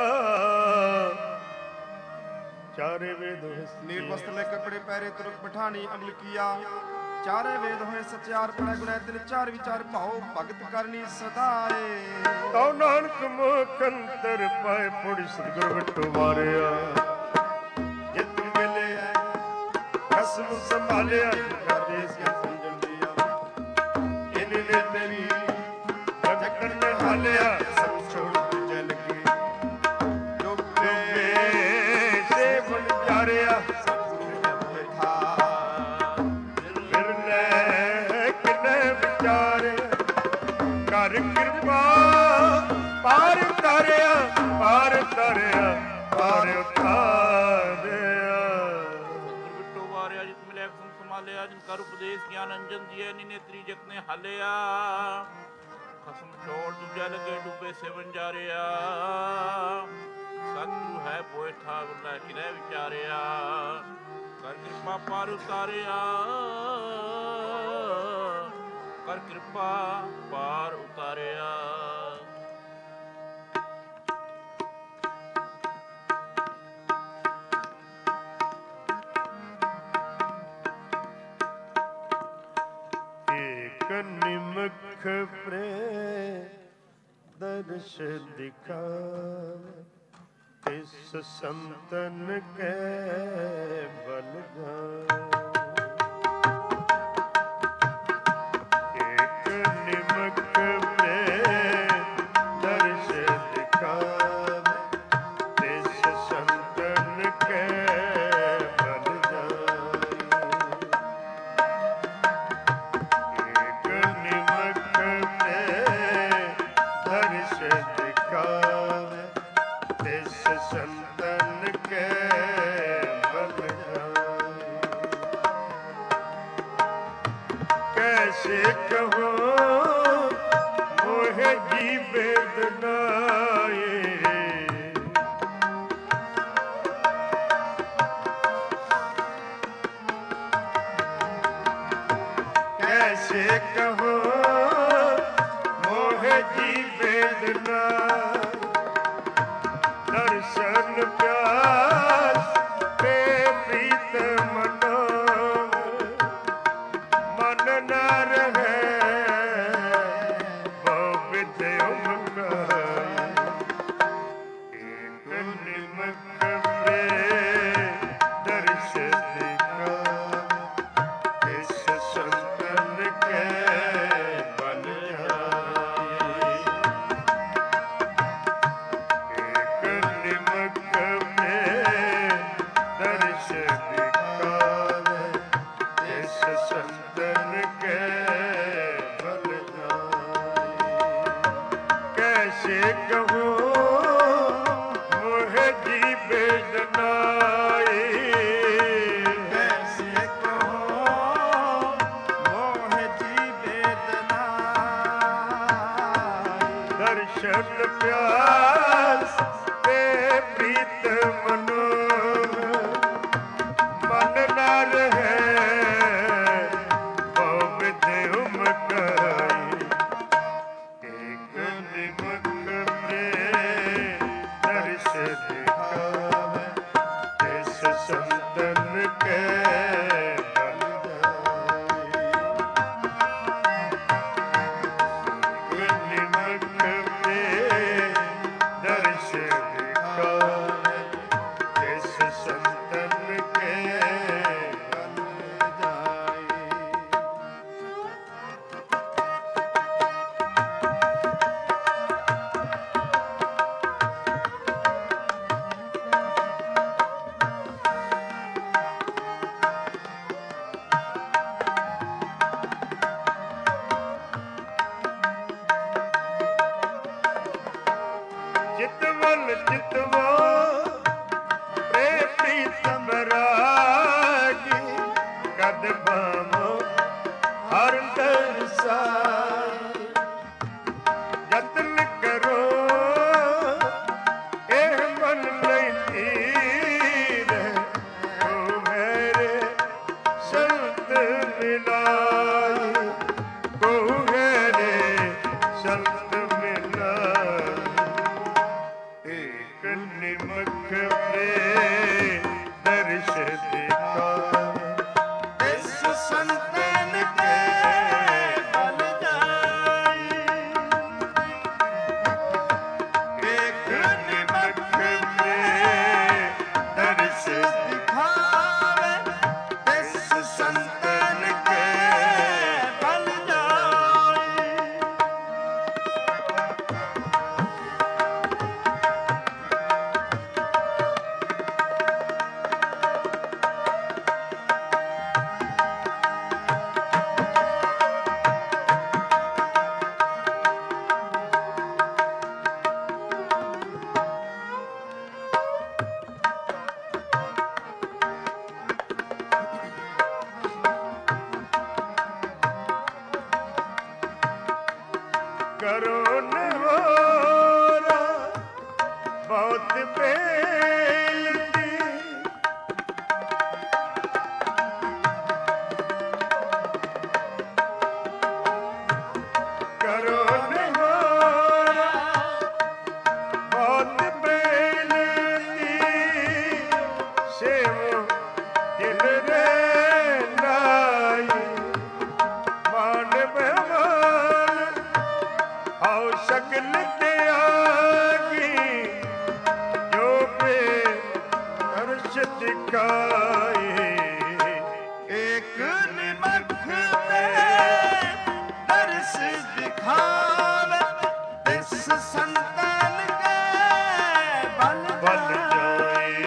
ਚਾਰੇ ਵੇਦ ਹੋਏ ਨੀਰ ਵਸਤਰ ਲੈ ਕੱਪੜੇ ਪਹਿਰੇ ਤੁਰਕ ਪਠਾਣੀ ਅਮਲ ਕੀਆ ਚਾਰੇ ਵੇਦ ਹੋਏ ਸਚਿਆਰ ਪੜੈ ਗੁਣੈ ਤਿਨ ਚਾਰ ਵਿਚਾਰ ਭਾਉ ਭਗਤ ਕਰਨੀ ਸਦਾਏ ਤਉ ਨਾਨਕ ਮੁਖੰਤਰ ਪਾਏ ਪੁੜੀ ਸਤਿਗੁਰ ਵਿਟੋ ਵਾਰਿਆ ਜਿਤ ਮਿਲੇ ਕਸਮ ਸੰਭਾਲਿਆ ਕਰਦੇ ਸਿਆ ਸੰਜਣ ਦਿਆ ਇਹਨੇ ਨੇ ਤੇਰੀ ਜਗਣ ਨੇ ਹਾਲਿਆ ਸਭ ਛੋੜ ਦੂਜੇ ਲੱਗੇ ਲੋਕੇ ਸੇ ਬਣ ਜਾਰਿਆ ਕਰ ਕਿਰਪਾ ਪਾਰ ਉਤਾਰਿਆ ਪਾਰ ਉਤਾਰਿਆ ਪਾਰ ਉਤਾਰਿਆ ਵਿਟੋ ਵਾਰਿਆ ਜਿਤ ਮਿਲਿਆ ਕਸਮ ਸੰਭਾਲਿਆ ਜਿਨ ਕਰ ਉਪਦੇਸ਼ ਗਿਆਨ ਅੰਜਨ ਦੀਏ ਨੀ ਨੇਤਰੀ ਜਗਤ ਨੇ ਹਾਲਿਆ ਖਸਮ ਛੋੜ ਦੂਜਾ ਲਗੇ ਡੁੱਬੇ ਸੇਵਨ ਜਾਰਿਆ ਸਤਿਗੁਰੂ ਹੈ ਪੋਇ ਠਾਕੁਰ ਲੈ ਕਿਨੇ ਵਿਚਾਰਿਆ ਕਰ ਕਿਰਪਾ ਪਾਰ ਉਤਾਰਿਆ ਕਰ ਕਿਰਪਾ ਪਾਰ ਉਤਾਰਿਆ। ਏਕ ਨਿਮਖ ਪ੍ਰੇ ਦਰਸ਼ ਦਿਖਾਵੇ ਤਿਸ ਸੰਤਨ ਕੈ ਬਲ ਜਾਏ कैसे कहो मोहे जी वेदनाए कैसे कहो मोहे जी वेदना दर्शन प्यास पे प्रीत मनो मन न रहे बहु विधि उमकाई एक निमक प्रे दर्श दिखा इस संतन के बल जाई एक निमक प्रे दर्श दिखा इस संतन के बल जाई कैसे कहूँ मोहे जी वेदनाई कैसे कहो मोह जी वेदनाई दर्शन प्यास पे प्रीत मनो मन न रहे बहु विधि उमकाई एक निमक प्रे दर्श दिखावे इस संतन के बल जाई बल चितवो प्रे प्रीतम रागी कद बामो हर दरसाई जतन करो एह मन नहीं तीर ओ मेरे संत मिलाई को मेरे संत मिलाई एक निमक में दर्श देखा इस संतन के बल जाई एक निमक में दर्श दिखावे इस संतन के बल जाई करो नहोरा बहुत बेलती करो नहोरा बहुत बेलती सेवो दिल रे नाई मान बेमान आओ शकल त्यागी जो पे हर्ष दिखाए एक निमक में दर्श दिखावे इस संतान के बल जाए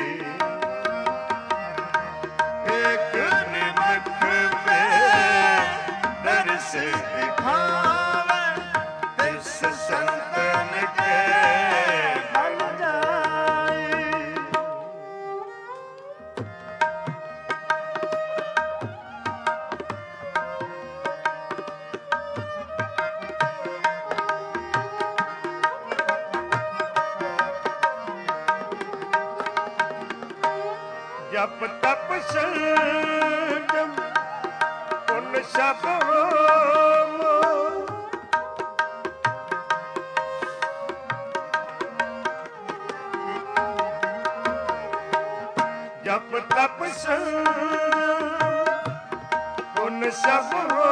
एक निमक में दर्श दिखावे इस संतन के बल जाए जप तप संयम पुन सब होमो जप तप पुन सब हो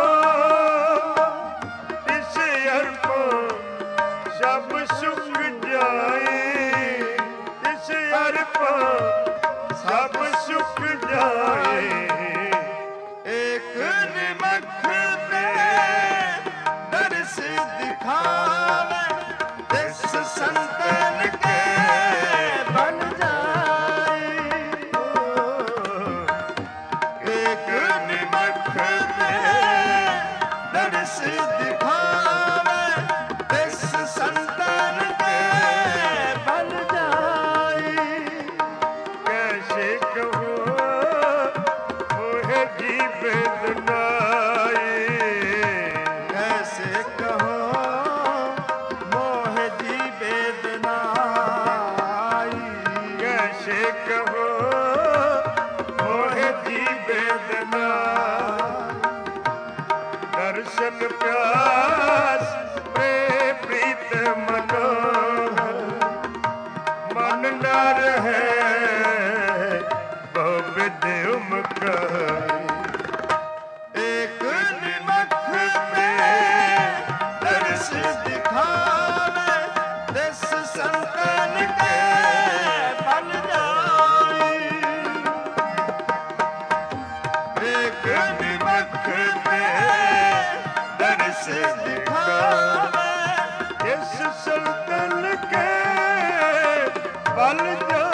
इस अर्पो सब सुख जाए इस अर्पो सब सुख जाए एक निमक में दर्श दिखावे इस संतन के बन जाए एक निमक में दर्श दिखावे इस संतन के बन जाए कैसे कहो मोहे जी वेदनाई कैसे कहो मोहे जी वेदनाई कैसे कहो मोहे जी वेदना दर्शन प्यास प्रेम प्रीत मनोहर मन न रहे बहुविधुम एक निमक में दर्श दिखावे इस संतन के बल जाए एक निमक में दर्श दिखावे इस संतन के बल जाए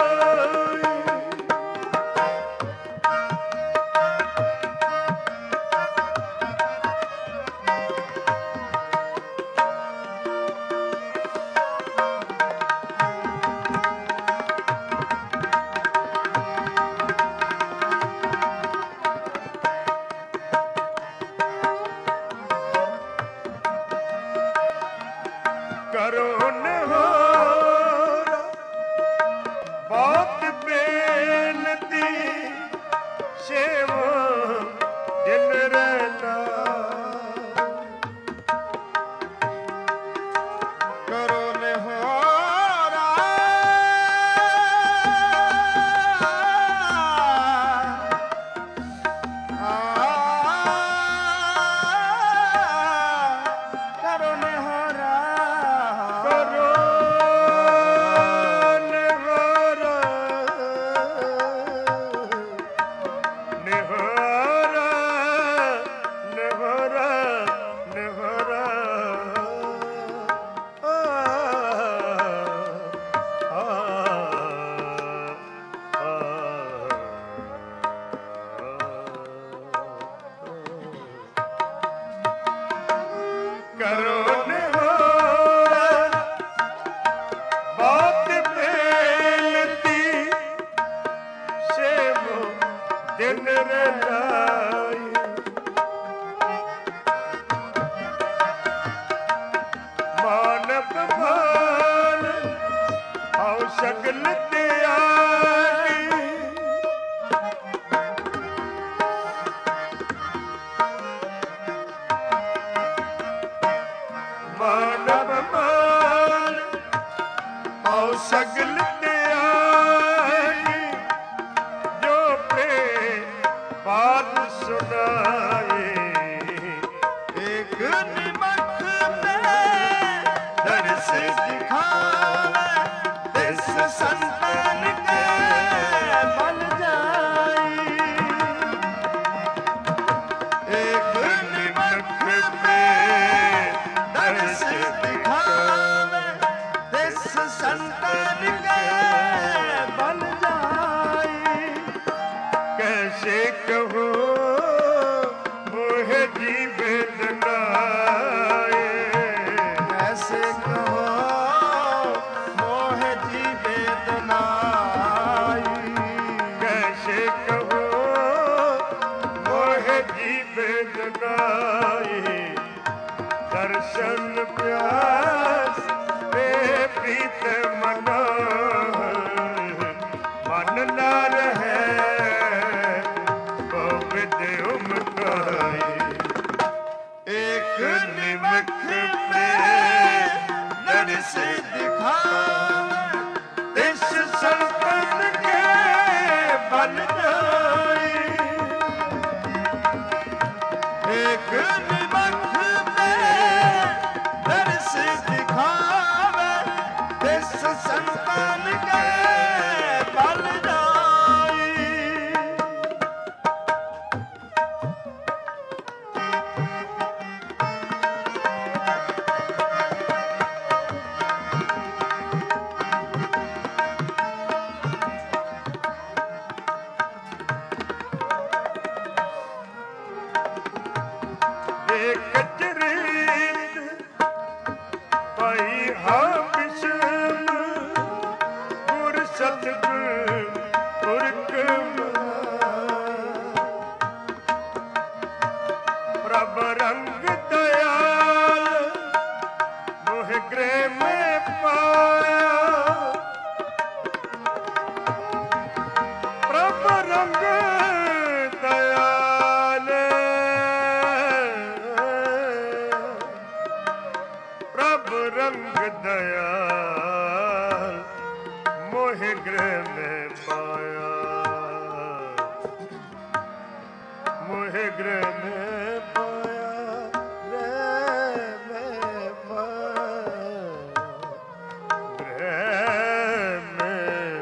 ਕਰੋ ਨਿਹਾਰ ਬਹੁਤ ਬੇਨਤੀ ਸੇਵਾ ਦਿਨ ਰਹਿਣਾ ਕਰੋ ਨਿਹਾਰਾ ਕਰੋ ਨਿਹਾਰਾ ਕਰੋ ਨਿਹਾਰਾ ਨਿਹਾਰਾ ਨਿਹਾਰਾ ਨਿਹਾਰਾ ਕਰੋ ਨਿਹਾਰ ਬਹੁਤ ਬੇਨਤੀ ਸੇਵੋ ਦਿਨ ਰਨਾਈ ਮਾਨਵ ਮਾਨ ਆਉ ਸ਼ਕਲ ਤਿਆਗੀ ਮਾਨਵ ਮਾਨ ਆਉ ਸਗਲ ਤਿਆਗੀ ਜੋ ਪ੍ਰੇ ਬਾਤ ਸੁਣਾਏ ਇੱਕ ਨਿਮਖ ਮੈਂ ਦਰਸ ਦਿਖਾਵੇ ਤਿਸ ਸੰਤਨ ਕੇ ਬਲ ਜਾਈ ਇੱਕ ਨਿਮਖ ਮੈਂ ਦਰਸ ਦਿਖਾਵੇ ਤਿਸ ਸੰਤਨ ਕੇ ਬਲ ਜਾਈ कैसे कहो मोह जी वेदनाए ऐसे कहो मोह जी वेदनाई कैसे कहो मोह जी वेदनाए दर्शन प्यास वे प्रीत मना मन ना रहे एक निमख में दर्श दिखावे तिस संतन के बल जाई एक निमख में दर्श दिखावे तिस संतन के बल जाई ਪ੍ਰਭ ਰੰਗ ਦਇਆਲ ਮੋਹ ਗ੍ਰਹਿ ਮੈਂ ਪਾਇਆ ਪ੍ਰਭ ਰੰਗ ਦਇਆਲ ਪ੍ਰਭ ਰੰਗ ਦਇਆਲ ਮੋਹ ਗ੍ਰਹਿ ਮੈਂ ਪਾਇਆ मोह गृह में पाया गृह में पाया गृह में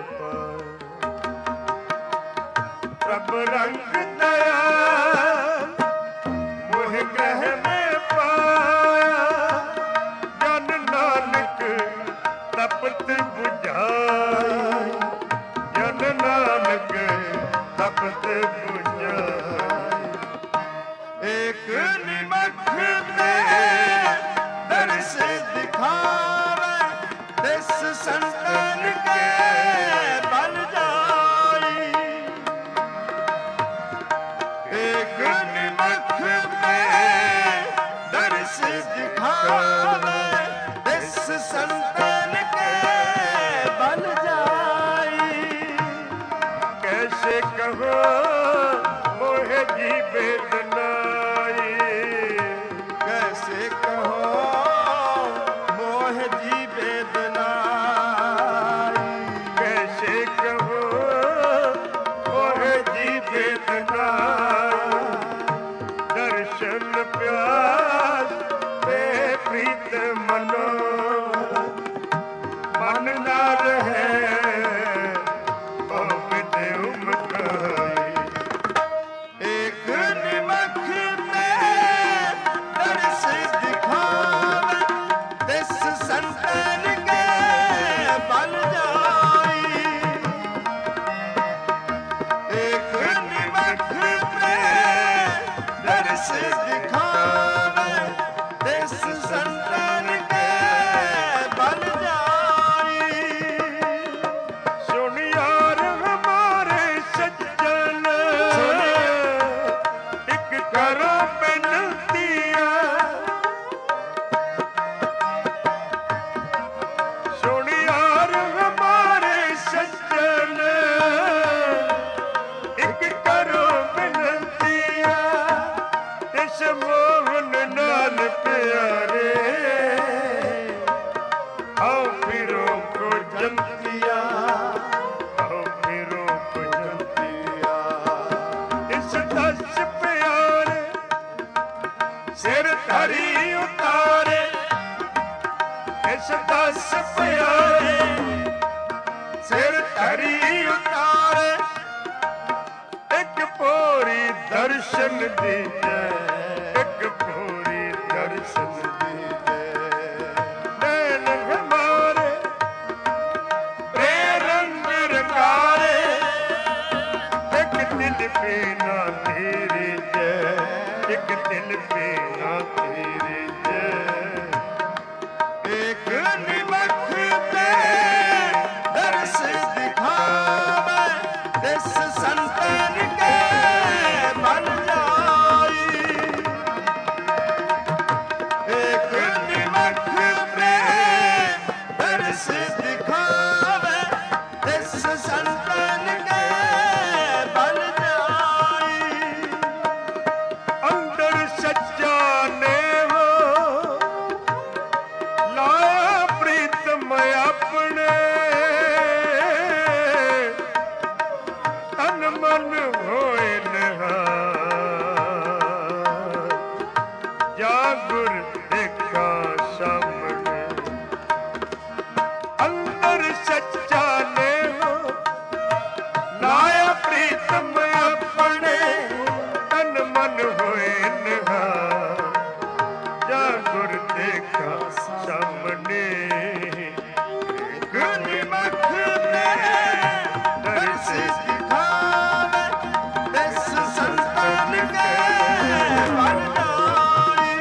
पाया प्रभ रंग दया मोह गृह में पाया जन नानक तपत बुझाई जन नानक तपत बुझाई एक निमख में दर्श दिखावे तिस संतन के बल जाई एक निमख में दर्श दिखावे तिस संतन के बल जाई। कैसे कहो मोहे जी बेदनाई, कैसे कहो मोह जी बेदनाई। कैसे कहो मोहे जी बेदनाई। दर्शन प्यास पे प्रीत मनो, मन ना रहे एक निमख में दर्श दिखावे, तिस संतन के बल जाई। एक निमख में दर्श दिखावे, तिस संतन के बल जाई। सुन यार हमारे सज्जन, एक करो बिनतियाँ। सुन यार हमारे सज्जन, एक करो बिनतियाँ। इस मोहन नाल प्यारे, आओ फिरो को जंतिया, आओ फिरो को जंतिया। इस 10 प्यारे सिर धरी उतारे, इस 10 प्यारे सिर धरी उतारे। एक पोरी दर्शन दीजे, एक पोरी दर्शन दीजे। नैन हमारे रंग रंगारे, एक दिल पे ना तेरी जय, एक दिल पे ना तेरी जय। एक निमख में दर्श दिखावे, तिस संतन के बल जाई। एक निमख में दर्श दिखावे, तिस संतन के बल जाई। अंदर सच्चा ने हो लाया प्रीतम अपने, तन मन होए निहार। जा गुर देखा सामने, अंदर सच्चा ने हो लाया प्रीतम अपने, तन मन होए निहार। जा गुर देखा सामने। एक निमख में दर्श दिखावे, तिस संतन के बल जाई।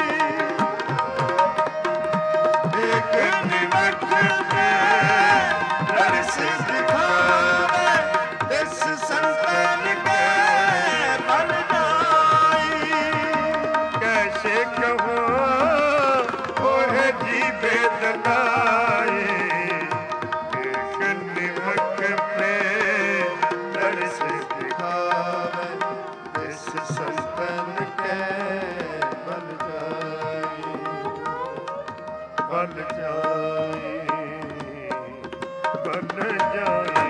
एक निमख में दर्श दिखावे, तिस संतन के बल जाई। कैसे कहो मोहे जी बेदनाई। एक निमक पे दर्श दिखावे, तिस संतन के बल जाई। बल जाए, बल जाए।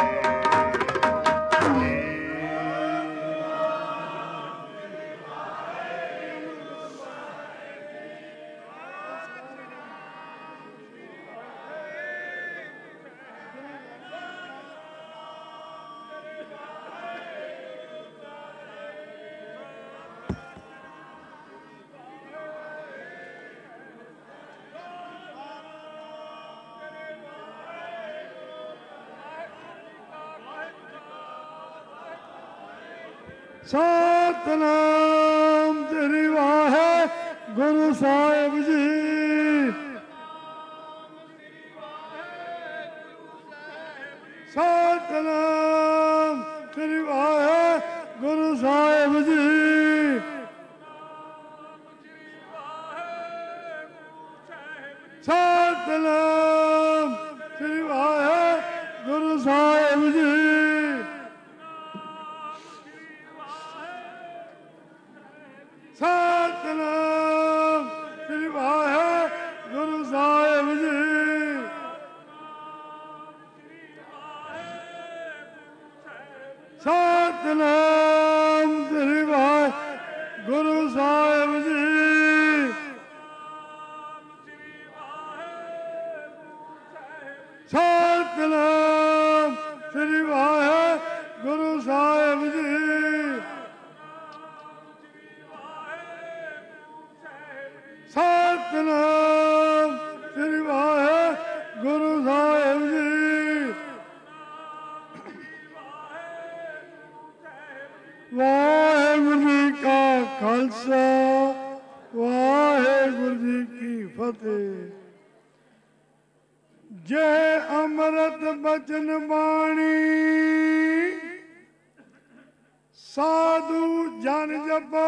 ਸਤਿਨਾਮ ਤੇਰੀ ਵਾਹੇ ਗੁਰੂ ਸਾਹਿਬ ਜੀ। ਸਤਿਨਾਮ ਤੇਰੀ ਵਾਹੇ ਗੁਰੂ ਸਾਹਿਬ ਜੀ। ਸਤਿਨਾਮ ਸਤਿਨਾਮ ਸ੍ਰੀ ਵਾਹਿਗੁਰੂ ਸਾਹਿਬ ਜੀ। ਸਤਿਨਾਮ ਸ੍ਰੀ ਵਾਹਿਗੁਰੂ ਸਾਹਿਬ ਜੀ। ਸਤਿਨਾਮ ਸ੍ਰੀ ਵਾਹਿਗੁਰੂ ਸਾਹਿਬ ਜੀ। ਸਤਿਨਾਮ ਸ੍ਰੀ ਵਾਹਿਗੁਰੂ ਸਾਹਿਬ ਜੀ। ਸਤਿਨਾਮ ਸ੍ਰੀ ਵਾਹਿਗੁਰੂ ਸਾਹਿਬ ਜੀ। ਵਾਹਿਗੁਰੂ ਜੀ ਕਾ ਖਾਲਸਾ ਵਾਹਿਗੁਰੂ ਜੀ ਕੀ ਫਤਿਹ। ਜੇ ਅੰਮ੍ਰਿਤ ਬਚਨ ਬਾਣੀ ਸਾਧੂ ਜਨ ਜਪੈ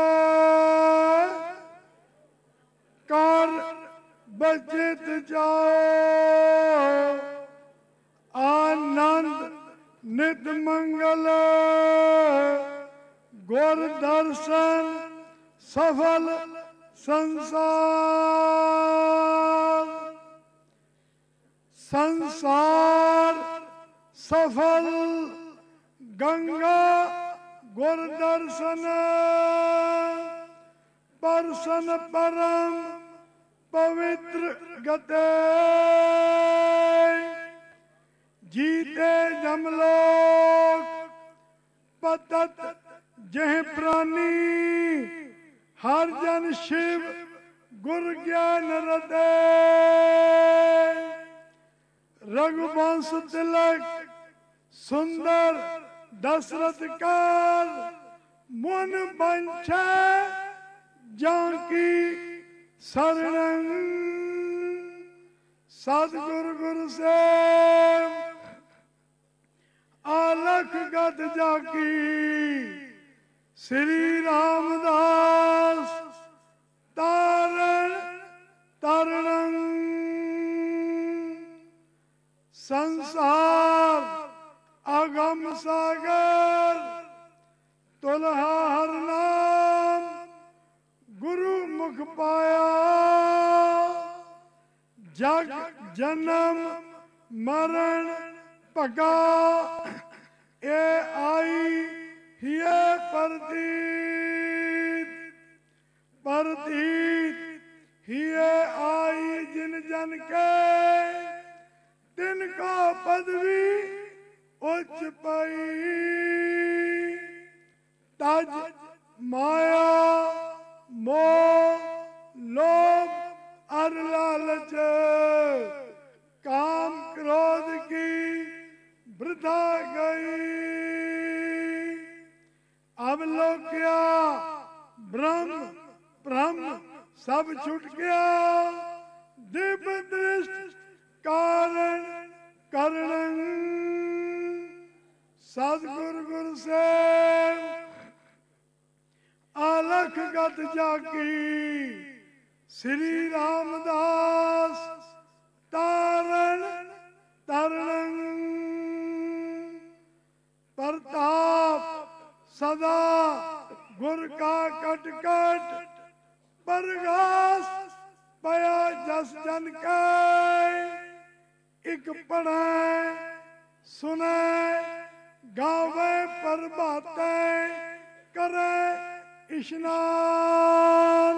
ਕਰ ਬਚਿਤ ਜਾਓ ਆਨੰਦ ਨਿਤ ਮੰਗਲ ਗੁਰ ਦਰਸ਼ਨ ਸਫਲ ਸੰਸਾਰ। ਸੰਸਾਰ ਸਫਲ ਗੰਗਾ ਗੁਰ ਦਰਸ਼ਨ ਪਰਸਨ ਪਰਮ ਪਵਿੱਤਰ ਗਤੇ ਜੀਤੇ ਜਮਲੋਕ ਪਤਤ ਜਹ ਪ੍ਰਾਨੀ ਹਰ ਜਨ ਸ਼ਿਵ ਗੁਰ ਗਿਆਨ ਰਤੇ ਰਘੁਵੰਸ਼ ਤਿਲਕ ਸੁੰਦਰ ਦਸ਼ਰਥ ਕਾਰ ਮਨ ਬੰਛੈ ਜਾਂਕੀ ਸਰਣੰ ਸਤਿਗੁਰ ਗੁਰ ਸੇਵ ਆਲਖ ਗਤ ਜਾਕੀ ਸ੍ਰੀ ਰਾਮਦਾਸ ਤਾਰਨ ਤਰਣੰ ਸੰਸਾਰ ਅਗਮ ਸਾਗਰ ਤੁਲਹਾ ਹਰ ਨਾਮ ਗੁਰੂ ਮੁਖ ਪਾਇਆ ਜਗ ਜਨਮ ਮਰਨ ਭਗਾ ਇਹ ਆਈ ਹੀਏ ਪ੍ਰਤੀਤ ਹੀਏ ਆਈ ਜਿਨ ਜਨ ਕੇ ਤਿਨ ਕਾ ਪਦਵੀ ਉੱਚ ਪਈ ਤਜ ਮਾਇਆ ਮੋਹ ਲੋਭ ਅਰ ਲਾਲਚ काम क्रोध की वृथा गई। अब लोक्या ब्रह्म ब्रह्म सब छूट गया दिव्य दृष्टि कारण करण सतगुरु गुरु से अलख गत जाकी श्री रामदास तारण तरणं प्रताप सदा गुर का कट कट परगास पया जस जन के एक पढ़े सुने गावे प्रभाते करे इशनान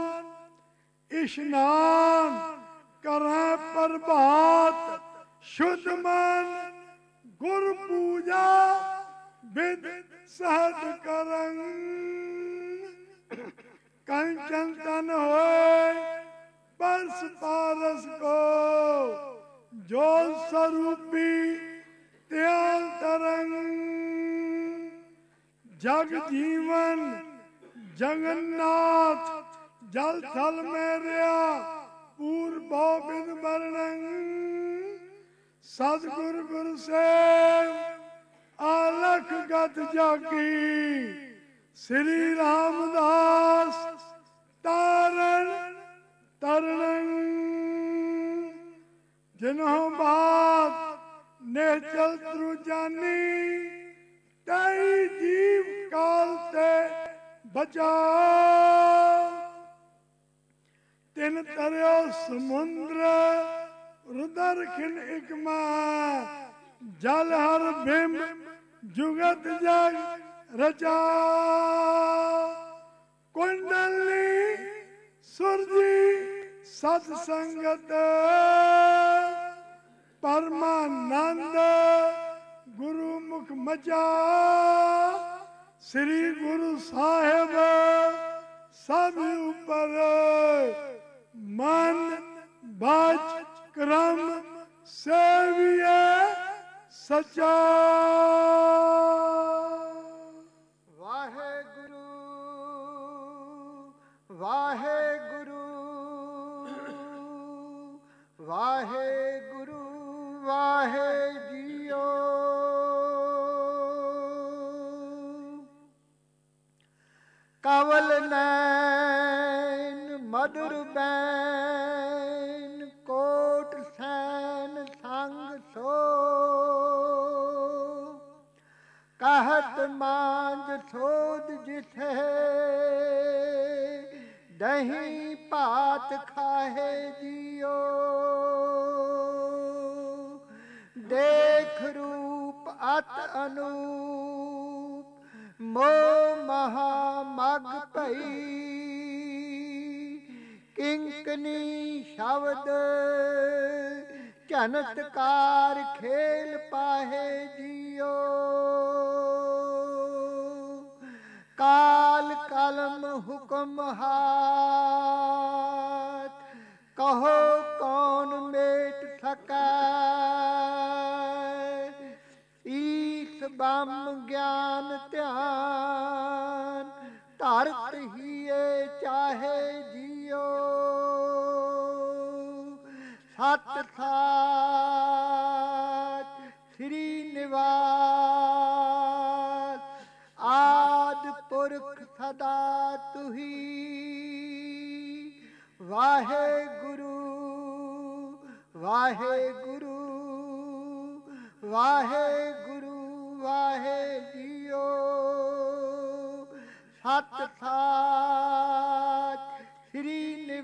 इशनान करें प्रभात शुद्ध मन गुर पूजा विद सहत करं कंचन तन होए परस पारस को जो स्वरूपी त्याग तरंग जग जीवन जगन्नाथ जल थल में रहा पूर्व बिन वर्णन सतगुरु गुरु से अलख गत जाकी श्री रामदास तारण तरणं जिन्हों बात नेचल त्रुजानी तई जीव काल ते बचा तिन तरयो समुद्र रुदर खिन इकमा जल हर बिम जुगत जग रचा कुंडली सुरजी सत्संगत परमानंद गुरु मुख मचा श्री गुरु साहेब सब ऊपर मन भज क्रम सेविय सचा। वाहे गुरु वाहे गुरु वाहे गुरु वाहे जियो। कवल नैन मधुर बैन कोट सैन संग सो कहत मांझ सोध जिथे दही पात खाहे जियो। देख रूप अत अनूप मोह महा मग पई किंकनी शब्द चनतकार खेल पाहे जियो। काल कलम हुक्म हाथ कहो कौन मेट सकै। ईस बम ज्ञान ध्यान धरत हिए चाहे जियो। सत साच श्री निवास आद पुरख सदा तुही। वाहे गुरु वाहे गुरु वाहे गुरु वाहे जियो। सत साच श्री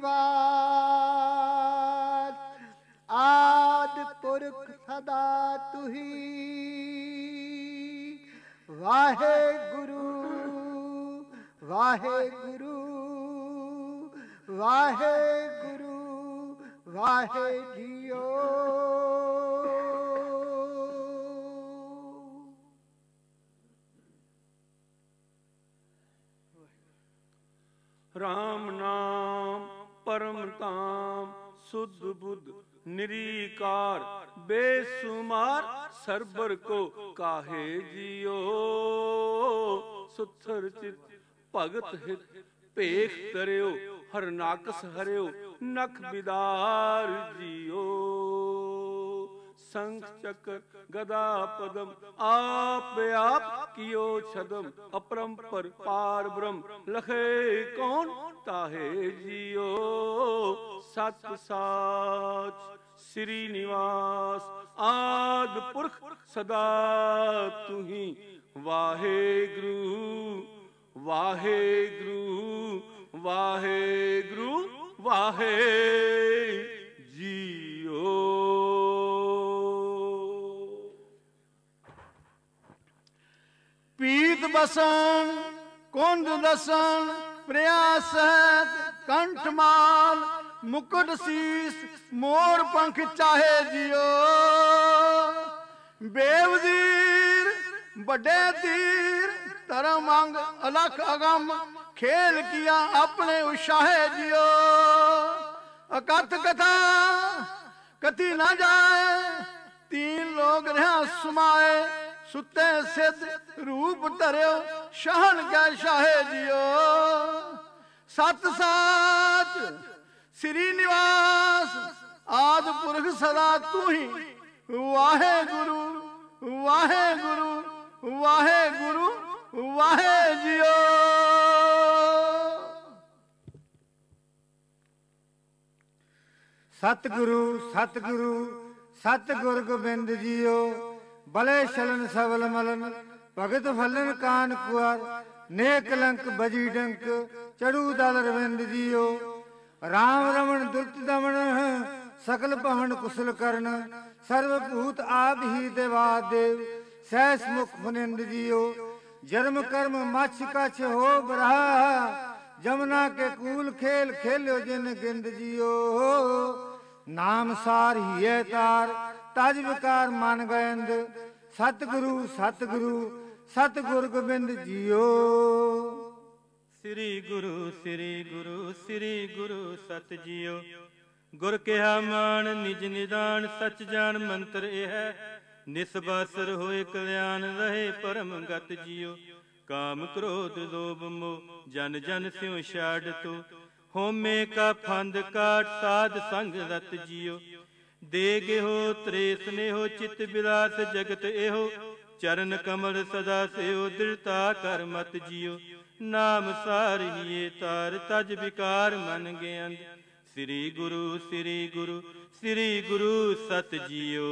निवास आद पुरख सदा तुही। वाहे गुरु वाहे गुरु वाहे गुरु वाहे जियो। राम नाम परम धाम सुध बुध निरीकार बेसुमार सरबर को काहे जियो। सुथर चित भगत हित भेख तरियो हरनाकस हरियो नख बिदार जियो। शंख चक्र गदा पदम आप कियो छदम अपरंपर पार ब्रह्म लखे कौन ताहे जियो। सत साच श्री निवास आद पुरख सदा तुही। वाहे गुरु वाहे गुरु वाहे गुरु वाहे जियो। पीत बसन कुंड दसन प्रयास कंठमाल मुकुट शीस मोर पंख चाहे जियो। बेवजीर बड़े तीर तरम अंग अलख अगम खेल किया अपने उत्साहे जियो। अकथ कथा कथी न जाए तीन लोग रहा सुमाए। सुते सिद्ध रूप धरियो शहन कै शाहे जियो। सत साच श्री निवास आद पुरख सदा तू ही। वाहे गुरु वाहे गुरु वाहे गुरु वाहे जियो। सतगुरु सतगुरु ਸਤ ਗੁਰ ਗੋਬਿੰਦ ਜੀਓ। ਬਲੇ ਛਲਨ ਸਬਲ ਮਲਨ ਭਗਤ ਫਲਨ ਕਾਨ ਕੁਆਰ। ਨੇਕ ਕਲੰਕ ਬਜੀ ਡੰਕ ਚੜੂ ਦਲ ਰਵਿੰਦ ਜੀਓ। ਰਾਮ ਰਮਣ ਦੁਰਤ ਦਮਨ ਸਕਲ ਭਵਨ ਕੁਸਲ ਕਰਨ। ਸਰਵ ਭੂਤ ਆਪ ਹੀ ਦੇਵਾ ਦੇਵ ਸਹਿਸ ਮੁਖ ਫਨਿੰਦ ਜੀਓ। ਜਨਮ ਕਰਮ ਮਛ ਕਛ ਹੋ ਬਰਾ। ਜਮਨਾ ਕੇ ਕੂਲ ਖੇਲ ਖੇਲਿਓ ਜਿਨ ਗਿੰਦ ਜੀਓ। ਨਾਮ ਸਾਰ ਹੀਏ ਤਾਰ ਤਜ ਵਿਕਾਰ ਮਨ ਗਇੰਦ। ਸਤਿਗੁਰੂ ਸਤਿਗੁਰੂ ਸਤਿਗੁਰ ਗੋਬਿੰਦ ਜੀਓ। ਸ੍ਰੀ ਗੁਰੂ ਸ੍ਰੀ ਗੁਰੂ ਸ੍ਰੀ ਗੁਰੂ ਸਤ ਜੀਓ। ਗੁਰ ਕਿਹਾ ਮਾਨ ਨਿਜ ਨਿਦਾਨ ਸਚ ਜਾਣ ਮੰਤਰ ਇਹ ਹੈ। ਨਿਸਬਾਸਰ ਹੋਏ ਕਲਿਆਣ ਰਹੇ ਪਰਮ ਗਤ ਜੀਓ। ਕਾਮ ਕ੍ਰੋਧ ਲੋਭ ਮੋਹ ਜਨ ਜਨ ਸਿਉ ਛਾੜ ਤੋ। ਹੋਮੇ ਕਾ ਫੰਦ ਕਾਟ ਸਾਧ ਸੰਗ ਰਤ ਜੀਓ। ਦੇ ਗਿਹੋ ਤ੍ਰੇਸ ਨੇਹੋ ਚਿਤ ਬਿਲਾਸ ਜਗਤ ਇਹੋ। ਚਰਨ ਕਮਲ ਸਦਾ ਸਿਓ ਦ੍ਰਿੜਤਾ ਕਰ ਮਤ ਜੀਓ। ਨਾਮ ਸਾਰੀਏ ਤਾਰ ਤਜ ਵਿਕਾਰ ਮਨ ਗਿਆਨ। ਸ੍ਰੀ ਗੁਰੂ ਸ੍ਰੀ ਗੁਰੂ ਸ੍ਰੀ ਗੁਰੂ ਸਤ ਜੀਓ।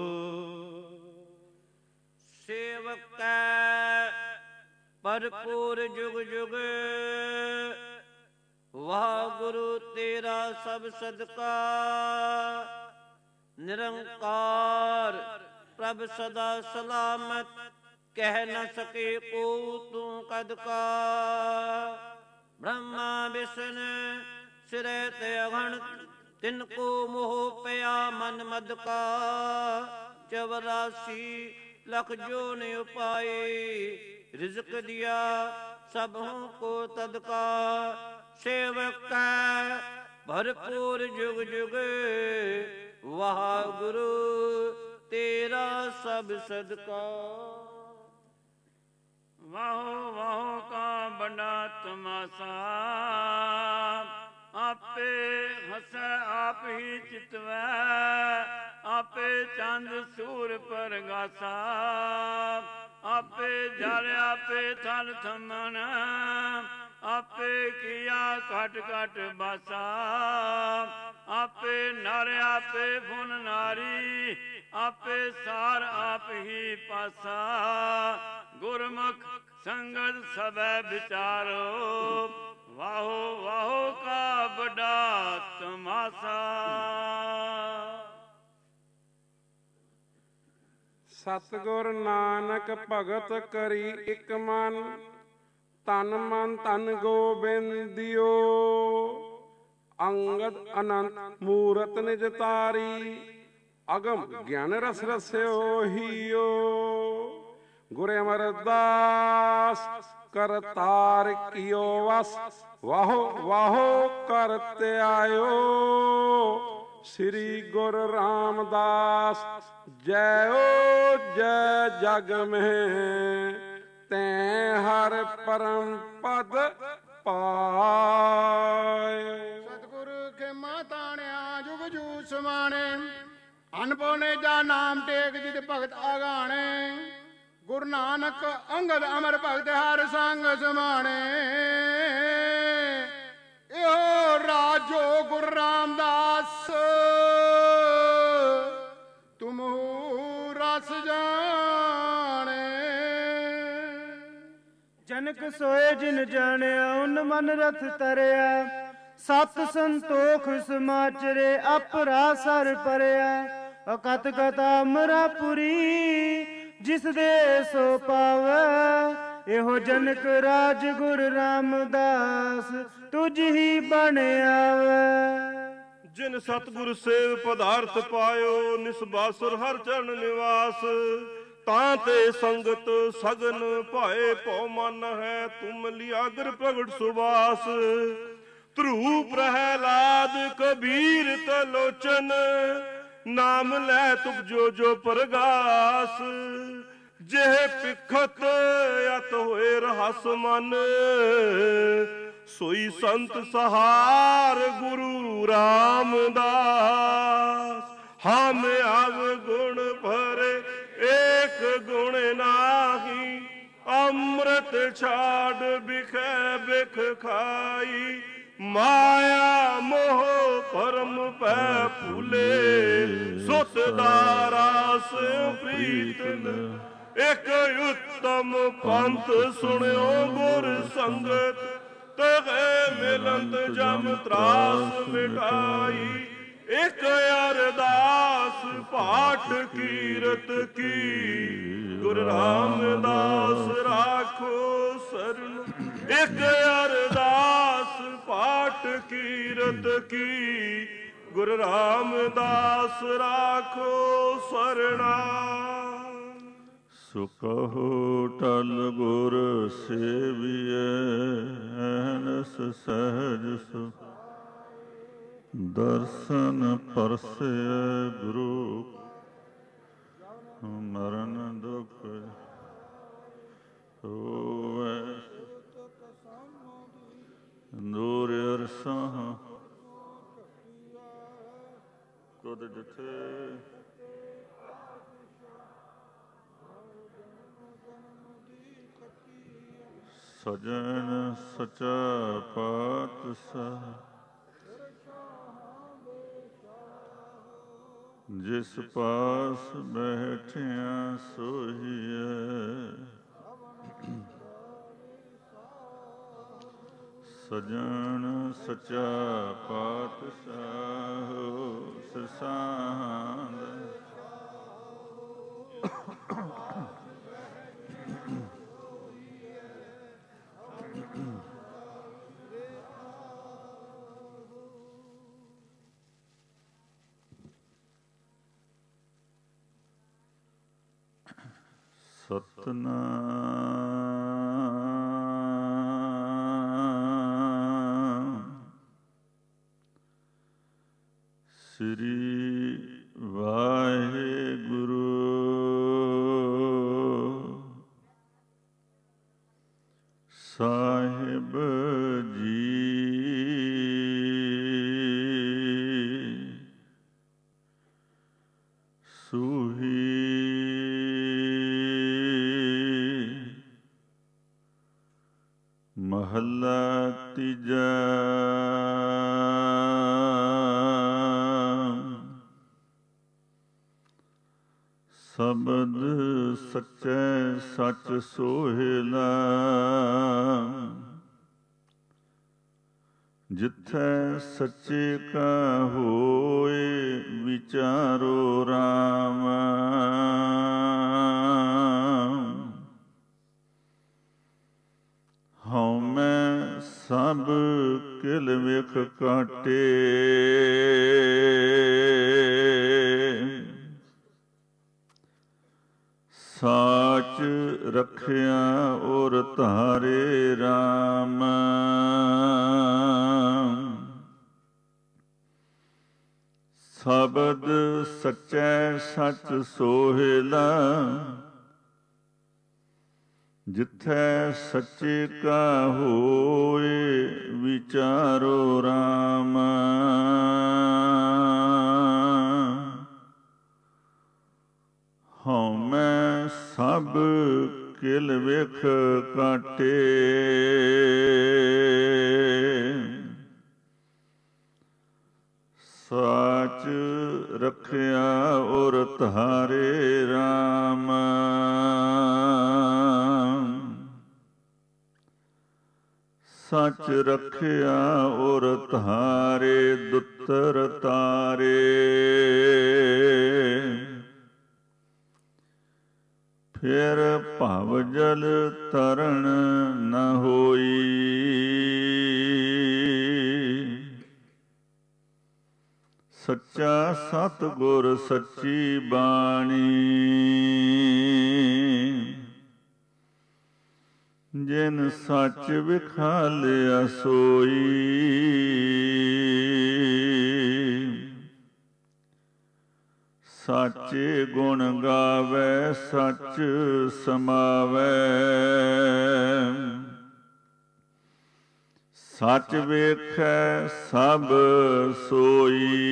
ਸੇਵਕੈ ਭਰਪੂਰ ਜੁਗ ਜੁਗ। ਵਾਹਿਗੁਰੂ ਤੇਰਾ ਸਭ ਸਦਕਾ। ਨਿਰੰਕਾਰ ਪ੍ਰਭ ਸਦਾ ਸਲਾਮਤ। ਕਹਿ ਨ ਸਕੇ ਕੋ ਤੂੰ ਕਦ ਕਾ। ਬ੍ਰਹਮਾ ਵਿਸ਼ਨ ਸਿਰੇ ਤੇ ਅਗਣਤ। ਤਿਨ ਕੋ ਮੋਹ ਪਿਆ ਮਨ ਮਦ ਕਾ। 84 ਲੱਖ ਜੋਨ ਉਪਾਏ। ਰਿਜ਼ਕ ਦਿਆ ਸਭੋਂ ਕੋ ਤਦਕਾ। ਸੇਵਕੈ ਭਰਪੂਰ ਜੁਗ ਜੁਗ। ਵਾਹਿਗੁਰੂ ਤੇਰਾ ਸਭ ਸਦਕਾ। ਵਾਹੋ ਵਾਹੋ ਕਾ ਬੜਾ ਤਮਾਸਾ। ਆਪੇ ਹਸੈ ਆਪ ਹੀ ਚਿਤਵੈ। ਆਪੇ ਚੰਦ ਸੂਰ ਪਰਗਾਸਾ। ਆਪੇ ਜਲ ਆਪੇ ਥਲ ਥਮਨ। ਆਪੇ ਕੀਆ ਘਟ ਘਟ ਬਾਸਾ। ਆਪੇ ਨਰ ਆਪੇ ਫੁਨ ਨਾਰੀ। ਆਪੇ ਸਾਰ ਆਪ ਹੀ ਪਾਸਾ। ਗੁਰਮੁਖ ਸੰਗਤ ਸਭੈ ਵਿਚਾਰੋ। ਵਾਹੋ ਵਾਹੋ ਕਾ ਬੜਾ ਤਮਾਸਾ। ਸਤਿਗੁਰ ਨਾਨਕ ਭਗਤ ਕਰੀ ਇਕ ਮਨ। ਤਨ ਮਨ ਧਨ ਗੋਬਿੰਦਿਓ। ਅੰਗਦ ਅਨੰਤ ਮੂਰਤ ਨਿਜ ਤਾਰੀ। ਅਗਮ ਗਿਆਨ ਰਸ ਰਸਿਓ ਹੀਓ। ਗੁਰ ਅਮਰਦਾਸ ਕਰਤਾਰ ਕੀਓ ਵਸ। ਵਾਹੋ ਵਾਹੋ ਕਰਤ ਆਇਓ। ਸ੍ਰੀ ਗੁਰ ਰਾਮਦਾਸ ਜੈਓ ਜੈ ਜਗ ਮਹਿ। ਤੈਂ ਹਰ ਪਰਮ ਪਦ ਪਾਇ। ਸਤਿਗੁਰ ਕੇ ਮਾਤਾਣਿਆ ਜੁਗ ਜੂ ਸਮਾਣੇ। ਅਨਪੋਨੇ ਜਾ ਨਾਮ ਟੇਕ ਜਿਤ ਭਗਤ ਆਗਾਣੇ। ਗੁਰੂ ਨਾਨਕ ਅੰਗਦ ਅਮਰ ਭਗਤ ਹਰ ਸੰਗ ਸਮਾਣੇ। ਇਹੋ ਰਾਜੋ ਗੁਰੂ ਰਾਮਦਾਸ। ਤੁਮਹੁ ਰਸ ਜਾਣੇ। ਜਨਕ ਸੋਏ ਜਿਨ ਜਾਣਿਆ ਉਨ ਮਨ ਰਥ ਤਰਿਆ। ਸਤ ਸੰਤੋਖ ਸਮਾਚਰੇ ਅਪਰਾ ਸਰ ਪਰਿਆ। ਅਕਤ ਕਥਾ ਅਮਰਾਪੁਰੀ ਜਿਸ ਦੇ ਸੋ ਪਾਵੈ। ਇਹੋ ਜਨਕ ਰਾਜ ਗੁਰ ਰਾਮਦਾਸ ਤੁਝ ਹੀ ਬਣ ਆਵੈ। ਜਿਨ ਸਤਿਗੁਰ ਸੇਵ ਪਦਾਰਥ ਪਾਇਓ। ਨਿਸਬਾਸੁਰ ਹਰ ਚਰਨ ਨਿਵਾਸ। ਤਾਂ ਤੇ ਸੰਗਤ ਸਗਨ ਭਾਏ ਭਉ ਮਨ ਹੈ। ਤੁਮ ਲਿਆਗਰ ਪ੍ਰਗਟ ਸੁਬਾਸ। ਧਰੂ ਪ੍ਰਹਿਲਾਦ ਕਬੀਰ ਤਲੋਚਨ। ਨਾਮ ਲੈ ਤੁਪਜੋ ਜੋ ਪਰਗਾਸ। ਜਿਹ ਪਿਖਤ ਅਤ ਹੋਏ ਰਹਸ ਮਨ। ਸੋਈ ਸੰਤ ਸਹਾਰ ਗੁਰੂ ਰਾਮਦਾਸ। ਹਮ ਆਵ ਗੁਣ ਭਰੇ ਏਕ ਗੁਣ ਨਾਹੀ। ਅੰਮ੍ਰਿਤ ਛਾੜ ਬਿਖੈ ਬਿਖ ਖਾਈ। ਮਾਇਆ ਮੋਹ ਭਰਮ ਪੈ ਭੂਲੇ, ਸੁਤ ਦਾ ਰਾਸ ਪ੍ਰੀਤ ਇਕ ਉੱਤਮ ਪੰਥ ਸੁਣਿਓ ਗੁਰ ਸੰਗਤ, ਤਗੇ ਮਿਲੰਤ ਜਮ ਤਰਾਸ ਮਿਟਾਈ, ਇਕ ਅਰਦਾਸ ਪਾਠ ਕੀਰਤ ਕੀ, ਗੁਰੂ ਰਾਮਦਾਸ ਰਾਖੋ ਸਰਨ, ਇਕ ਅਰਦਾਸ ਪਾਠ ਕੀਰਤ ਕੀ, ਗੁਰੂ ਰਾਮਦਾਸ ਰਾਖੋ ਸਰਣਾ। ਸੋ ਕਹੋ ਟਲ ਗੁਰ ਸੇਵੀਐ, ਐਨਸ ਸਹਿਜ ਸੁਖ, ਦਰਸ਼ਨ ਪਰਸੈ ਗੁਰੂ, ਮਰਨ ਦੁਖ ਹੋਵੈ, ਦੂਰ ਅਰਸਾਂ ਤੁਧ ਜਿਥੇ, ਸਜਣ ਸਚਾ ਪਾਤਸ਼ਾਹ, ਜਿਸ ਪਾਸ ਬੈਠਿਆ ਸੋਹੀਐ, ਸਜਣ ਸਚਾ ਪਾਤਸ਼ਾਹ ਸਿਸਾਂਦ, ਸਤਨਾਮ ਸ੍ਰੀ ਵਾਹਿਗੁਰੂ ਸਾਹਿਬ ਜੀ। ਸੂਹੀ ਮਹੱਲਾ ਤੀਜਾ। ਸ਼ਬਦ ਸੱਚੈ ਸੱਚ ਸੋਹਿਲਾ, ਜਿੱਥੈ ਸੱਚੇ ਕਾ ਹੋਏ ਵਿਚਾਰੋ ਰਾਮ। ਹਉਮੈ ਸਭ ਕਿਲ ਵਿਖ ਕਾਟੇ, ਸਾਚ ਰਖਿਆ ਔਰ ਧਾਰੇ ਰਾਮ। ਸ਼ਬਦ ਸੱਚੈ ਸੱਚ ਸੋਹਿਲਾ, ਜਿੱਥੈ ਸੱਚੇ ਕਾ ਹੋਏ ਵਿਚਾਰੋ ਰਾਮ। ਹਉਮੈ ਸਭ ਕਿਲ ਵਿਖ ਕਾਟੇ, ਸਾਚ ਰਖਿਆ ਔਰ ਧਾਰੇ ਰਾਮ। ਸੱਚ ਰਖਿਆ ਔਰ ਧਾਰੇ ਦੁੱਤਰ ਤਾਰੇ। ਫਿਰ ਭਵ ਜਲ ਤਰਨ ਨ ਹੋਈ, ਸੱਚਾ ਸਤਿਗੁਰ ਸੱਚੀ ਬਾਣੀ। ਜਿਨ ਸੱਚ ਵਿਖਾਲਿਆ ਸੋਈ, ਸਾਚੇ ਗੁਣ ਗਾਵੇ ਸੱਚ ਸਮਾਵੈ। ਸੱਚ ਵੇਖੈ ਸਭ ਸੋਈ,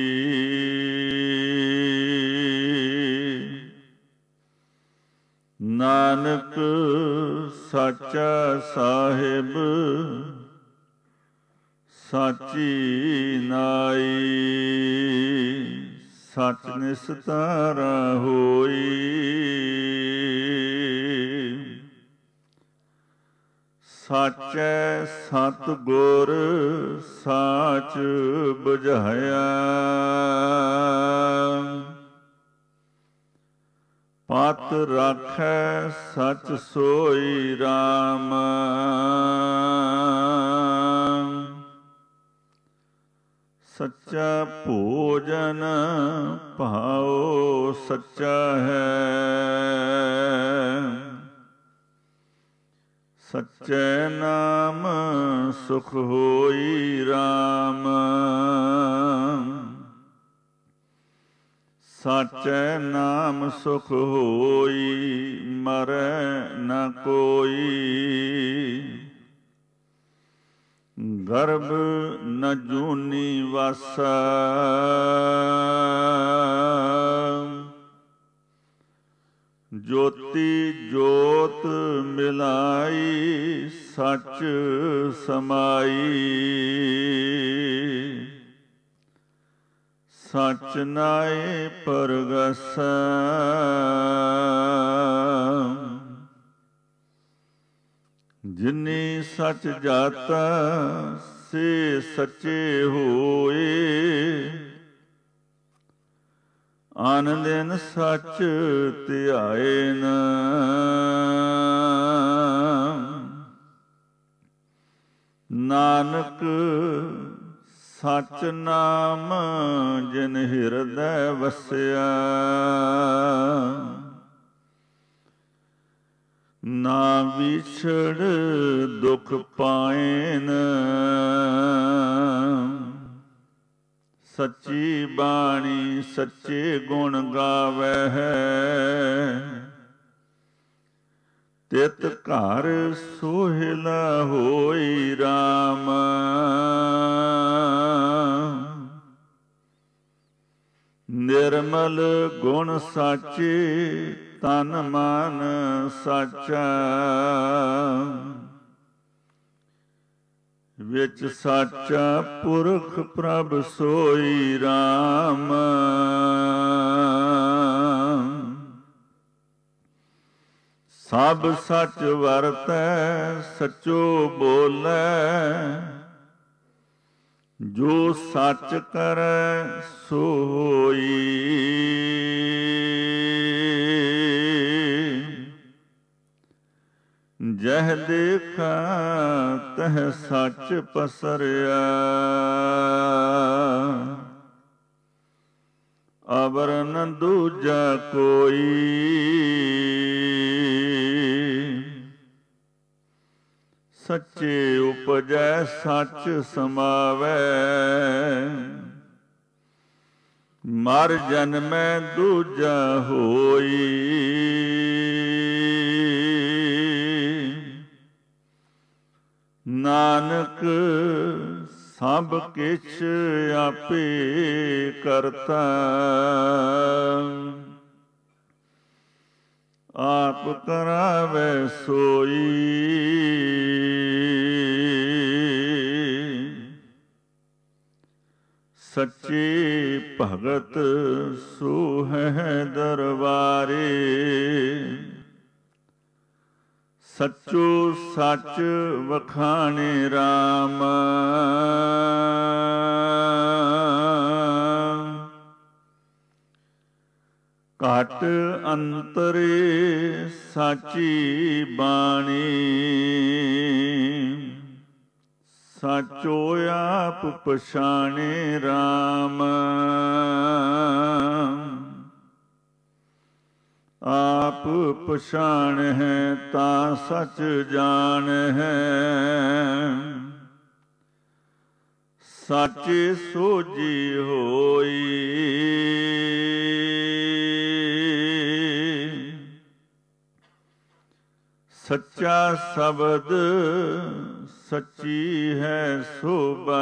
ਨਾਨਕ ਸੱਚਾ ਸਾਹਿਬ ਸਾਚੀ ਨਾਈ ਸਚ ਨਿਸਤਾਰਾ ਹੋਈ। ਸਾਚੈ ਸਤ ਗੁਰ ਸਾਚ ਬੁਝਾਇਆ। ਪਤ ਰਾਖੈ ਸਚ ਸੋਈ ਰਾਮ। ਸੱਚਾ ਭੋਜਨ ਭਾਉ ਸੱਚਾ ਹੈ। ਸੱਚੇ ਨਾਮ ਸੁਖ ਹੋਈ ਰਾਮ। ਸਾਚੈ ਨਾਮ ਸੁਖ ਹੋਈ ਮਰੈ ਨ ਕੋਈ। ਗਰਭ ਨ ਜੂਨੀ ਵਾਸਾ। ਜੋਤੀ ਜੋਤ ਮਿਲਾਈ ਸਚ ਸਮਾਈ। ਸਚ ਨਾਏ ਪਰਗਸਾ। ਜਿਨੀ ਸਚ ਜਾਤਾ ਸੇ ਸੱਚੇ ਹੋਏ। ਆਨ ਦਿਨ ਸਚ ਧਿਆਏ ਨ। ਨਾਨਕ ਸਚ ਨਾਮ ਜਿਨ ਹਿਰਦੈ ਵਸਿਆ। ਨਾ ਵਿਛੜ ਦੁਖ ਪਾਇਨ। ਸੱਚੀ ਬਾਣੀ ਸੱਚੇ ਗੁਣ ਗਾਵੈ। ਤਿਤ ਘਰ ਸੋਹਿਲਾ ਹੋਈ ਰਾਮ। ਨਿਰਮਲ ਗੁਣ ਸਾਚੇ ਤਨ ਮਨ ਸਾਚਾ। ਵਿੱਚ ਸਾਚਾ ਪੁਰਖ ਪ੍ਰਭ ਸੋਈ ਰਾਮ। ਸਭ ਸੱਚ ਵਰਤੈ ਸਚੋ ਬੋਲੇ। ਜੋ ਸੱਚ ਕਰੈ ਸੋ ਹੋਈ। ਜਹ ਦੇਖਾ ਤਹ ਸੱਚ ਪਸਰਿਆ। ਅਵਰ ਨ ਦੂਜਾ ਕੋਈ। ਸੱਚੇ ਉਪਜੈ ਸੱਚ ਸਮਾਵੈ। ਮਰ ਜਨਮੈ ਦੂਜਾ ਹੋਈ। ਨਾਨਕ ਸਭ ਕਿਛ ਆਪੇ ਕਰਤਾ। ਆਪ ਕਰਾਵੈ ਸੋਈ। ਸੱਚੇ ਭਗਤ ਸੋ ਹੈ ਦਰਬਾਰੇ। ਸੱਚੋ ਸੱਚ ਵਖਾਣੇ ਰਾਮ। ਘਟ ਅੰਤਰੇ ਸਾਚੀ ਬਾਣੀ। ਸਾਚੋ ਆਪ ਪਛਾਣੇ ਰਾਮ। ਆਪ ਪਛਾਣ ਹੈ ਤਾਂ ਸੱਚ ਜਾਣ ਹੈ। ਸਾਚੇ ਸੋਝੀ ਹੋਈ। ਸੱਚਾ ਸ਼ਬਦ ਸੱਚੀ ਹੈ ਸੋਭਾ।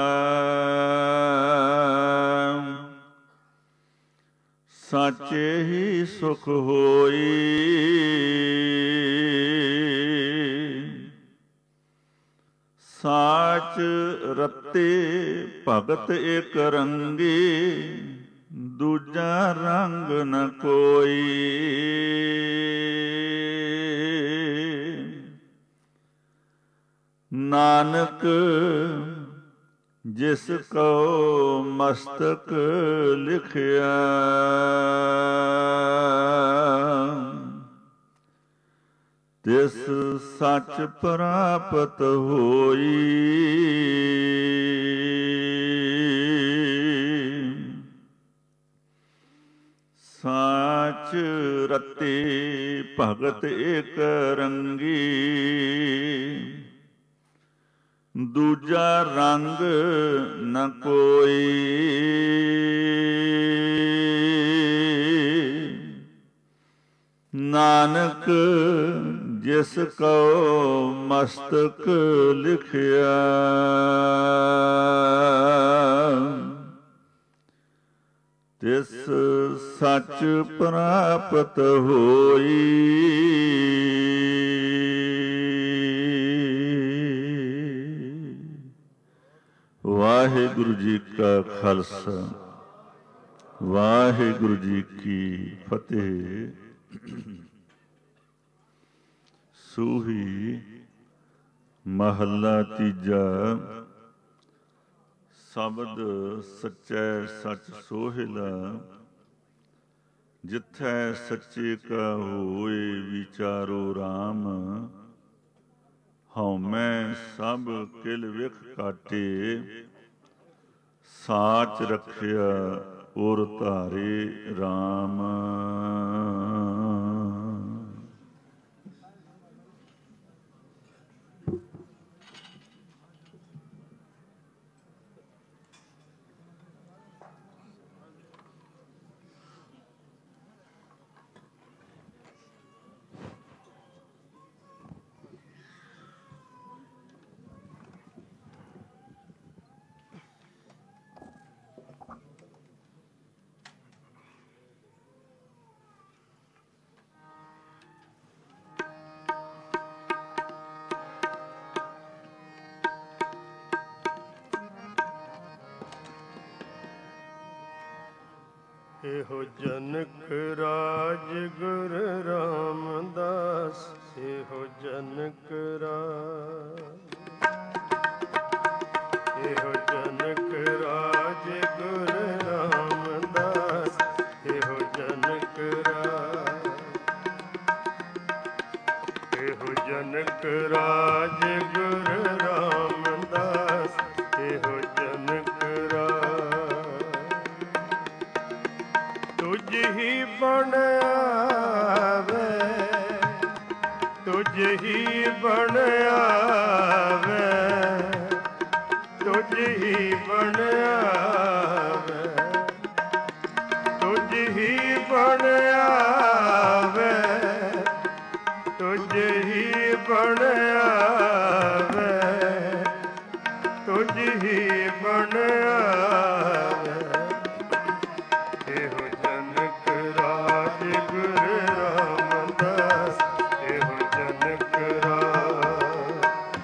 ਸਾਚੇ ਹੀ ਸੁਖ ਹੋਈ। ਸਾਚ ਰਤੇ ਭਗਤ ਇਕ ਰੰਗੀ, ਦੂਜਾ ਰੰਗ ਨ ਕੋਈ। ਨਾਨਕ ਜਿਸ ਕੋ ਮਸਤਕ ਲਿਖਿਆ, ਤਿਸ ਸੱਚ ਪ੍ਰਾਪਤ ਹੋਈ। ਸਾਚ ਰਤੇ ਭਗਤ ਇਕ ਰੰਗੀ, ਦੂਜਾ ਰੰਗ ਨ ਕੋਈ। ਨਾਨਕ ਜਿਸ ਕਉ ਮਸਤਕ ਲਿਖਿਆ, ਤਿਸ ਸੱਚ ਪ੍ਰਾਪਤ ਹੋਈ। ਵਾਹਿਗੁਰੂ ਜੀ ਕਾ ਖਾਲਸਾ, ਵਾਹਿਗੁਰੂ ਜੀ ਕੀ ਫਤਿਹ। ਸੂਹੀ ਮਹੱਲਾ ਤੀਜਾ। ਸ਼ਬਦ ਸੱਚੈ ਸੱਚ ਸੋਹਿਲਾ, ਜਿੱਥੈ ਸੱਚੇ ਕਾ ਹੋਏ ਵਿਚਾਰੋ ਰਾਮ। ਹਉਮੈ ਸਭ ਕਿਲ ਵਿਖ ਕਾਟੇ, ਸਾਚ ਰਖਿਆ ਔਰ ਧਾਰੇ ਰਾਮ। ਇਹੋ ਜਨਕ ਰਾਜ ਗੁਰ ਰਾਮਦਾਸ, ਇਹੋ ਜਨਕ ਰਾਜ, ਇਹੋ ਜਨਕ ਰਾਜ ਗੁਰ ਰਾਮਦਾਸ, ਇਹੋ ਜਨਕ ਰਾਜ, ਇਹੋ ਜਨਕ ਰਾਜ ਗੁਰ ਰਾਮਦਾਸ, ਇਹੋ ਜਨਕ ਰਾਜ। ਤੁਝ ਹੀ ਬਣ ਆਵੇ, ਤੁਝ ਹੀ ਬਣ ਆਵੇ, ਤੁਝ ਹੀ ਬਣ ਆਵੇ, ਤੁਝ ਹੀ ਬਣ ਆਵੇ, ਤੁਝ ਹੀ ਬਣ ਆਵੇ, ਤੁਝ ਹੀ ਬਣ ਆਵੇ। ਇਹੋ ਜਨਕ ਰਾਜ ਗੁਰ ਰਾਮਦਾਸ, ਇਹੋ ਜਨਕ ਰਾਜ,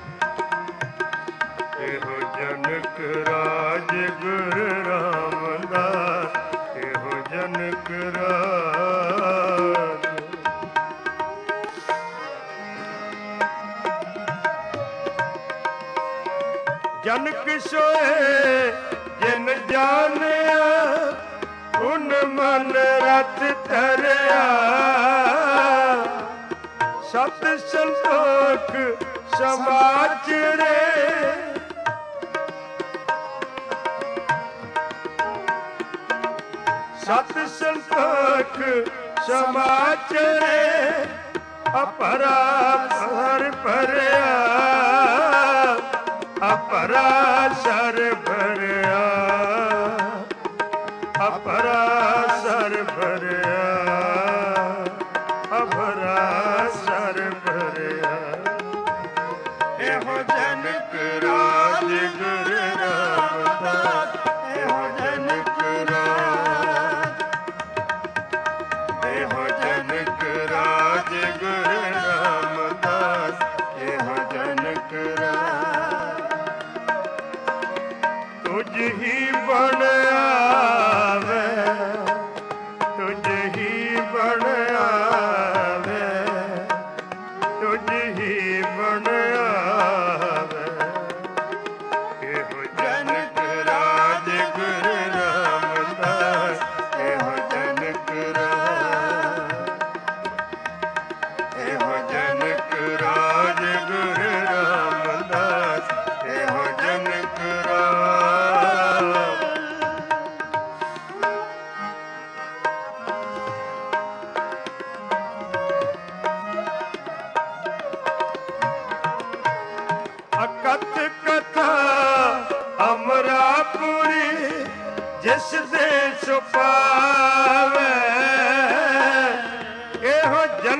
ਇਹੋ ਜਨਕ ਰਾਜ ਗੁਰ ਰਾਮਦਾਸ, ਇਹੋ ਜਨਕ ਰਾਜ। ਜਨਕ ਸੋਏ ਜਿਨ ਜਾਣਿਆ, ਉਨ ਮਨ ਰਤ ਧਰਿਆ। ਸਤ ਸੰਤੋਖ ਸਮਾਚਰੇ, ਸਤ ਸੰਤੋਖ ਸਮਾਚਰੇ। ਅਪਰਾ ਸਰ ਭਰਿਆ, ਅਪਰਾ ਸਰ ਭਰਿਆ, ਅਪਰਾ ਸਰ ਭਰਿਆ, ਅਪਰਾ ਸਰ ਭਰਿਆ। ਇਹੋ ਜਨਕ ਰਾਜ ਗੁਰ ਰਾਮਦਾਸ, ਇਹੋ ਜਨਕ ਰਾਜ, ਇਹੋ ਜਨਕ ਰਾਜ ਗੁਰ ਰਾਮਦਾਸ, ਇਹੋ ਜਨਕ ਰਾਜ।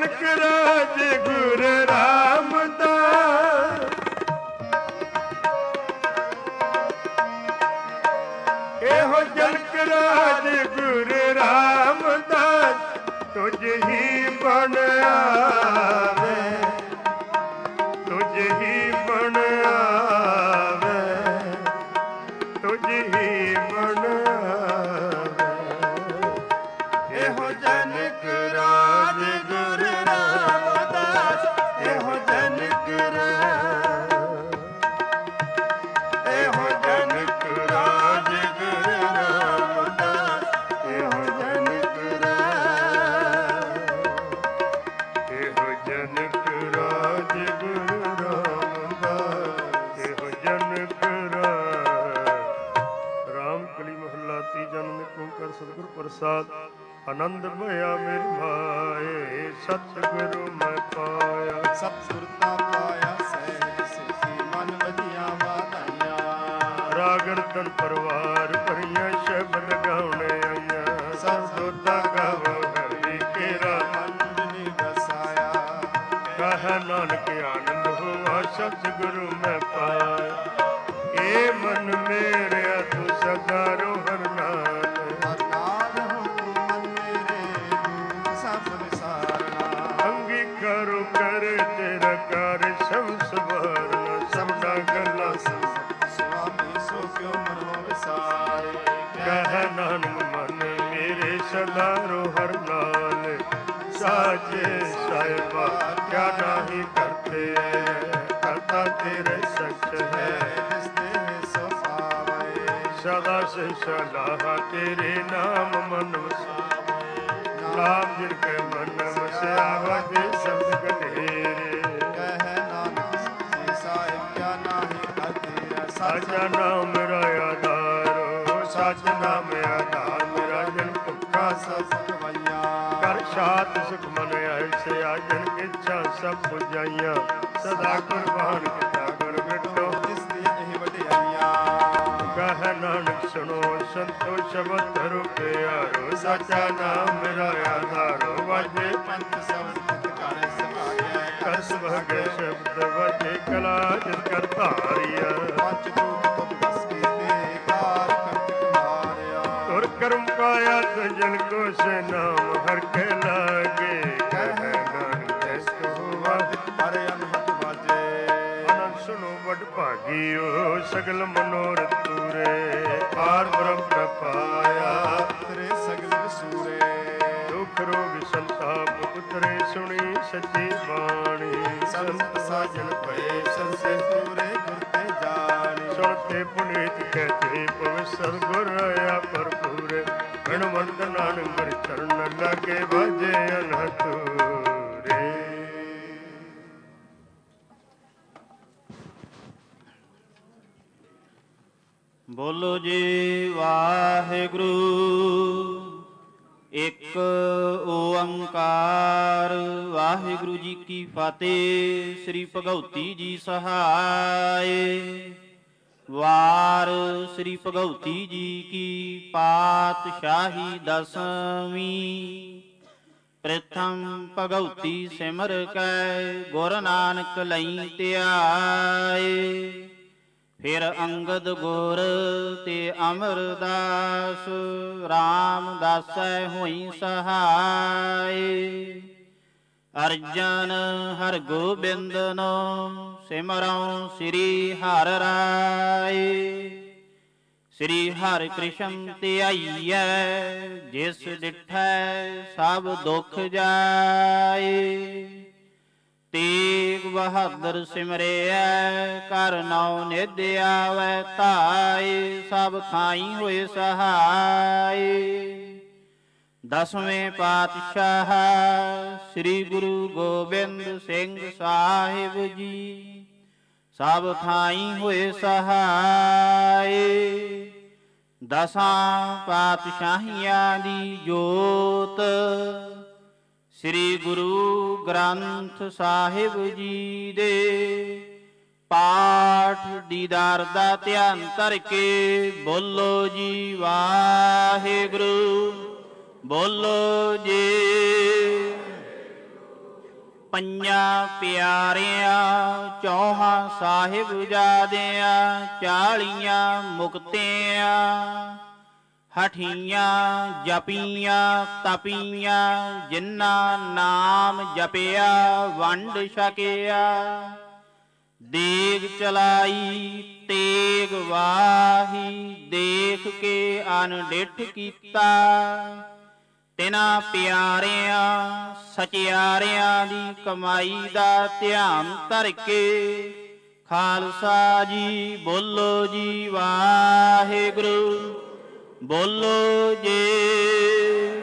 ਜਨਕ ਰਾਜ ਗੁਰ ਰਾਮਦਾਸ। ਇਹੋ ਜਨਕ ਰਾਜ ਗੁਰ ਰਾਮਦਾਸ, ਤੁਝ ਹੀ ਬਣ ਆਵੇ, ਤੁਝ ਹੀ ਬਣ ਆਵੇ, ਤੁਝ ਹੀ ਬਣ ਆਵੇ। ਇਹੋ ਜਨਕ ਰਾਜ ਗੁਰ ਰਾਮਦਾਸ, ਇਹੋ ਜਨਕ ਰਾਜ, ਇਹੋ ਜਨਕ ਰਾਜ ਗੁਰ ਰਾਮਦਾਸ, ਇਹੋ ਜਨਕ ਰਾਜ, ਇਹੋ ਜਨਕ ਰਾਜ ਗੁਰ ਰਾਮਦਾਸ, ਇਹੋ ਜਨਕ ਰਾਜ। ਰਾਮ ਕਲੀ ਮਹੱਲਾ ਤੀਜਾ। ਨਿਕ ਓੰਕਾਰ ਸਤਿਗੁਰ ਪ੍ਰਸਾਦ। ਆਨੰਦ ਭਇਆ ਮੇਰੀ ਮਾਏ, ਸਤਿਗੁਰੂ ਮੈਂ ਪਾਇਆ। ਸਤਿਗੁਰ ਤਾ ਪਾਇਆ ਸਹਿਜ ਸਿੱਖੀ, ਮਨ ਵਧੀਆ ਵਾਧਾਈਆਂ। ਰਾਗਣ ਤਨ ਪਰਵਾਰ ਭਰੀਆਂ, ਸ਼ਬਦ ਗਾਉਣ ਆਈਆਂ। ਸਭ ਦੋਤਾ ਗਾਵੋ ਹਰੀ ਕੇਰਾ, ਮਨ ਜਿਨੀ ਵਸਾਇਆ। ਕਹੈ ਨਾਨਕ ਆਨੰਦ ਹੋਆ, ਸਤਿਗੁਰੂ ਮੈਂ ਪਾਇਆ। ਏ ਮਨ ਮੇਰਿਆ ਤੂੰ ਸਦਾ ਰੋਹਰ ਨਾਲ, ਹਰ ਨਾਲ ਹੋ ਤੂੰ ਮਨ ਮੇਰੇ, ਸਭ ਵਿਸਾਰਨਾ। ਅੰਗੀਕਾਰੋ ਕਰ ਤੇਰਾ ਕਾਰ ਸਭ ਸਵਾਰਨਾ। ਸਭਨਾ ਗੱਲਾਂ ਸੁਆਮੀ ਸੋ ਕਿਉ ਮਨੋ ਵਿਸਾਰੇ। ਕਹਿ ਨਾਨਕ ਮਨ ਮੇਰੇ ਸਦਾ ਰੋਹਰ ਨਾਲ। ਸਾਚੇ ਸਾਹਿਬਾ ਕਿਆ ਨਾਹੀ ਕਰਤੇ, ਕਰਤਾ ਤੇਰੇ ਸਚ ਹੈ। ਜਿਸ ਦੇਹ ਸੋ ਪਾਵੇ, ਸਦਾ ਸੇ ਸਲਾਹ ਤੇਰੇ ਨਾਮ ਮਨ ਵਸਾਵੇ। ਨਾਮ ਜਿਨ ਕੇ ਮਨ ਵਸਿਆ, ਵਜੇ ਸ਼ਬਦ ਗੰਢੇਰੇ। ਕਹਿ ਨਾਨਕ ਸੱਚੇ ਸਾਹਿਬ ਕਿਆ ਨਾਹੀ ਅਤੀਰੈ। ਸਾਚਾ ਨਾਮ ਮੇਰਾ ਆਧਾਰੋ, ਸਚ ਨਾਮ ਆਧਾਰ ਮੇਰਾ। ਜਨ ਭੁੱਖਾ ਸਭ ਗਵਾਈਆਂ। ਕਰ ਸ਼ਾਤ ਸੁਖ ਮਨ ਐਸਿਆ, ਜਨ ਇੱਛਾ ਸਭ ਪੁਜਾਈਆਂ। ਸਦਾ ਕੁਰਬਾਨ ਕੀਤਾ ਗੁਰ ਬਿਟੋ, ਜਿਸ ਦੀ ਇਹ ਵਡਿਆਈਆਂ। ਕਹਿ ਨਾਨਕ ਸੁਣੋ ਸੰਤੋ ਸ਼ਬਦ ਧਰੋ ਪਿਆਰੋ। ਸਾਚਾ ਨਾਮ ਮੇਰਾ ਆਧਾਰੋ, ਵਾਜੇ ਪੰਚ ਸ਼ਬਦ ਤਿਤ ਘਰ ਸਭਾਗਿਆ। ਕਰ ਸੁਭਾਗੇ ਸ਼ਬਦ ਵਾਜੇ, ਕਲਾ ਜਿਤ ਕਰ ਧਾਰਿਆ। ਪੰਚ ਦੂਤ ਤੁਧ ਵਸ ਕੀਤੇ, ਕਾਰ ਕਰਤਿਕ ਮਾਰਿਆ। ਤੁਰ ਕਰਮ ਪਾਇਆ ਤੋ ਜਨ ਕੋ ਸੇ ਨਾਮ ਹਰ ਕੇ ਲਾਗੇ। ਕਹਿ ਨਾਨਕ ਐਸੋ ਹੋਵਾ, ਹਰ ਅਨਹਦ ਵਾਜੇ। ਆਨੰਦ ਸੁਣੋ ਵਡ ਭਾਗੀਓ, ਸਗਲ ਮਨੋਰਥ ਪੂਰੇ। ਆਰ ਬ੍ਰਹਮ ਪ੍ਰਪਾਇਆ, ਤੇਰੇ ਸਗਲ ਵਿਸੂਰੇ। ਦੁਖ ਰੋਗ ਸੰਤਾਪ ਉਤਰੇ, ਸੁਣੀ ਸੱਚੀ ਬਾਣੀ। ਸੰਤ ਸਾਜਨ ਭਏ, ਸੰਸੇ ਪੂਰੇ ਗੁਰ ਤੇ ਜਾਣੀ। ਸੁਣਤੇ ਪੁਨੀਤ ਕਹਤੇ, ਪਵਿ ਸਤਿਗੁਰ ਆਇਆ ਭਰਪੂਰੇ। ਗਣਵੰਤ ਨਾਨਕ ਗੁਰ ਚਰਨ ਲਾਗੇ, ਵਾਜੇ ਅਨਹਤੂਰੇ। ਬੋਲੋ ਜੀ ਵਾਹਿਗੁਰੂ। ਇੱਕ ਓੰਕਾਰ। ਵਾਹਿਗੁਰੂ ਜੀ ਕੀ ਫਤਿਹ। ਸ੍ਰੀ ਭਗਉਤੀ ਜੀ ਸਹਾਏ। ਵਾਰ ਸ੍ਰੀ ਭਗਉਤੀ ਜੀ ਕੀ ਪਾਤਸ਼ਾਹੀ ਦਸਵੀਂ। ਪ੍ਰਥਮ ਭਗਉਤੀ ਸਿਮਰ ਕੈ, ਗੁਰ ਨਾਨਕ ਲਈ ਧਿਆਏ। ਫਿਰ ਅੰਗਦ ਗੁਰ ਤੇ ਅਮਰਦਾਸ, ਰਾਮਦਾਸੈ ਹੋਈ ਸਹਾਈ। ਅਰਜਨ ਹਰ ਗੋਬਿੰਦਨੋ, ਸਿਮਰਉ ਸ੍ਰੀ ਹਰਿ ਰਾਏ। ਸ੍ਰੀ ਹਰਿ ਕ੍ਰਿਸ਼ਨ ਧਿਆਈਐ, ਜਿਸ ਡਿਠੈ ਸਭ ਦੁਖ ਜਾਏ। ਤੇਗ ਬਹਾਦਰ ਸਿਮਰਿਐ, ਕਰ ਨਉ ਨਿਧ ਆਵੈ ਧਾਇ। ਸਭ ਥਾਈ ਹੋਏ ਸਹਾਈ। ਦਸਵੇਂ ਪਾਤਸ਼ਾਹ ਸ੍ਰੀ ਗੁਰੂ ਗੋਬਿੰਦ ਸਿੰਘ ਸਾਹਿਬ ਜੀ, ਸਭ ਥਾਈ ਹੋਏ ਸਹਾਈ। ਦਸਾਂ ਪਾਤਸ਼ਾਹੀਆਂ ਦੀ ਜੋਤ, ਸ੍ਰੀ ਗੁਰੂ ਗ੍ਰੰਥ ਸਾਹਿਬ ਜੀ ਦੇ ਪਾਠ ਦੀਦਾਰ ਦਾ ਧਿਆਨ ਧਰ ਕੇ ਬੋਲੋ ਜੀ ਵਾਹਿਗੁਰੂ। ਬੋਲੋ ਜੀ ਪੰਜਾਂ ਪਿਆਰਿਆਂ ਚੌਹਾਂ ਸਾਹਿਬਜ਼ਾਦਿਆਂ 40 ਮੁਕਤਿਆਂ ਹਠੀਆਂ ਜਪੀਆਂ ਤਪੀਆਂ ਜਿਨ੍ਹਾਂ ਨਾਮ ਜਪਿਆ ਵੰਡ ਛਕਿਆ ਦੇਗ ਚਲਾਈ ਤੇਗ ਵਾਹੀ ਦੇਖ ਕੇ ਅਨਡਿਠ ਕੀਤਾ ਤਿਨਾਂ ਪਿਆਰਿਆਂ ਸਚਿਆਰਿਆਂ ਦੀ ਕਮਾਈ ਦਾ ਧਿਆਨ ਧਰ ਕੇ ਖਾਲਸਾ ਜੀ ਬੋਲੋ ਜੀ ਵਾਹਿਗੁਰੂ ਬੋਲੋ ਜੀ।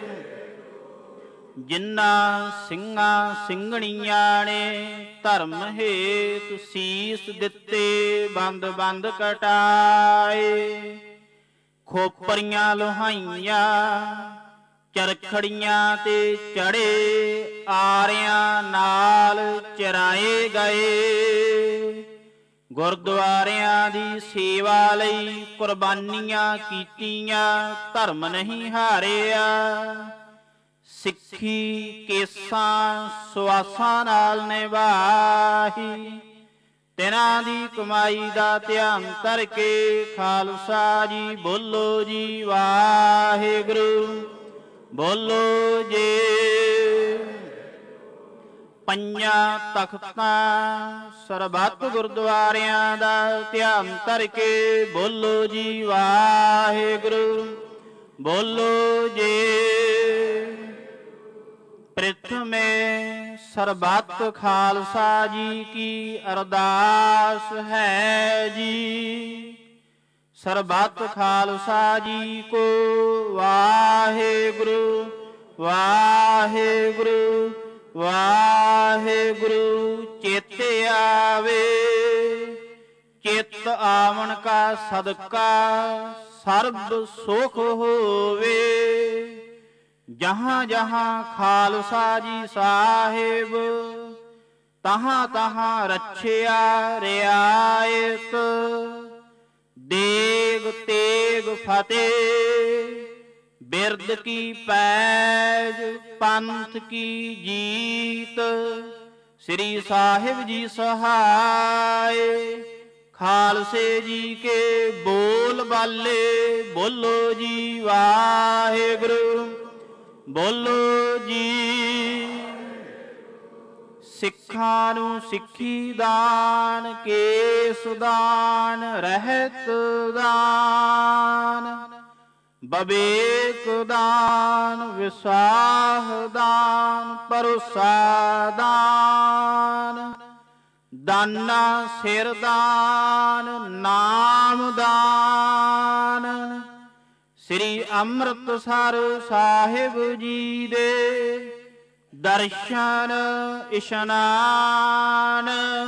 ਜਿਨ੍ਹਾਂ ਸਿੰਘਾਂ ਸਿੰਘਣੀਆਂ ਨੇ ਧਰਮ ਹੇਤੁ ਸੀਸ ਦਿੱਤੇ ਬੰਦ ਬੰਦ ਕਟਾਏ ਖੋਪਰੀਆਂ ਲੋਹਾਈਆਂ ਚਰਖੜੀਆਂ ਤੇ ਚੜੇ ਆਰਿਆਂ ਨਾਲ ਚਰਾਏ ਗਏ ਗੁਰਦੁਆਰਿਆਂ ਦੀ ਸੇਵਾ ਲਈ ਕੁਰਬਾਨੀਆਂ ਕੀਤੀਆਂ ਧਰਮ ਨਹੀਂ ਹਾਰਿਆ ਸਿੱਖੀ ਕੇਸਾਂ ਸੁਆਸਾਂ ਨਾਲ ਨਿਭਾਹੀ ਤਿਨਾਂ ਦੀ ਕਮਾਈ ਦਾ ਧਿਆਨ ਧਰ ਕੇ ਖਾਲਸਾ ਜੀ ਬੋਲੋ ਜੀ ਵਾਹਿਗੁਰੂ ਬੋਲੋ ਜੀ। ਪੰਜਾਂ ਤਖਤਾਂ ਸਰਬੱਤ ਗੁਰਦੁਆਰਿਆਂ ਦਾ ਧਿਆਨ ਧਰ ਕੇ ਬੋਲੋ ਜੀ ਵਾਹਿਗੁਰੂ ਬੋਲੋ ਜੀ। ਪ੍ਰਥਮੇ ਸਰਬੱਤ ਖਾਲਸਾ ਜੀ ਕੀ ਅਰਦਾਸ ਹੈ ਜੀ ਸਰਬੱਤ ਖਾਲਸਾ ਜੀ ਕੋ ਵਾਹਿਗੁਰੂ ਵਾਹਿਗੁਰੂ ਵਾਹਿਗੁਰੂ ਚੇਤੇ ਆਵੇ ਚਿੱਤ ਆਵਣ ਕਾ ਸਦਕਾ ਸਰਬ ਸੁਖ ਹੋਵੇ ਜਹਾਂ ਜਹਾਂ ਖਾਲਸਾ ਜੀ ਸਾਹਿਬ ਤਹਾਂ ਤਹਾਂ ਰੱਛਿਆ ਰਿਆਇਤ ਦੇਗ ਤੇਗ ਫਤਿਹ ਬਿਰਦ ਕੀ ਪੈਜ ਪੰਥ ਕੀ ਜੀਤ ਸ੍ਰੀ ਸਾਹਿਬ ਜੀ ਸਹਾਏ ਖਾਲਸੇ ਜੀ ਕੇ ਬੋਲ ਬਾਲੇ ਬੋਲੋ ਜੀ ਵਾਹਿਗੁਰੂ ਬੋਲੋ ਜੀ। ਸਿੱਖਾਂ ਨੂੰ ਸਿੱਖੀ ਦਾਨ ਕੇਸ ਦਾਨ ਰਹਿਤ ਦਾਨ ਬਵੇਕ ਦਾਨ ਵਿਸਾਹ ਦਾਨ ਭਰੋਸਾ ਦਾਨ ਦਾਨਾ ਸਿਰ ਦਾਨ ਨਾਮ ਦਾਨ ਸ੍ਰੀ ਅੰਮ੍ਰਿਤਸਰ ਸਾਹਿਬ ਜੀ ਦੇ ਦਰਸ਼ਨ ਇਸ਼ਨਾਨ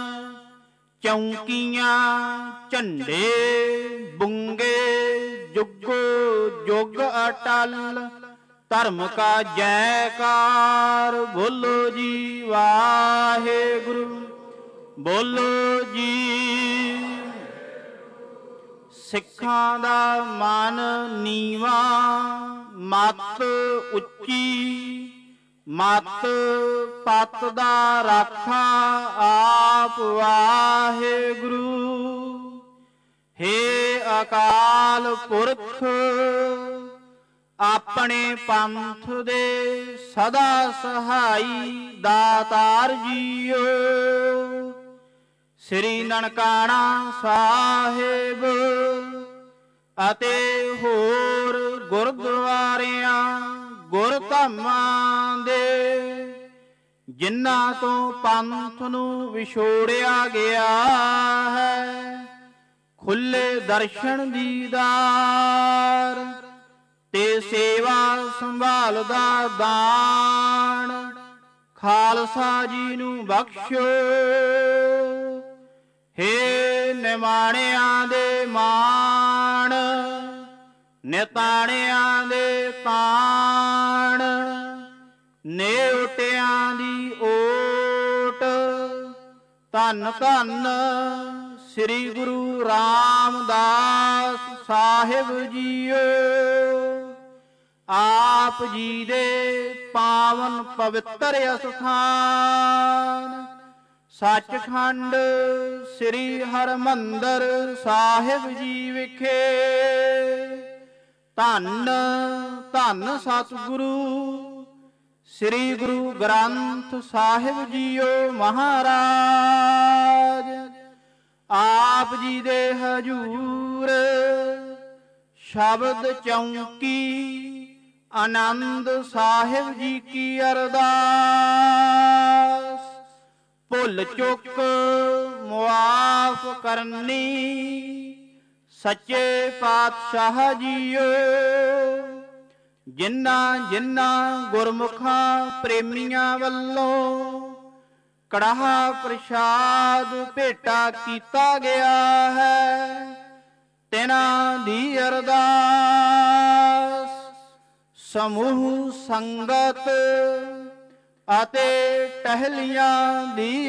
ਚੌਂਕੀਆਂ ਝੰਡੇ ਬੁੰਗੇ ਜੁਗੋ ਜੁਗ ਅਟਲ ਧਰਮ ਕਾ ਜੈਕਾਰ ਬੋਲੋ ਜੀ ਵਾਹਿਗੁਰੂ ਬੋਲੋ ਜੀ। ਸਿੱਖਾਂ ਦਾ ਮਨ ਨੀਵਾ ਮਤ ਉੱਚੀ ਮਤ ਪਤ ਦਾ ਰਾਖਾ ਆਪ ਵਾਹਿਗੁਰੂ ਹੇ ਅਕਾਲ ਪੁਰਖ ਆਪਣੇ ਪੰਥ ਦੇ ਸਦਾ ਸਹਾਈ ਦਾਤਾਰ ਜੀਓ ਸ੍ਰੀ ਨਨਕਾਣਾ ਸਾਹਿਬ ਅਤੇ ਹੋਰ ਗੁਰਦੁਆਰਿਆਂ ਗੁਰਧਾਮਾਂ ਦੇ ਜਿਨ੍ਹਾਂ ਤੋਂ ਪੰਥ ਨੂੰ ਵਿਛੋੜਿਆ ਗਿਆ ਹੈ ਖੁੱਲੇ ਦਰਸ਼ਨ ਦੀਦਾਰ ਤੇ ਸੇਵਾ ਸੰਭਾਲ ਦਾ ਦਾਨ ਖਾਲਸਾ ਜੀ ਨੂੰ ਬਖਸ਼ੋ ਹੇ ਨਿਮਾਣਿਆਂ ਦੇ ਮਾਣ ਨਿਤਾਣਿਆਂ ਦੇ ਤਾਣ ਨੇਉਟਿਆਂ ਦੀ ਓਟ ਧੰਨ ਧੰਨ ਸ੍ਰੀ ਗੁਰੂ ਰਾਮਦਾਸ ਸਾਹਿਬ ਜੀਓ ਆਪ ਜੀ ਦੇ ਪਾਵਨ ਪਵਿੱਤਰ ਅਸਥਾਨ ਸੱਚਖੰਡ ਸ੍ਰੀ ਹਰਿਮੰਦਰ ਸਾਹਿਬ ਜੀ ਵਿਖੇ ਧੰਨ ਧੰਨ ਸਤਿਗੁਰੂ ਸ੍ਰੀ ਗੁਰੂ ਗ੍ਰੰਥ ਸਾਹਿਬ ਜੀਓ ਮਹਾਰਾਜ ਆਪ ਜੀ ਦੇ ਹਜੂਰ ਸ਼ਬਦ ਚੌਂਕੀ ਆਨੰਦ ਸਾਹਿਬ ਜੀ ਕੀ ਅਰਦਾਸ ਭੁੱਲ ਚੁੱਕ ਮੁਆਫ ਕਰਨੀ ਸੱਚੇ ਪਾਤਸ਼ਾਹ ਜੀਓ ਜਿਨ੍ਹਾਂ ਜਿਨ੍ਹਾਂ ਗੁਰਮੁਖਾਂ ਪ੍ਰੇਮੀਆਂ ਵੱਲੋਂ ਕੜਾਹ ਪ੍ਰਸ਼ਾਦ ਭੇਟਾ ਕੀਤਾ ਗਿਆ ਹੈ ਤਿਨਾਂ ਦੀ ਅਰਦਾਸ ਸਮੂਹ ਸੰਗਤ ਅਤੇ ਟਹਿਲੀਆਂ ਦੀ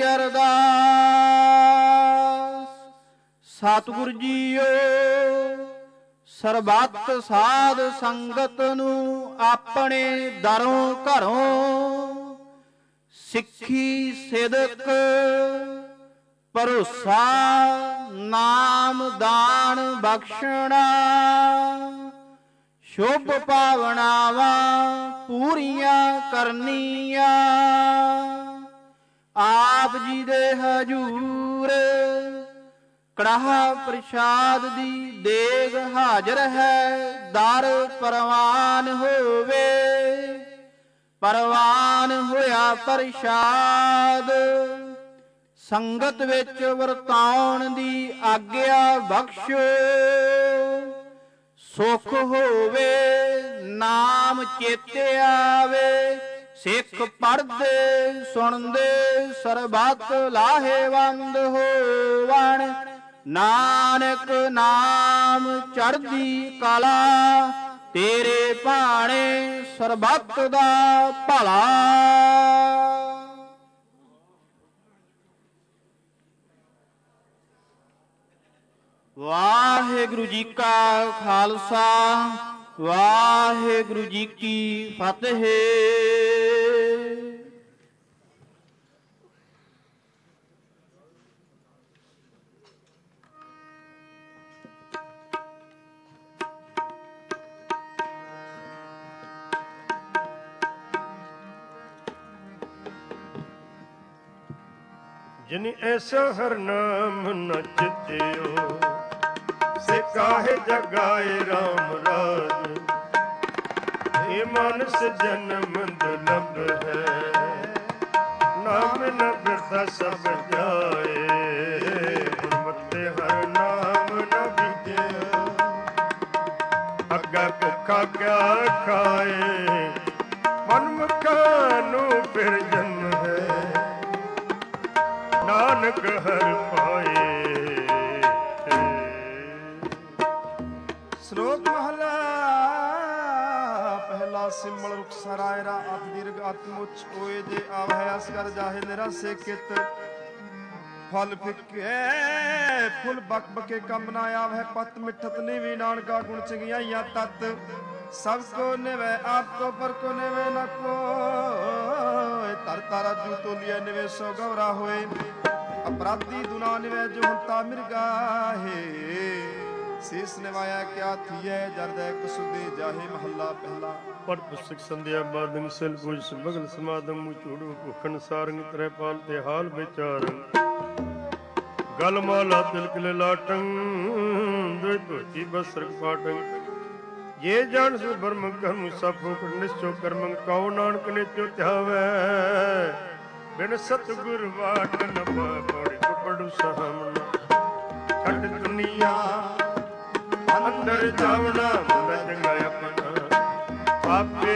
ਅਰਦਾਸ ਸਤਿਗੁਰ ਜੀਓ ਸਰਬੱਤ ਸਾਧ ਸੰਗਤ ਨੂੰ ਆਪਣੇ ਦਰੋਂ ਘਰੋਂ ਸਿੱਖੀ ਸਿਦਕ ਭਰੋਸਾ ਨਾਮ ਦਾਨ ਬਖਸ਼ਣਾ ਸ਼ੁਭ ਭਾਵਨਾਵਾਂ ਪੂਰੀਆਂ ਕਰਨੀਆਂ ਆਪ ਜੀ ਦੇ ਹਜੂਰ ਕੜਾਹ ਪ੍ਰਸ਼ਾਦ ਦੀ ਦੇਗ ਹਾਜ਼ਰ ਹੈ ਦਰ ਪ੍ਰਵਾਨ ਹੋਵੇ ਪ੍ਰਵਾਨ ਹੋਇਆ ਪ੍ਰਸ਼ਾਦ ਸੰਗਤ ਵਿੱਚ ਵਰਤਾਉਣ ਦੀ ਆਗਿਆ ਬਖਸ਼ੋ ਸੁਖ ਹੋਵੇ ਨਾਮ ਚੇਤੇ ਆਵੇ ਸਿੱਖ ਪੜ੍ਹਦੇ ਸੁਣਦੇ ਸਰਬੱਤ ਲਾਹੇਵੰਦ ਹੋਵਣ ਨਾਨਕ ਨਾਮ ਚੜ੍ਹਦੀ ਕਲਾ ਤੇਰੇ ਭਾਣੇ ਸਰਬੱਤ ਦਾ ਭਲਾ ਵਾਹਿਗੁਰੂ ਜੀ ਕਾ ਖਾਲਸਾ ਵਾਹਿਗੁਰੂ ਜੀ ਕੀ ਫਤਿਹ। ਜਿਨ ਐਸਾ ਹਰ ਨਾਮ ਨ ਚਿਤਿਓ ਸੇ ਕਾਹੇ ਜਗਾਏ ਰਾਮ ਰਾਜ ਇਹ ਮਾਨਸ ਜਨਮ ਦੁਲਭ ਹੈ ਨਾਮ ਨ ਬਿਰਥਾ ਸਭ ਜਾਏ ਗੁਰਮਤਿ ਹਰ ਨਾਮ ਨ ਵਿਜਿਆ ਅੱਗਾ ਭੁੱਖਾ ਕਿਆ ਖਾਏ ਮਨਮੁਖਾਂ ਨੂੰ ਫਿਰ ਜਨਮ ਹੈ ਨਾਨਕ ਹਰ ਪਾਏ। ਸ਼ਲੋਕ ਮਹਲਾ ਪਹਿਲਾ ਸਿਮਲ ਰੁਖ ਸਰਾਇਰਾ ਅਤ ਦੀਰਘ ਆਤਮੁਚ ਹੋਏ ਜੇ ਆਵਹਿ ਅਸ ਕਰ ਜਾਹੇ ਨਿਰਾਸੇ ਕਿਤ ਫਲ ਫਿੱਕੇ ਫੁੱਲ ਬਕ ਬਕੇ ਕੰਮ ਨਾ ਆਵਹਿ ਪਤ ਮਿੱਠਤ ਨੀਵੀ ਨਾਨਕਾ ਗੁਣ ਚੰਗਿਆਈਆਂ ਤਤ ਸਭ ਕੋ ਨਿਵੈ ਆਪ ਕੋ ਪਰ ਕੋ ਨਿਵੈ ਨ ਕੋਇ ਤਰ ਤਾਰਾ ਜੂ ਤੋਲੀਐ ਨਿਵੇ ਸੋ ਗੌਰਾ ਹੋਏ ਅਪਰਾਧੀ ਦੁਨਾ ਨਿਵੈ ਜੋ ਹੰਤਾ ਮਿਰਗਾਹੇ ਸੀਸ ਨਿਵਾਇਆ ਕਿਆ ਥੀਐ ਜਰਦੈ ਕਸੁਦੇ ਜਾਹੇ ਮਹੱਲਾ ਪਹਿਲਾ ਪੜ ਪੁਸਤਕ ਸੰਧਿਆ ਬਾਦੰ ਸਿਲ ਪੂਜ ਸਬਗਲ ਸਮਾਦਮ ਮੁਚੂੜੂ ਭੁਖਣ ਸਾਰੰਗ ਤ੍ਰੈ ਪਾਲ ਤੇ ਹਾਲ ਵਿਚਾਰੰ ਗਲ ਮਾਲਾ ਤਿਲਕ ਲਾਟੰ ਦੁਇ ਧੋਤੀ ਬਸਰਕ ਪਾਟੰ ਜੇ ਜਾਣ ਸੁ ਬਰਮ ਕਰਮ ਸਭ ਫੋਕੜ ਨਿਸ਼ਚੋ ਕਰਮੰ ਕਉ ਨਾਨਕ ਨੇ ਚੋ ਧਿਆਵੈ ਬਿਨ ਸਤਿਗੁਰ ਵਾਟ ਨ ਪੜੀ ਪੜੂ ਸਾਹਮਣਾ ਛੱਡ ਦੁਨੀਆ ਅੰਦਰ ਜਾਵਣਾ ਮੁੰਡਾ ਚੰਗਾ ਆਪਣਾ ਆਪੇ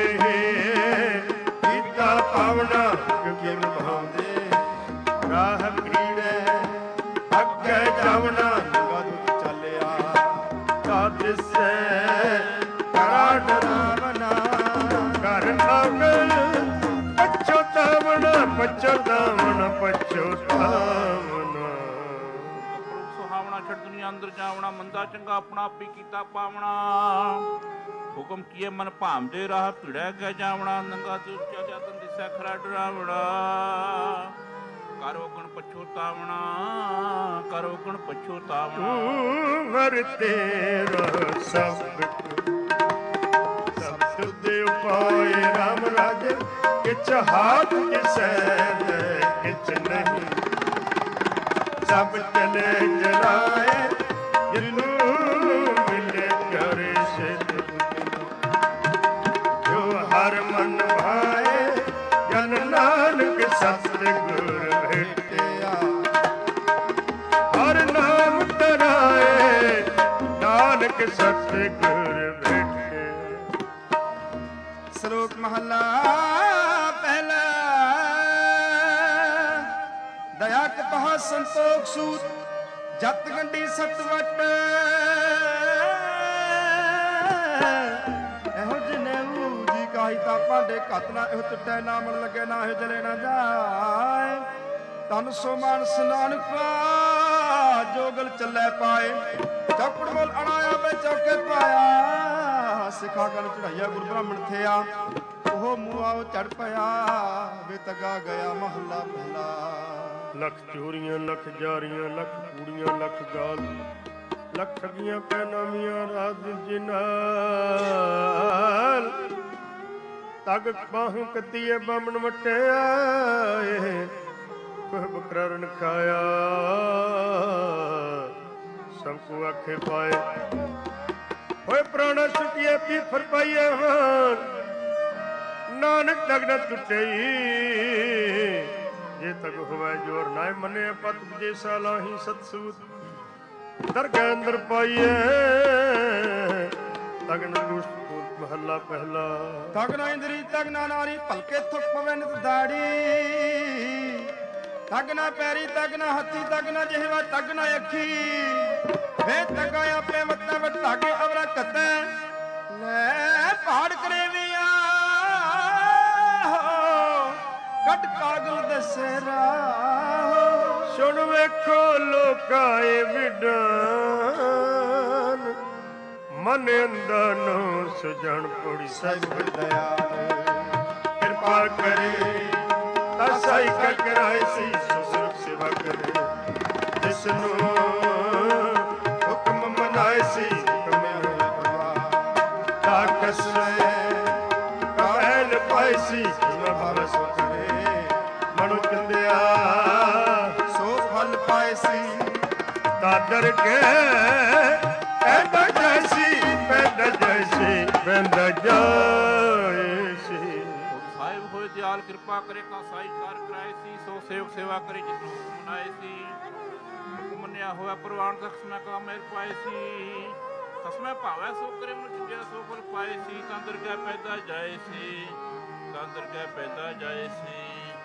ਕੀਤਾ ਪਾਵਣਾ ਕਿਉ ਨਿਭਾਉਂਦੇ ਰਾਹ ਕੀੜੇ ਅੱਗੇ ਜਾਵਣਾ ਲੰਗਾ ਦੁੱਤ ਚੱਲਿਆ ਸਾਦਿਸੇ ਕਰਾ ਡਰਾਵਨਾ ਕਰ ਨਾਗਲ ਪਛੋਤਾਵਣਾ ਪਛੋਤਾਵਣਾ ਪਛੋਤਾਵਣਾ ਸੁਹਾਵਣਾ ਛੱਡ ਦੁਨੀਆ ਅੰਦਰ ਜਾਵਣਾ ਮੰਦਾ ਚੰਗਾ ਆਪਣਾ ਆਪੀ ਕੀਤਾ ਪਾਵਣਾ ਹੁਕਮ ਕੀਏ ਮਨ ਭਾਮਦੇ ਰਾਹ ਭਿੜੈ ਗਿਆ ਜਾਵਣਾ ਨੰਗਾ ਤੇ ਉੱਚਾ ਜਾਤਨ ਦਿਸੈ ਖਰਾ ਡਰਾਵਣਾ ਕਰੋ ਗੁਣ ਪਛੋਤਾਵਣਾ ਕਰੋ ਗੁਣ ਪਛੋਤਾਵਣਾ ਹਰ ਤੇਰਾ ਸਭ ਦੇ ਉਪਾਏ ਰਾਮ ਰਾਜੇ ਕਿਛ ਹਾਥ ਕਿਸੈ ਦੇ ਕਿਛ ਨਹੀਂ ਸਭ ਚਲੇ ਜਲਾਏ ਜਿਨੂੰ ਮਿਲੇ ਪਿਆਰੇ ਸਿੱਧ ਜੋ ਹਰ ਮਨ ਭਾਏ ਜਨ ਨਾਨਕ ਸਤਿਗੁਰ ਭੇਟਿਆ ਹਰ ਨਾਮ ਤਰਾਏ ਨਾਨਕ ਸਤਿਗੁਰ ਸ਼ਲੋਕ ਮਹੱਲਾ ਪਹਿਲਾ ਦਇਆ ਕਪਾਹ ਸੰਤੋਖ ਸੂਤ ਜਤ ਗੰਢੀ ਸਤਵਟ ਇਹੋ ਜਨੇਊ ਜੀ ਕਾਹੀ ਤਾਂ ਭਾਂਡੇ ਘੱਤ ਨਾ ਇਹੋ ਟੁੱਟੇ ਨਾ ਮਨ ਲੱਗੇ ਨਾ ਇਹੋ ਜਲੇ ਨਾ ਜਾਏ ਤਨ ਸੋ ਮਾਨਸ ਨਾਨਕਾ ਜੋਗਲ ਚੱਲੇ ਪਾਏ ਚੌਕੜ ਬੋਲ ਅਣਾਇਆ ਵੇ ਚੌਕੇ ਪਾਇਆ ਸਿਖਾ ਕਰ ਚੜਾਈਆ ਗੁਰ ਬ੍ਰਾਹਮਣ ਥਿਆ ਉਹ ਮੂਆ ਚੜ ਪਿਆ ਵੇ ਤਗਾ ਗਿਆ ਮਹੱਲਾ ਪਹਿਲਾ ਲੱਖ ਚੋਰੀਆਂ ਲੱਖ ਜਾਰੀਆਂ ਲੱਖ ਕੂੜੀਆਂ ਲੱਖ ਗਾਲ ਲੱਖ ਠਗੀਆਂ ਪੈਨਾਮੀਆਂ ਰਾਤ ਜਿਨਾਲ ਤਗ ਬਾਹੂ ਕੱਤੀਏ ਬਾਮਣ ਵਟਿਆ ਕੋਹ ਬਕਰਨ ਖਾਇਆ ਸਭ ਕੋ ਆਖੇ ਪਾਏ ਹੋਏ ਪ੍ਰਾਣਾ ਸੁਟਿਏ ਪੀ ਫਰਪਾਈਏ ਹਾਂ ਨਾਨਕ ਤਗ ਨ ਟੁੱਟਈ ਜੇ ਤਗ ਹੋਵੇ ਜੋਰ ਨਾ ਮੰਨੇ ਪਤ ਜੇ ਸਾਲਾਹੀ ਸਤਸੂਤ ਦਰਗਹਿ ਅੰਦਰ ਪਾਈਏ ਤਗ ਨ ਦੁਸ਼ਟ ਮਹੱਲਾ ਪਹਿਲਾ ਤਗ ਨਾ ਇੰਦਰੀ ਤਗ ਨਾ ਨਾਰੀ ਭਲਕੇ ਥੁੱਕ ਪਵੇ ਨਿਤ ਦਾੜੀ ਤਗ ਨਾ ਪੈਰੀ ਤਗ ਨਾ ਹੱਥੀ ਤਗ ਨਾ ਜਿਹਵਾ ਤਗ ਨਾ ਅੱਖੀ ਵੇ ਤਗਾ ਆਪੇ ਮੱਤਾ ਵੱਟਾ ਕੇ ਅਵਰਾ ਕੱਤੈ ਲੈ ਪਹਾੜ ਕਰੇਵੀਆਂ ਕੱਟ ਕਾਗਲ ਦਸੇ ਰਾਹ ਸੁਣ ਵੇਖੋ ਲੋਕਾਏ ਵਿਡਾਨ ਮਨ ਅੰਦਰ ਨੂੰ ਸੁਜਣ ਪੜੀ ਸਭ ਦਇਆਲ ਕਿਰਪਾ ਕਰੇ ਅਸਾਈ ਕਰ ਕਰਾਏ ਸੀ ਸੁਖ ਸੇਵਾ ਕਰੇ ਜਿਸ ਨੂੰ ਹੁਕਮ ਮਨਾਏ ਸੀ ਕਮੇ ਹੋਏ ਪ੍ਰਵਾਹ ਤਾਕਸ ਪਹਿਲ ਪਾਈ ਸੀ ਮੈਂ ਭਾਵ ਸੋ ਕਰੇ ਮਨੁ ਚੰਦਿਆ ਸੋ ਫਲ ਪਾਏ ਸੀ ਦਾਦਰ ਕੇ ਪੈਦਾ ਜੈਸੀ ਪੈਦਾ ਜੈਸੀ ਪੈਦਾ ਜਾਏ ਸੀ ਸਾਹਿਬ ਹੋਏ ਦਿਆਲ ਕਿਰਪਾ ਕਰੇ ਕਾ ਸਾਈ ਕਾਰ ਕਰਾਏ ਸੀ ਸੋ ਸੇਵਕ ਸੇਵਾ ਕਰੇ ਜਿਸ ਨੂੰ ਮਨਾਏ ਸੀ ਹੁਕਮ ਮੰਨਿਆ ਹੋਇਆ ਪ੍ਰਵਾਨ ਤਖਸਮੈ ਕਾ ਮੇਰ ਪਾਏ ਸੀ ਖਸਮੈ ਭਾਵੈ ਸੋ ਕਰੇ ਮਨ ਜਿਆ ਸੋ ਫਲ ਪਾਏ ਸੀ ਤੰਦਰ ਕੈ ਪੈਦਾ ਜਾਏ ਸੀ ਤੰਦਰ ਕੈ ਪੈਦਾ ਜਾਏ ਸੀ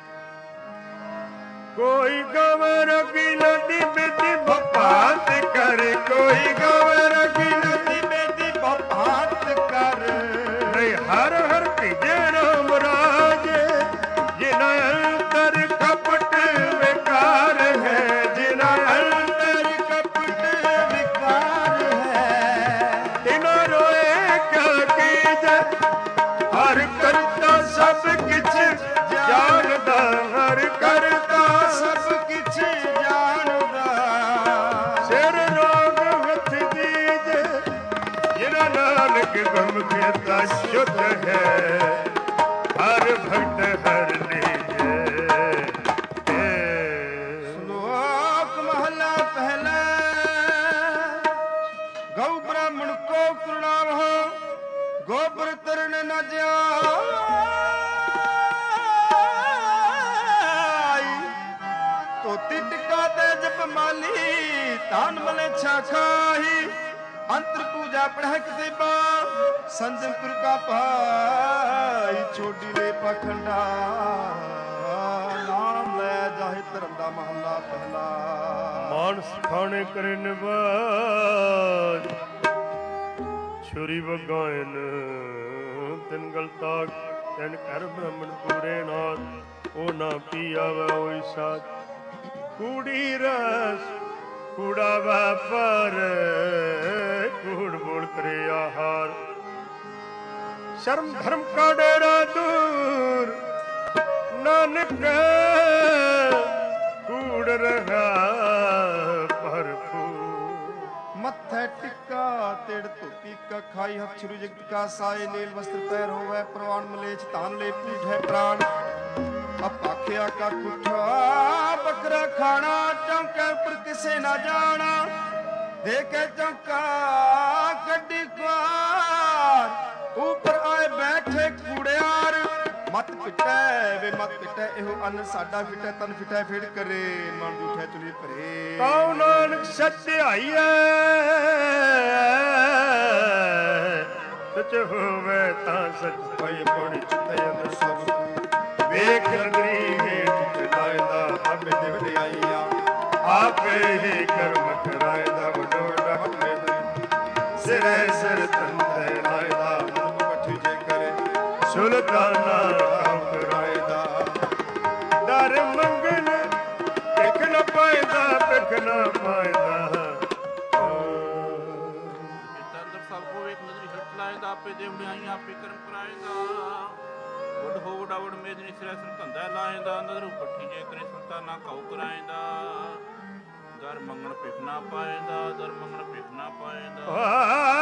ਕੋਈ ਗਵਰ ਕੀ ਲਦੀ ਬੇਦੀ ਬਪਾਤ ਕਰ ਕੋਈ ਗਵਰ ਕੀ ਲਦੀ ਬੇਦੀ ਬਪਾਤ ਕਰ ਨਹੀਂ ਹਰ ਹਰ ਭੀਜੇ ਰਾਮ ਰਾਜ ਜਿਨਾ ਅੰਤਰ ਕਪਟ ਵਿਕਾਰ ਹੈ ਜਿਨਾ ਅੰਤਰ ਕਪਟ ਵਿਕਾਰ ਹੈ ਤਿਨਾ ਰੋਏ ਕਿਆ ਕੀਜੈ ਹਰ ਕਰਤਾ ਸਭ ਕਿਛ ਜਾਣਦਾ ਹਰ ਕਰਤਾ ਸਭ ਕਿਛ ਜਾਣਦਾ ਸਿਰ ਰੋਗ ਹੱਥ ਦੀਜੇ ਜਿਨਾ ਨਾਨਕ ਗਮ ਕੀਤਾ ਸ਼ੁੱਧ ਹੈ ਹਰ ਭਗਤ ਹਰ ਲੀਜੇ ਸ਼ਲੋਕ ਮਹਲਾ ਪਹਿਲਾ ਗਊ ਬ੍ਰਾਹਮਣ ਕੋ ਕਰੁਣਾਵਹੁ ਗੋਬਰ ਤਰਨ ਨ ਜਾਈ ਤੋਤੀ ਟਿਕਾ ਤੇ ਜਪ ਮਾਲੀ ਤਾਨ ਮਲੇ ਛਾ ਖਾਹੀ ਅੰਤਰ ਪੂਜਾ ਪੜ੍ਹ ਕਿਤੇ ਬਾ ਸੰਜਮਪੁਰ ਕਾ ਭਾਈ ਛੋਟੀ ਲੈ ਪਖੰਡਾ ਨਾਮ ਲੈ ਜਾਹਿ ਧਰਮ ਦਾ ਮਹੱਲਾ ਪਹਿਲਾ ਮਾਨਸ ਖਾਣੇ ਕਰੇ ਨਿਵਾਜ ਛੁਰੀ ਵਗਾਇਨ ਤਿਨ ਗਲਤਾ ਤਿਨ ਕਰ ਬ੍ਰਹਮਣ ਪੂਰੇ ਨਾਥ ਉਹ ਨਾ ਪੀ ਆਵੇ ਓਈ ਸਾਥ ਕੂੜੀ ਰਸ ਕੂੜਾ ਵਾਪਰ ਕੂੜ ਬੋਲ ਕਰੇ ਆਹਾਰ ਸ਼ਰਮ ਧਰਮ ਕਾ ਡੇਰਾ ਦੂਰ ਨਾਨਕ ਕੂੜ ਰਹਾ ਭਰਪੂਰ। ਮੱਥੇ ਟਿੱਕਾ ਤਿੜ ਧੋਤੀ ਕਾ ਖਾਈ ਹੱਥ ਛਿਰੂ ਜਗਤ ਕਾ ਸਾਏ ਨੀਲ ਵਸਤਰ ਪੈਰ ਹੋਵੇ ਪ੍ਰਵਾਨ ਮਲੇਛ ਧਾਨ ਲੈ ਪੀਠ ਹੈ ਪ੍ਰਾਣ ਅਪਾਖਿਆ ਕਾ ਕੁੱਠਾ ਬੱਕਰਾ ਖਾਣਾ ਚੌਂਕੇ ਉੱਪਰ ਕਿਸੇ ਨਾ ਜਾਣਾ ਦੇਖੇ ਚੌਂਕਾ ਕੱਢੀ ਕੁਆਰ ਉੱਪਰ ਆਏ ਬੈਠੇ ਕੂੜਿਆਰ ਮਤ ਪਿਟੈ ਵੇ ਮਤ ਪਿਟੈ ਇਹੋ ਅੰਨ ਸਾਡਾ ਫਿਟੈ ਤਨ ਫਿਟੈ ਫੇੜ ਕਰੇ ਮਨ ਉਠੈ ਚੁਲੀ ਭਰੇ ਕਉ ਨਾਨਕ ਸਚਾਈਐ ਸਚ ਹੋਵੇ ਤਾਂ ਸਚ ਪਈ ਪੜੀ ਚਿਤੈ ਅੰਦਰ ਸਭ ਵੇਖ ਨਗਰੀ ਹੇਠ ਚਲਾਇਦਾ ਆਪੇ ਦੇ ਵਡਿਆਈਆ ਆਪੇ ਹੀ ਕਰਮ ਕਰਾਇਦਾ ਵਡੋੜਾ ਵਡੇ ਸਿਰੇ ਸਿਰ ਤੰਤੇ ਲਾਇਦਾ ਮਨ ਪਠੀ ਜੇ ਕਰੇ ਸੁਲਤਾਨਾ ਕੰਮ ਕਰਾਇਦਾ ਦਰ ਮੰਗਨ ਟਿਕ ਨ ਪਾਇਦਾ ਪਿਕ ਨ ਪਾਇਦਾ ਅੰਦਰ ਸਭ ਕੋ ਵੇਖ ਨਜ਼ਰੀ ਹਟ ਲਾਇਦਾ ਆਪੇ ਦੇ ਵਡਿਆਈਆਂ ਆਪੇ ਕਰਮ ਕਰਾਇਦਾ ਵਡ ਹੋ ਵਡਾਵੜ ਮੇਦਨੀ ਸਿਰੇ ਸਿਰ ਧੰਦਾ ਲਾਇਦਾ ਨਜ਼ਰ ਪੱਠੀ ਜੇ ਕਰੇ ਸੁਲਤਾਨਾ ਕਉ ਕਰਾਇਦਾ ਦਰ ਮੰਗਣ ਭਿਖ ਨਾ ਪਾਇਦਾ ਦਰ ਮੰਗਣ ਭਿਖ ਨਾ ਪਾਇਦਾ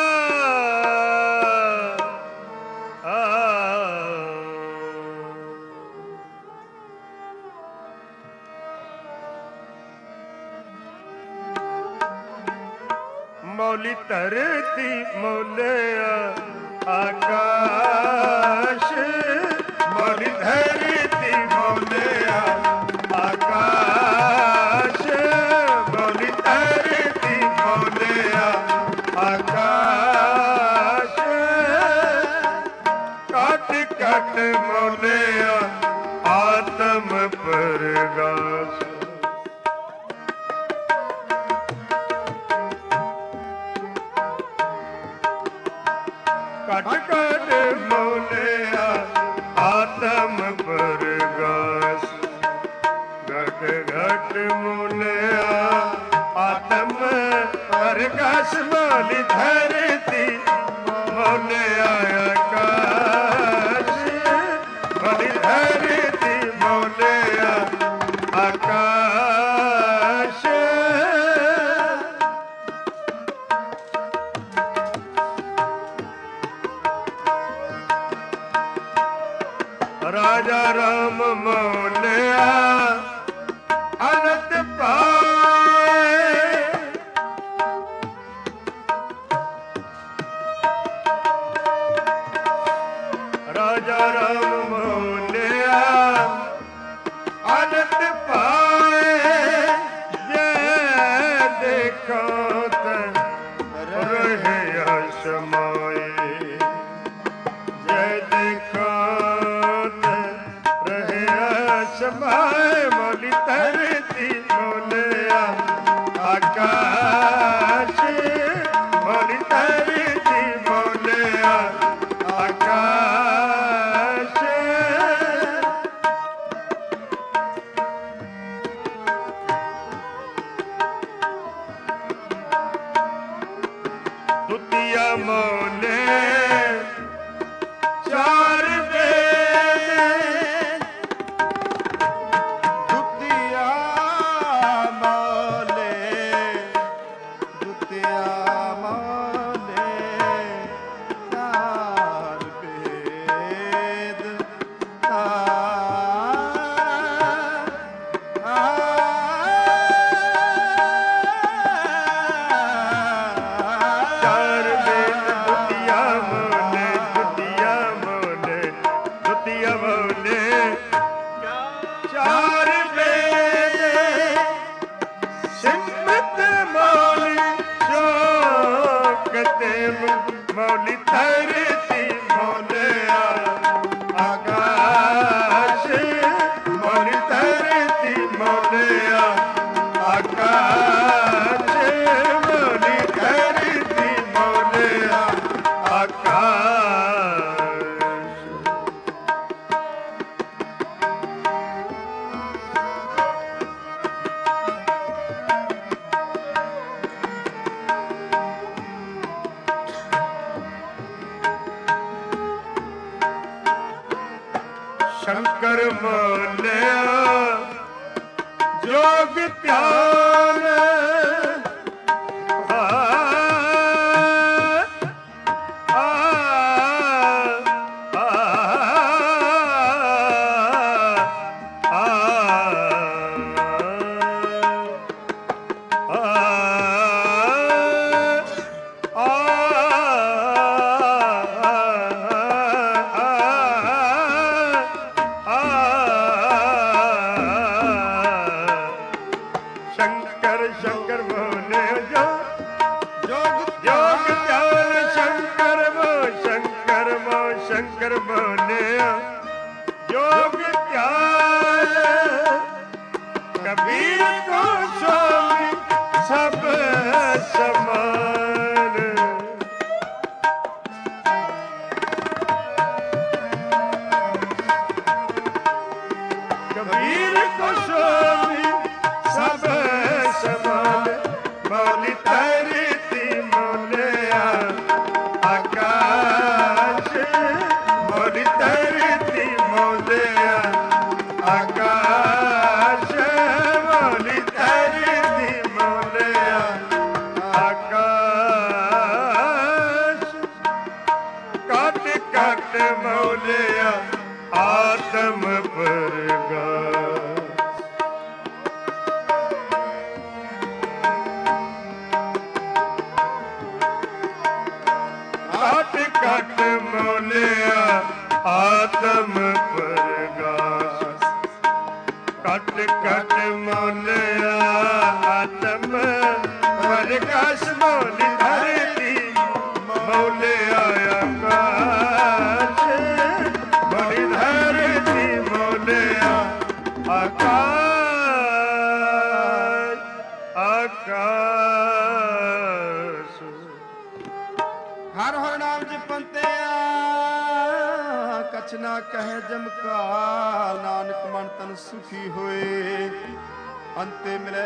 ਮੌਲੀ ਧਰਤੀ ਮੌਲਿਆ ਆਕਾਸ਼ ਮੌਲੀ ਧਰਤੀ ਮੌਲਿਆ ਆਕਾਸ਼ ਮੌਲੀ ਧਰਤੀ ਮੌਲਿਆ ਆਕਾਸ਼ ਕੱਟ ਕੱਟ ਮੌਲਿਆ ਆਤਮ ਪਰਗਾਸ ਕੱਟ ਕੱਟ ਮੌਲਿਆ ਆਤਮ ਪਰਗਾਸ ਘਟ ਘਟ ਮੌਲਿਆ ਆਤਮ ਪਰਗਾਸ ਮੌਲੀ ਧਰਤੀ ਮੌਲਿਆ ਆਕਾਸ਼ ਮੌਲੀ ਧਰਤੀ ਮੌਲਿਆ ਆਕਾਸ਼ ਰਾਜਾ ਰਾਮ ਮੌਲਿਆ ਅਨੰਤ ਪਾਏ ਰਾਜਾ ਰਾਮ ਮੌਲਿਆ ਅਨੰਤ ਪਾਏ ਜੇ ਦੇਖੋ ਤਾਂ ਰਹਿਆ ਸਮਾਏ ਜੈ ਦੇਖੋ ਸਮਾਏ ਮੌਲੀ ਧਰਤੀ ਮੌਲਿਆ ਆਕਾਸ਼ ਮੌਲੀ ਧਰਤੀ ਮੌਲਿਆ ਆਕਾਸ਼ ਦੁਤੀਆ ਮੌਲੇ ਚਾਰ ਮੌਲੀ ਧਰਤੀ ਮੌਲਿਆ ਆਕਾਸ਼ ਮੌਲੀ ਧਰਤੀ ਮੌਲਿਆ ਆਕਾਸ਼ ਮੌਲੀ ਧਰਤੀ ਮੌਲਿਆ ਆਕਾਸ਼ ਜੋਗ ਧਿਆਨ ਸੁਖੀ ਹੋਏ ਅੰਤੇ ਮਿਲੇ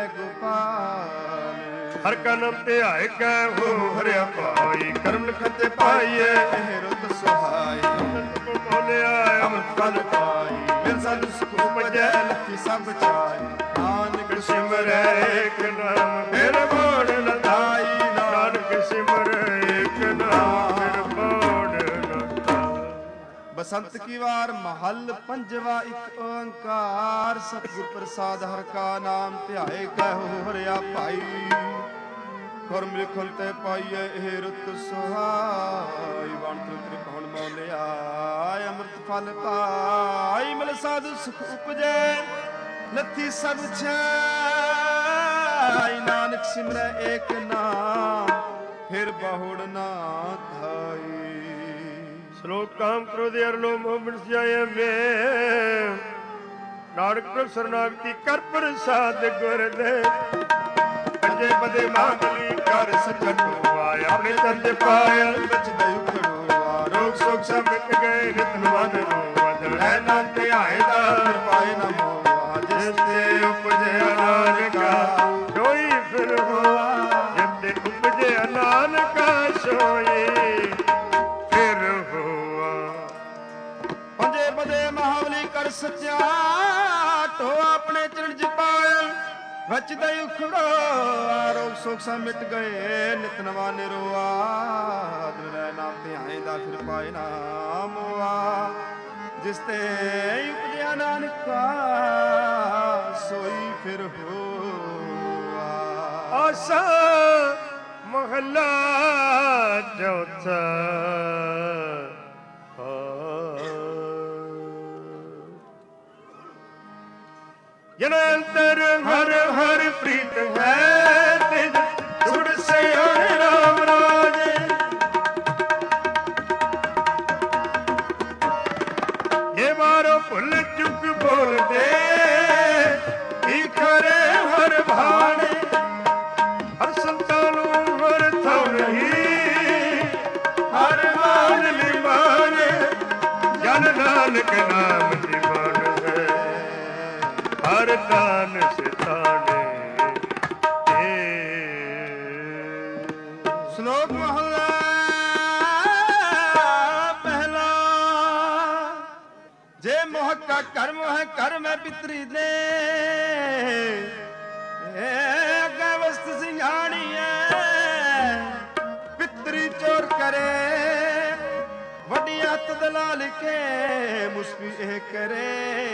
ਗੋਪਾਲ। ਹਰ ਕਾ ਨਾਮ ਧਿਆਏ ਕੈ ਹੋ ਹਰਿਆ ਪਾਈ ਕਰਮ ਲਿਖਤ ਤੇ ਪਾਈਏ ਇਹ ਰੁੱਤ ਸੁਹਾਈ ਬੋਲਿਆ ਅੰਮ੍ਰਿਤ ਫਲ ਪਾਈ ਮਿਲ ਸਾਨੂੰ ਸੁਖ ਉਪਜੈ ਲੱਖੀ ਸਭ ਚਾਈ ਨਾਨਕ ਸਿਮਰੈ ਏਕ ਨਾਮ ਫਿਰ ਮੋੜ ਲਦਾਈ ਨਾਨਕ ਸਿਮਰੈ ਏਕ ਨਾਮ ਫਿਰ ਮੋੜ ਲਦਾਈ। ਬਸੰਤ ਕੀ ਵਾਰ ਮਹੱਲ ਪੰਜਵਾ ਇੱਕ ਓੰਕਾਰ ਸਤਿਗੁਰ ਪ੍ਰਸਾਦ ਹਰ ਕਾ ਨਾਮ ਧਿਆਏ ਕਹੋ ਹਰਿਆ ਭਾਈ ਕਰਮ ਲਿਖਨ ਤੇ ਪਾਈਏ ਇਹ ਰੁੱਤ ਸੁਹਾਈ ਵਣ ਤੁਤਰ ਕੌਣ ਮੋਲਿਆ ਅੰਮ੍ਰਿਤ ਫਲ ਪਾਈ ਮਿਲ ਸਾਧੂ ਸੁਖ ਉਪਜੈ ਲੱਥੀ ਸਭ ਛਾਈ ਨਾਨਕ ਸਿਮਰੈ ਏਕ ਨਾਮ ਫਿਰ ਬਹੁੜ ਨਾ ਧਾਈ। ਸ਼ਲੋਕ ਕਾਮ ਕ੍ਰੋਧ ਅਰ ਲੋਭ ਮੋਹ ਬਿਨਸ ਜਾਏ ਮੈਂ ਨਾਨਕ ਪ੍ਰਭ ਸਰਨਾਗਤੀ ਕਰ ਪ੍ਰਸਾਦ ਗੁਰ ਦੇ ਪੰਜੇ ਪਦੇ ਮੰਗਲੀ ਕਰ ਸਚਟ ਹੋਆ ਆਪਣੇ ਚਰਜ ਪਾਇਆ ਵਿੱਚ ਦਇ ਖੜੋਆ ਰੋਗ ਸੋਗ ਸਭ ਮਿਟ ਗਏ ਨਿਤ ਨਵਨ ਨੂੰ ਲੈ ਨਾ ਧਿਆਏ ਦਾ ਪਾਏ ਨਾ ਮੋਆ ਜਿਸ ਤੇ ਉਪਜੇ ਨਾਨਕਾ ਸੋਈ ਫਿਰ ਹੋਆ ਜਿਸ ਤੇ ਉਪਜੇ ਨਾਨਕਾ ਸੋਈ ਫਿਰ ਹੋਆ। ਪੰਜੇ ਪਦੇ ਮਹਾਬਲੀ ਕਰ ਸਚਿਆ ਟੋ ਆਪਣੇ ਚਰਨ ਚ ਪਾਇਆ ਵਿੱਚ ਦਈ ਉਖੜੋ ਆਰੋਗ ਸੋਖ ਸਭ ਮਿਟ ਗਏ ਨਿਤ ਨਵਾ ਨਿਰੋਆ ਦੁਰੈ ਨਾਮ ਧਿਆਏ ਦਾ ਫਿਰ ਪਾਏ ਨਾਮ ਆ ਜਿਸ ਤੇ ਉਪਜਿਆ ਨਾਨਕਾ ਸੋਈ ਫਿਰ ਹੋਆ। ਆਸਾ ਮਹਲਾ ਚੌਥਾ ਜਨ ਅੰਤਰ ਹਰ ਹਰ ਪ੍ਰੀਤ ਹੈ ਤਿਜ ਸੁੜ ਸਿਆਣ ਰਾਮ ਰਾਜੇ ਇਹ ਮਾਰੋ ਭੁੱਲ ਚੁੱਕ ਬੋਲਦੇ ਕੀ ਕਰੇ ਹਰ ਭਾਣੇ ਹਰ ਸੰਤਾਂ ਨੂੰ ਹਰ ਥਾਂ ਨਹੀਂ ਹਰ ਮਾਨ ਲਿਮਾਨੇ ਜਨ ਨਾਨਕ ਨਾਮ ਜੀਵਨ ਹੈ ਹਰ ਦਾਨ ਸਿਤਾਣੇ। ਸ਼ਲੋਕ ਮਹਲਾ ਪਹਿਲਾ ਜੇ ਮੋਹ का कर्म है कर्म है पितरी दे अगे वस्त सिंघाणी है पितरी चोर करे वडिया तदलाल के मुस्फी ए करे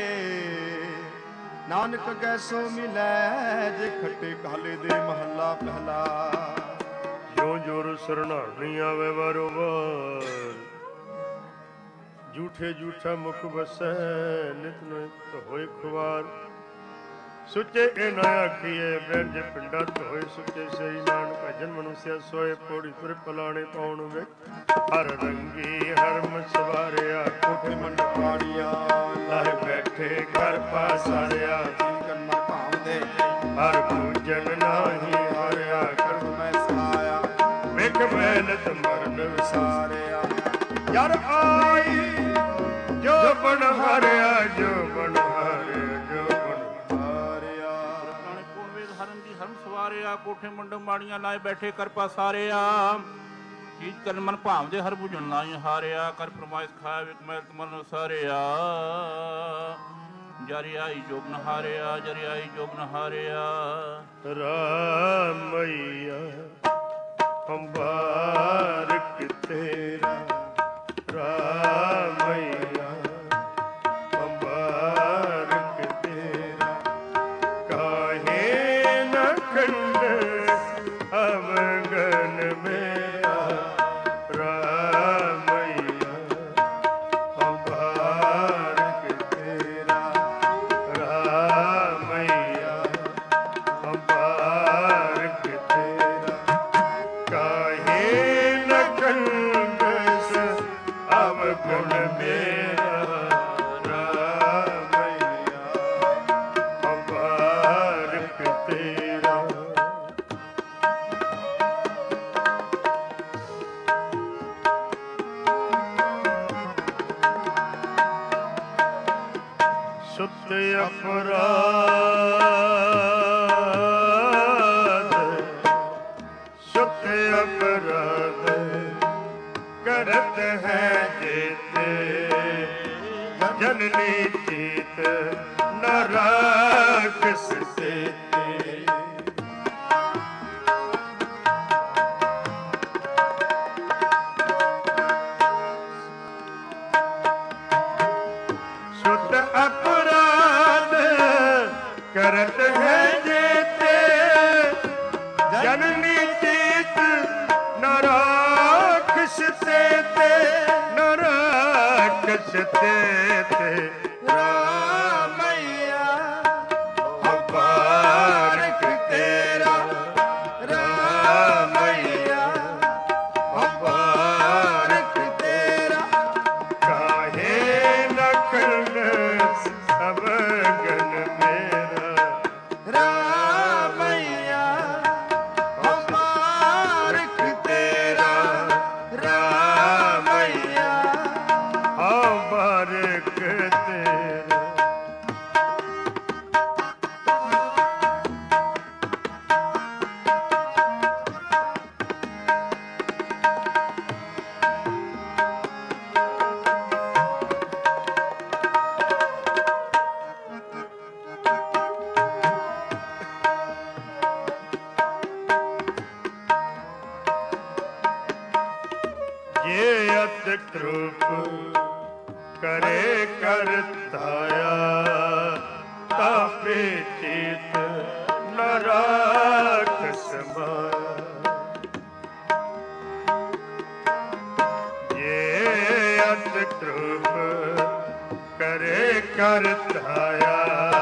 नानक कैसो मिलै जे खट्टे काले दे महला पहला ਜੋ ਜੋਰ ਸਰਨਾਣੀ ਆਵੇ ਵਾਰੋਵਾਰ ਝੂਠੇ ਝੂਠਾ ਮੁਖ ਵਸੈ ਨਿਤ ਨਿਤ ਹੋਏ ਖੁਆਰ ਸੁੱਚੇ ਇਹ ਨਾ ਆਖੀਏ ਬੈਂਜ ਪਿੰਡਾ ਧੋਏ ਸੁੱਚੇ ਸਹੀ ਨਾਨਕ ਭਜਨ ਮਨੁਸਿਆ ਸੋਏ ਪੌੜੀ ਤੁਰ ਪਲਾਣੇ ਪਾਉਣ ਵੇ ਹਰ ਰੰਗੀ ਹਰਮ ਸਵਾਰਿਆ ਕੋਠੇ ਮੰਡ ਪਾੜੀਆਂ ਲਾਏ ਬੈਠੇ ਘਰ ਪਾਸਾਰਿਆ ਜੀ ਕਰਨਾ ਭਾਵਦੇ ਹਰ ਪੂਜਨ ਨਾਹੀ ਹਰਿਆ ਕਰਮ ਮੈਂ ਸਹਾਇਆ ਵੇਖ ਮਿਹਨਤ ਮਰਨ ਵਿਸਾਰਿਆ ਯਾਰ ਆਈ ਜੋ ਬਣ ਹਾਰਿਆ ਜੋ ਬਣ ਹਾਰਿਆ ਜੋ ਬਣ ਹਾਰਿਆ ਪੁਰਾਣੇ ਕੋਣ ਵੇਦ ਹਰਨ ਦੀ ਹਰਮ ਸਵਾਰਿਆ ਕੋਠੇ ਮੰਡ ਮਾੜੀਆਂ ਲਾਏ ਬੈਠੇ ਕਰ ਪਾਸਾਰਿਆ ਚੀਜ਼ ਕਰਨ ਮਨ ਭਾਵਦੇ ਹਰ ਬੁਝਣ ਨਾਹੀ ਹਾਰਿਆ ਕਰ ਫਰਮਾਇਸ਼ ਖਾਇਆ ਵਿਕ ਮੈਲ ਮਨ ਵਿਸਾਰਿਆ ਜਰਿ ਆਈ ਜੋਗ ਨ ਹਾਰਿਆ ਜਰਿ ਆਈ ਜੋਗ ਨ ਹਾਰਿਆ ਰਾਮਈਆ ਅੰਬਾਰਕ ਤੇਰਾ ਰਾਮਈਆ ਅੰਬਾਰਕ ਤੇਰਾ ਕਾਹੇ ਨ ਖੰਡ ਅਵਗਨ ਮੇਰਾ ਰਾਮਈਆ ਅੰਬਾਰਕ ਤੇਰਾ ਰਾਮਈਆ ਅੰਬਾਰਕ ਤੇਰਾ ਕਾਹੇ ਨ ਖੰਡਸ ਅਵਗੁਣ ਮੇਰਾ ਰਾਮਈਆ ਅੰਬਾਰਕ ਤੇਰਾ ਸੁਤ ਅਪਰਾਧ ਸੁਤ ਅਪਰਾਧ ਕਰਤ ਹੈ ਜੇਤੇ ਜਨਨੀ ਚੀਤ ਨ ਰਾਖਸ ਸੇਤੇ ਸੁਤ ਅਪਰਾਧ ਕਰਤ ਹੈ ਜੇਤੇ ਜਨਨੀ ਚੀਤ ਨ ਰਾਖਸ ਸੇਤੇ ਨ ਰਾਖਸ ਸੇਤੇ ਰਾਮਈਆ ਅੰਬਾਰਕ ਤੇਰਾ ਰਾਮਈਆ ਅੰਬਾਰਕ ਤੇਰਾ ਕਾਹੇ ਨ ਖੰਡਸ ਅਵਗਨ ਮੇਰਾ ਰਾਮਈਆ ਅੰਬਾਰਕ ਤੇਰਾ ਰਾਮਈਆ ਅੰਬਾਰਕ ਤੇਰਾ ਜੇ ਅਤ ਕਰੂਪ ਕਰੇ ਕਰਤਾਇਆ ਤਾਪੇ ਚੀਤ ਨ ਰਾਖਸ ਮਾਇਆ ਜੇ ਅਤ ਕਰੂਪ ਕਰੇ ਕਰਤਾਇਆ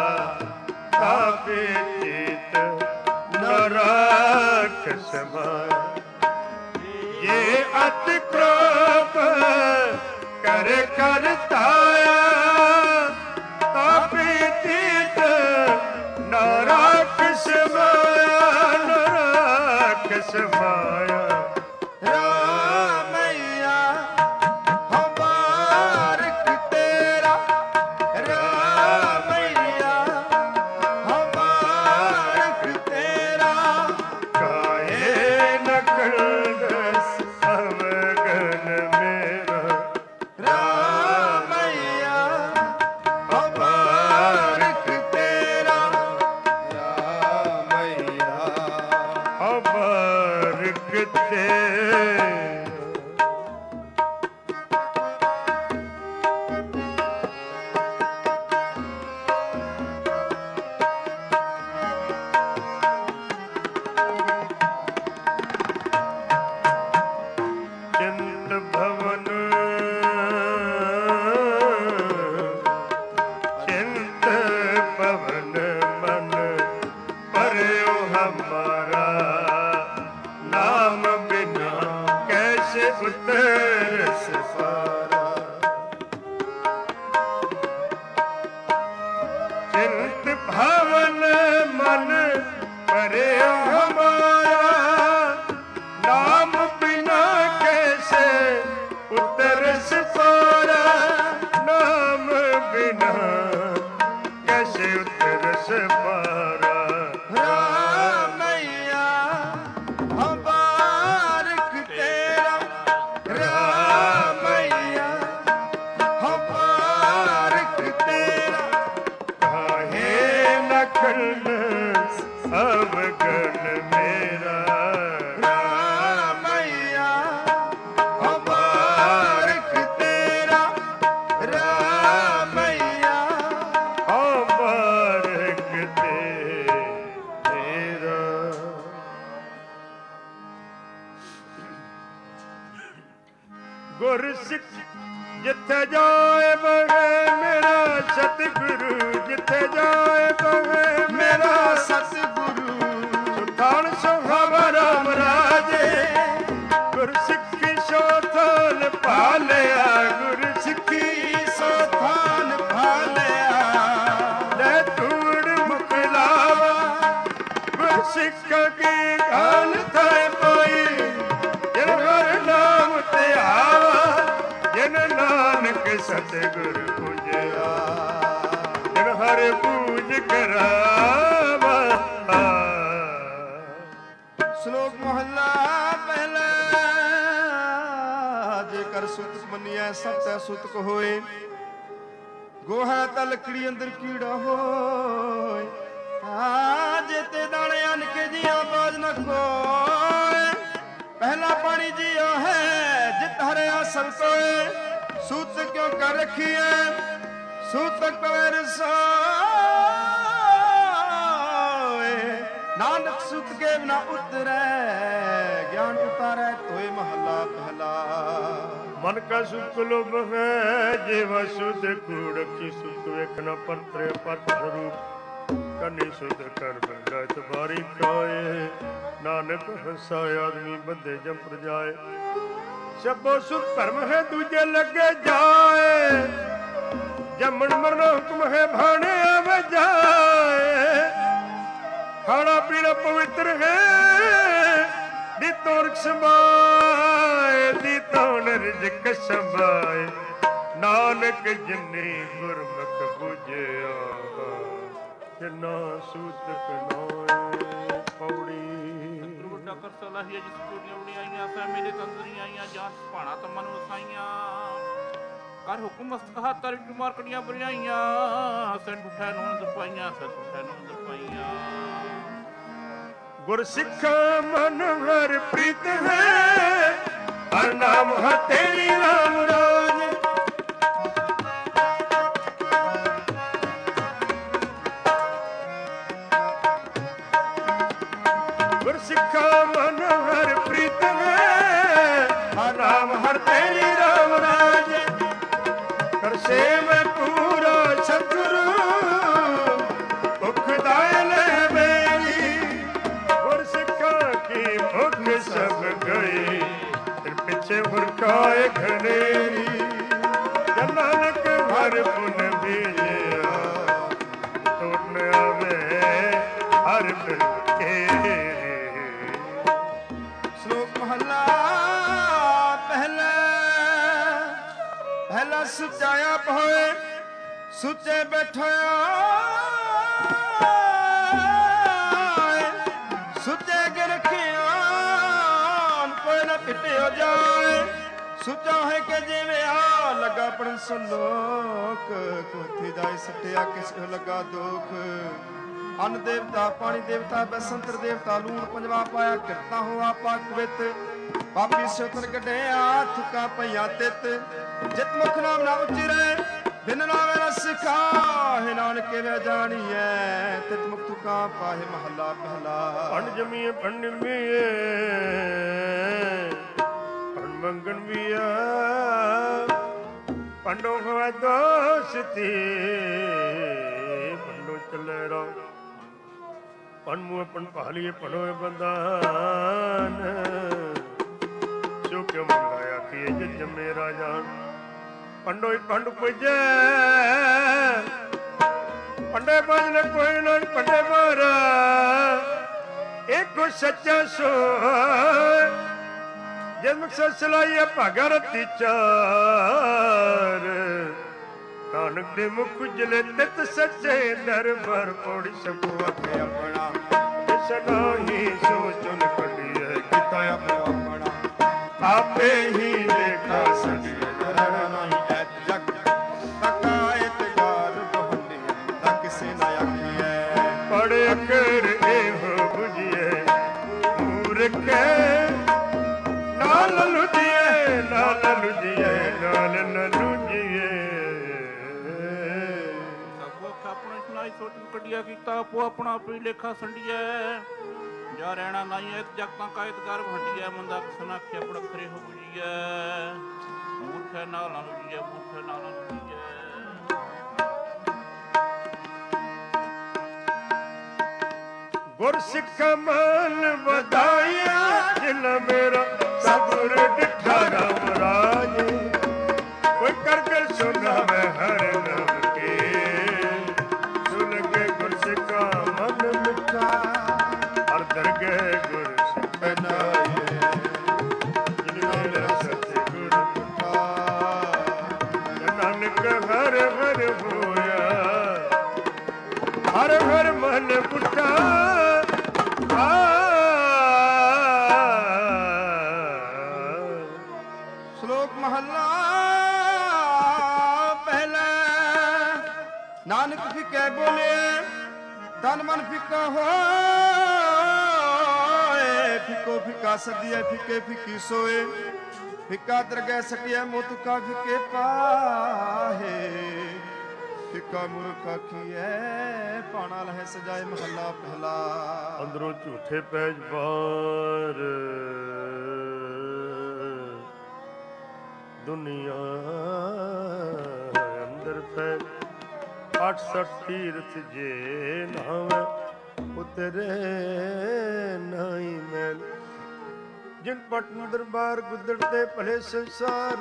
ਤਾਪੇ ਚੀਤ ਨ ਰਾਖਸ ਮਾਇਆ ये अत क्रोध कर करताया तापी तीत न राखस माया न राखस माया ਰਾਮਈਆ ਅੰਬਾਰਕ ਤੇਰਾ ਰਾਮਈਆ ਅੰਬਾਰਕ ਤੇਰਾ ਕਾਹੇ ਨ ਖੰਡਸ ਅਵਗਨ ਮੇਰਾ ਰਾਮਈਆ ਰਸ ਪਾਰਾ ਰਾਮਈਆ ਹਬਾਰਕ ਤੇਰਾ ਰਾਮਈਆ ਹਬਾਰਕ ਤੇਰਾ ਕਾਹੇ ਨਖਣ ਅਵਗਣ ਮੇਰਾ ਰਾਮਈਆ ਹਬਾਰਕ ਤੇਰਾ ਰਾਮਈਆ ਅਵਰਕ ਤੇਰਾ। ਗੁਰ ਸਿੱਖ ਜਿੱਥੇ ਜਾਏ ਬਵੇ ਮੇਰਾ ਸਤਿਗੁਰੂ ਜਿੱਥੇ ਜਾਏ ਬਵੇ ਮੇਰਾ ਸਤਿਗੁਰੂ ਸੁਤਾਨ ਸੁਹਾਵਾ ਰਾਮ ਰਾਜੇ ਗੁਰ ਸਿੱਖੀ ਸੋਥਾਨ ਭਾਲਿਆ ਗੁਰ ਸਿੱਖੀ ਸੋਥਾਨ ਭਾਲਿਆ ਲੈ ਧੂੜ ਮੁਕਲਾਵਾ ਗੁਰ ਸਿੱਖ ਕੀ ਗਾਨ ਥੈ ਪਾਈ ਜਿਨ ਹਰ ਨਾਮ ਤੇ ਆਵਾ ਜਿਨ ਨਾਨਕ ਸਤਿਗੁਰ ਪੂਜਿਆ ਜਿਨ ਹਰ ਪੂਜ ਕਰਾਵਾ। ਸ਼ਲੋਕ ਮਹੱਲਾ ਪਹਿਲਾ। ਜੇਕਰ ਸੁਤਕ ਮੰਨਿਐ ਸਭ ਤੈ ਸੁਤਕ ਹੋਏ ਗੋਹਾ ਤਾਂ ਲੱਕੜੀ ਅੰਦਰ ਕੀੜਾ ਹੋਏ ਜੇ ਤੇ ਦਾਣੇ ਅੰਨ ਕੇ ਜੀਆਂ ਬਾਜ ਨ ਕੋਏ ਪਹਿਲਾ ਪਾਣੀ ਜੀਓ ਹੈ ਜਿਤ ਹਰਿਆ ਸਭ ਕੋਏ ਸੂਤਕ ਕਿਉਂ ਕਰ ਰਖੀਐ ਸੂਤਕ ਪਵੈ ਰਸਾਏ ਨਾਨਕ ਸੁਤ ਕੇ ਬਿਨਾ ਉਤਰੈ ਗਿਆਨ ਉਤਾਰੈ ਤੋਏ ਮਹੱਲਾ ਪਹਿਲਾ। ਮਨ ਕਾ ਸੁਖ ਲੋਭ ਹੈ ਜੀਵਾ ਸੁਧ ਕੂੜਖੀ ਸੁਖ ਵੇਖਣਾ ਪਰਤਰੇ ਪਰਤ ਸਰੂਪ ਕੰਨੀ ਸੁਧ ਕਰ ਬੰਦਾ ਤਬਾਰੀ ਕਾਏ ਨਾਨਕ ਹੰਸਾ ਆਦਮੀ ਬੰਦੇ ਜੰਪਰ ਜਾਏ ਸਭੋ ਸੁਖ ਧਰਮ ਹੈ ਦੂਜੇ ਲੱਗੇ ਜਾਏ ਜੰਮਣ ਮਰਨ ਹੁਕਮ ਹੈ ਭਾਣੇ ਆਵੇ ਜਾਏ ਖਾਣਾ ਪੀਣਾ ਪਵਿੱਤਰ ਹੈ ਦੀ ਤੋਰਕ ਸੰਭਾਏ ਦੀ ਤੌਣ ਰਿਜਕ ਸੰਭਾਏ ਨਾਨਕ ਜਿਨੇ ਗੁਰਮੁਖ ਬੁਝਿਆ ਜਿਨਾ ਸੂਤਕ ਨਾਏ ਪੌੜੀ। ਡਾਕਰ ਸਲਾਹੀਆ ਜਿਸ ਟੂਟੀਆਂ ਬਣਾਈਆਂ ਸੈ ਮੇਰੇ ਤੰਦਰੀਆਂ ਆਈਆਂ ਜਾਂ ਭਾਣਾ ਤਮਨ ਵਸਾਈਆਂ ਕਰ ਹੁਕਮ ਮਸਤਹਾ ਤਰ ਮਾਰਕੜੀਆਂ ਬਰਿਆਈਆਂ ਸੈਨ ਉਠੈ ਨੂੰ ਦਪਾਈਆਂ ਸੈਨ ਉਠੈ ਨੂੰ ਦਪਾਈਆਂ। ਗੁਰ ਸਿੱਖ ਮਨ ਹਰ ਪ੍ਰੀਤ ਹੈ ਹਰ ਨਾਮ ਹੈ ਤੇਰੀ ਰਾਮ ਰਾਜ ਗੁਰ ਸਿੱਖ ਮਨ ਹਰ ਪ੍ਰੀਤ ਹੈ ਹਰ ਨਾਮ ਹਰ ਤੇਰੀ ਰਾਮ ਰਾਜ ਕਰ ਸੇਵ ਪੂਰਾ ਸਤਿਗੁਰੂ ਭੁਖ ਦਾਇ ਲੈ ਮੇਰੀ ਗੁਰ ਸਿੱਖਾਂ ਕੀ ਭੁਖ ਸਭ ਗਈ ਫਿਰ ਪਿੱਛੇ ਵਰਕਾਏ ਘਨੇਰੀ ਨਾਨਕ ਹਰ ਪੁਨ ਬੀਜਿਆ ਤੁਰਨ ਆਵੇ ਹਰ ਮਿਲ ਕੇ। ਸ਼ਲੋਕ ਮਹੱਲਾ ਪਹਿਲਾ। ਪਹਿਲਾ ਸੁਚਾਇਆ ਹੋਏ ਸੁਚੇ ਬੈਠਿਆ ਸੁਚੇ ਕੇ ਰੱਖਿਆ ਕੋਈ ਨਾ ਪਿੱਟਿਓ ਜਾਏ ਸੁਚਾ ਹੈ ਕਿ ਜਿਵੇਂ ਆ ਲੱਗਾ ਪੜਨ ਸੰਲੋਕ ਕੋਥੀ ਦਾ ਸਟਿਆ ਕਿਸ ਲੱਗਾ ਦੁੱਖ ਅੰਨ ਦੇਵਤਾ ਪਾਣੀ ਦੇਵਤਾ ਬਸੰਤਰ ਦੇਵਤਾ ਲੂਣ ਪੰਜਵਾ ਪਾਇਆ ਕਿਰਤਾ ਹੋਆ ਪਾਕਵਿਤ ਪਾਪੀ ਸੋਤਨ ਕੱਢਿਆ ਥੁਕਾ ਪਈਆ ਤਿਤ ਜਿਤ ਮੁਖ ਨਾਮ ਨਾ ਉਚਰੇ ਬਿਨ ਨਾਮੇ ਨ ਸਿਖਾਹੇ ਨਾਨਕੇ ਵੇ ਜਾਣੀਐ ਤਿਤ ਮੁਖ ਤੁਕਾ ਪਾਹੇ ਮਹੱਲਾ ਪਹਿਲਾ। ਪਣ ਜਮੀਏ ਪਣ ਨਿਮੀਏ ਪਣ ਮੰਗਣ ਵੀਆ ਪੰਡੋ ਹੋਇ ਦੋਸਤੀ ਪੰਡੋ ਚੱਲੇ ਰਾ ਪਣ ਮੂਹ ਪਣ ਭਾਲੀਏ ਪਣੋਏ ਬੰਦਾਨ ਜੋ ਕਿਉ ਮੰਗਾਇਆ ਕਿ ਇਹ ਜੰਮੇ ਰਾਜਾਨ ਪੰਡੋਈ ਪੰਡ ਪੁਜੈ ਪੰਡੇ ਪੰਜ ਨੇ ਕੋਈ ਨਾ ਪੰਡੇ ਮਾਰਾ ਇੱਕ ਸੱਚਾ ਸੋ ਜਿਸ ਮਕਸਦ ਸਲਾਈਏ ਭਗਰਤੀ ਚਾਰ ਨਾਨਕ ਦੇ ਮੁਖ ਉਜਲੇ ਤਿਤ ਸੱਚੇ ਦਰਬਾਰ ਪੌੜੀ ਸਭੂ ਆਪੇ ਆਪਣਾ ਇਸ ਨਾਹੀ ਸੋਚਨ ਕੱਢੀਏ ਕੀਤਾ ਆਪੋ ਆਪਣਾ ਆਪੇ ਹੀ ਲੇਖਾ ਸੱਚੇ ਦਰਬਾਰ ਨਹੀਂ ਐਤ ਜਗ ਤਕਾਇਤ ਗਾਰ ਬਹੰਡੇ ਤਾਂ ਕਿਸੇ ਨਾ ਆਖੀਐ ਪੜੇ ਕਰ ਇਹੋ ਬੁਝੀਏ ਮੂਰਖੇ ਨਾਲ ਲੁਝੀਏ ਨਾਲ ਲੁਝੀਏ ਨਾਲ ਲੁਝੀਏ ਸੋਚਨ ਕੱਢਿਆ ਕੀਤਾ ਆਪੋ ਆਪਣਾ ਆਪੇ ਲੇਖਾ ਸੰਡੀਐ ਜਾ ਰਹਿਣਾ ਨਹੀਂ ਐ ਜਗ ਤਾਂ ਕਾਇਤਕਾਰ ਭੰਡੀਐ ਮੰਦਾ ਕਿਸਨਾ ਆਖਿਆ ਆਪਣਾ ਖਰੇ ਹੋ ਬੁਝੀਐ ਮੂਰਖੇ ਨਾਲ ਨਾ ਲੁਝੀਐ ਮੂਰਖੇ ਨਾਲ ਨਾ ਲੁਝੀਐ ਗੁਰ ਸਿੱਖ ਮਨ ਵਧਾਇਆ ਜਿਨ ਮੇਰਾ ਸਬਰ ਡਿਠਾ ਰਾਮ ਰਾਜ ਕੋਈ ਕਰ ਕਰ ਸੁਣਾ ਮੈਂ ਹਰ ਨਾਮ ਕੇ ਸੁਣ ਕੇ ਗੁਰ ਸਿੱਖਾ ਮਨ ਮਿੱਠਾ ਹਰ ਦਰਗਹਿ ਗੁਰ ਸਿੱਖ ਨਾਏ ਜਿਨ ਮੇਰਾ ਸਤਿ ਗੁਰ ਮਿੱਠਾ ਨਾਨਕ ਹਰ ਹਰ ਹੋਇਆ ਹਰ ਹਰ ਮਨ ਪੁੱਠਾ ਸ਼ਲੋਕ ਮਹੱਲਾ ਪਹਿਲਾ ਨਾਨਕ ਫਿੱਕੇ ਬੋਲੇ ਤਨ ਮਨ ਫਿੱਕਾ ਹੋਏ ਫਿੱਕੋ ਫਿੱਕਾ ਸਦੀਏ ਫਿੱਕੇ ਫਿੱਕੀ ਸੋਏ ਫਿੱਕਾ ਦਰਗਹਿ ਸਟਿਆ ਮੋ ਤੁਕਾ ਫਿੱਕੇ ਪਾਹੇ ਫਿੱਕਾ ਮੂਰਖ ਆਖੀਐ ਪਾਣਾ ਲਹਿ ਸਜਾਏ ਮਹੱਲਾ ਪਹਿਲਾ ਅੰਦਰੋਂ ਝੂਠੇ ਪੈਜ ਬਾਰ ਦੁਨੀਆ ਅੰਦਰ ਫੈਲ 68 ਤੀਰਥ ਜੇ ਨਾਵੇਂ ਉਤਰੇ ਨਹੀਂ ਮੈਲ ਜਿਨ ਪਟਨ ਦਰਬਾਰ ਗੁੱਦੜਦੇ ਭਲੇ ਸੰਸਾਰ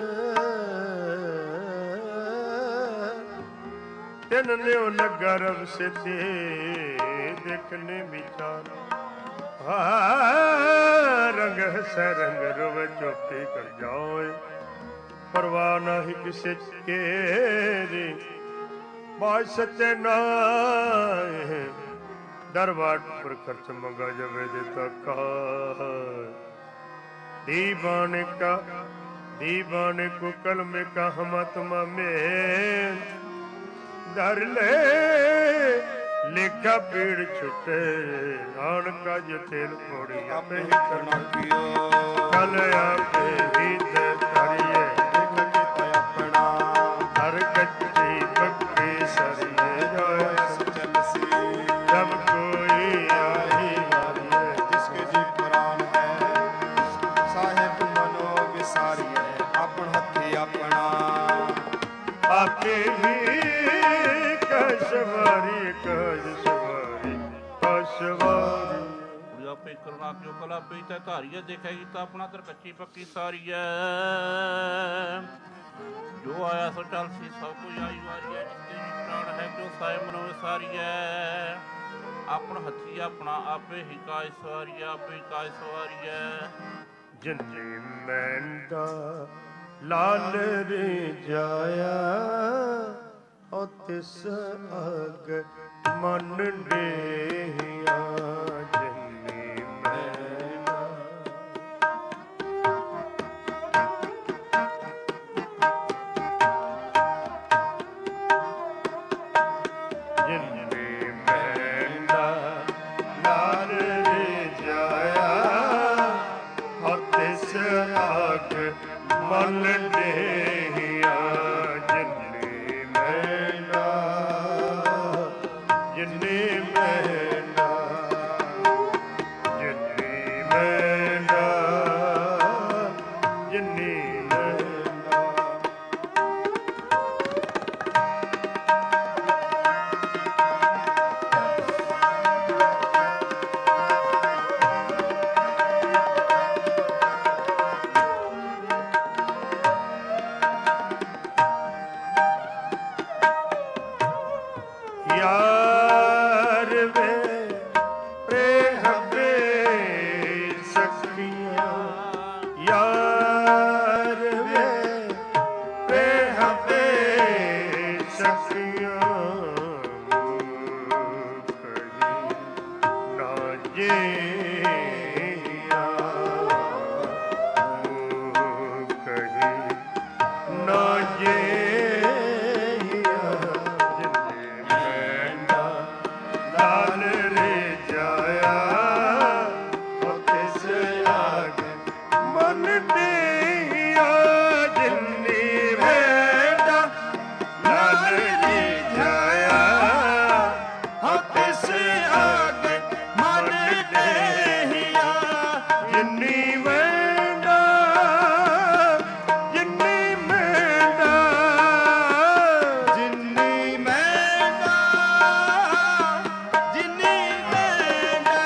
ਤਿਨ ਨਿਉ ਨਗਰਵ ਸਿੱਧੇ ਦੇਖਨੇ ਵਿਚਾਰ ਰੰਗ ਸੈ ਰੰਗ ਰਵ ਚੋਪੀ ਕਰ ਜਾਏ ਪਰਵਾਹ ਨਹੀਂ ਕਿਸੇ ਕੇਰੀ ਬਾਜ ਸੱਚੇ ਨਾਏ ਦਰਬਾਰ ਪਰ ਖਰਚ ਮੰਗਾ ਜਾਵੇ ਦੇ ਤਕਾ दीवाने को कलम का हमात्मा में डर ले लेखा पीड़ छुटे नान का जो तेल फोड़ी आपे ही करना कल आपे ही दरिए अपना हर कच्ची पक्की सरिए जब कोई आई मारिए जिसके जी प्राण है साहेब मनो विसारिए अपन हथी अपना आपे ही कशवारी ਆਪੇ ਕਰਨਾ ਕਿਉ ਕਲਾ ਪਈ ਤੇ ਧਾਰੀਏ ਦੇਖੇਗੀ ਤਾਂ ਆਪਣਾ ਤਰ ਕੱਚੀ ਪੱਕੀ ਸਾਰੀਐ ਜੋ ਆਇਆ ਸੋ ਚੱਲ ਸੀ ਸਭ ਕੁਝ ਆਈ ਵਾਰੀਐ ਜਿਸਤੇ ਪ੍ਰਾਣ ਹੈ ਕਿਉ ਸਾਇ ਮਨੋ ਸਾਰੀਐ ਆਪਣ ਹੱਥੀ ਆਪਣਾ ਆਪੇ ਹੀ ਕਾਇ ਸਵਾਰੀਐ ਆਪੇ ਕਾਇ ਸਵਾਰੀਐ ਜਿੰਨੇ ਮੈਂਦਾ ਲਾਲ ਰੇ ਜਾਇਆ ਓ ਤਿਸ ਅਗ ਮਨ ਡੇਹਿਆ ਮਨ ਡੇਹਿਆ ਜਿੰਨੇ ਮੈਨਾ ਜਿੰਨੇ ਮੈਨਾ ਜਿੰਨੇ ਮੈਨਾ ਜਿੰਨੇ ਯਾਰ ਵੇ ਜਿਆ ਕਹੀ ਨਾ ਜਿਆ ਜਿਨੇ ਮੈਂਡਾ ਲਾਲ ਰੇ ਜਾਇਆ ਉਹ ਤਿਸ ਆਗੇ ਮਨ ਦਿਆ ਜਿਨੀ ਮੈਂਡਾ ਲਾਲ ਰੇ ਜਾਇਆ ਉਹ ਤਿਸ ਆਗੇ ਮਨ ਦੇਹਿਆ ਜਿਨੀ ਮੈਂਡਾ ਜਿਨੀ ਮੈਂਡਾ ਜਿੰਨੀ ਮੈਂਡਾ ਜਿੰਨੀ ਮੈਂਡਾ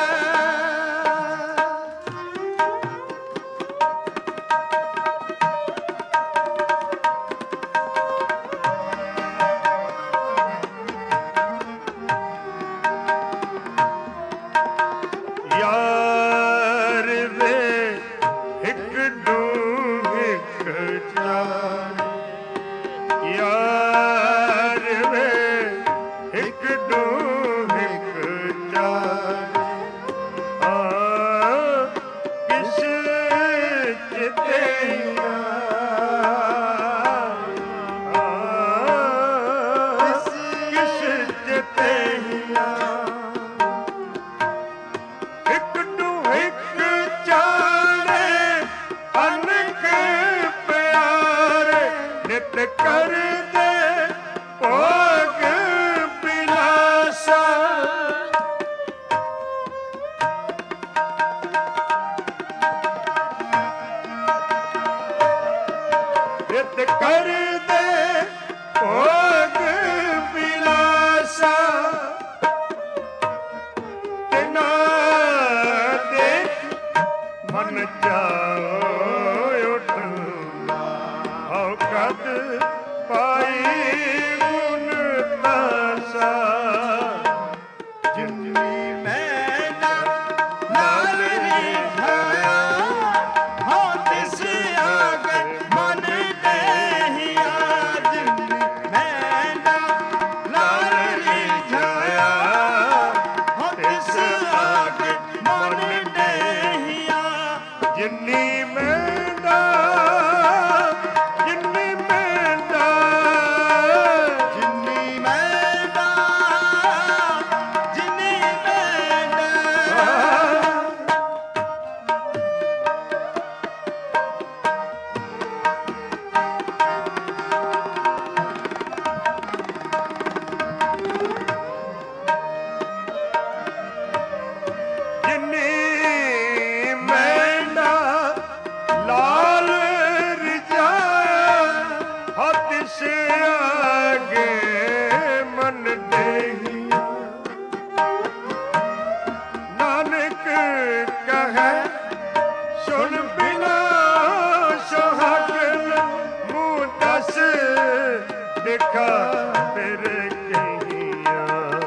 ਯਾਰ ਵੇ ਇੱਕ ਡੂੰਘ ਇੱਕ ਚਾਰੇ ਯਾਰ ਵੇ ਇੱਕ ਡੂੰਘ ਇੱਕ ਚਾਰੇ ਆ ਕਿਸ ਚਿਤਿਆ ਕਿਸ ਚਿਤਿਆ ਇੱਕ ਨੂੰ ਇੱਕ ਚਾੜੇ ਅਨਕ ਪਿਆਰੇ ਨਿਤ ਕਰਦੇ ਭੋਗ ਬਿਲਾਸਾ ਨਿਤ ਕਰਦੇ ਭੋਗ ਬਿਲਾਸਾ ਤਿਨਾ ਦੇ ਮਨ ਚਾਉ ਉੱਠਦਾ ਹਉ ਕਦ ਪਾਈ ਗੁਣ ਤਾਸਾ ਜਿੰਨੀ ਮੈਂਡਾ ਲਾਲ ਰਿਝਾਇਆ ਹੋ ਤਿਸ ਆਗੇ ਮਨ ਦੇਹਿਆ ਜਿੰਨੀ ਮੈਂਡਾ ਲਾਲ ਰਿਝਾਇਆ ਹੋ ਤਿਸ ਆਗੇ ਮਨ ਦੇਹਿਆ ਜਿੰਨੀ ਮੈਂਡਾ ਜਿੰਨੀ ਮੈਂਡਾ ਜਿੰਨੀ ਮੈਂਡਾ ਜਿੰਨੀ ਮੈਂਡਾ ਜਿੰਨੀ ਮੈਂਡਾ ਲਾਲ ਰਿਝਾਇਆ ਹੱਥ ਸੇ ਆਗੇ ਮਨ ਦੇਹਿਆ ਨਾਨਕ ਕਹੈ ਸੁਣ ਬਿਨਾ ਸੁਹਾਗਣ ਮੂੰਹ ਦਸ ਦੇਖਾ ਤੇਰੇ ਕਹੀਆਂ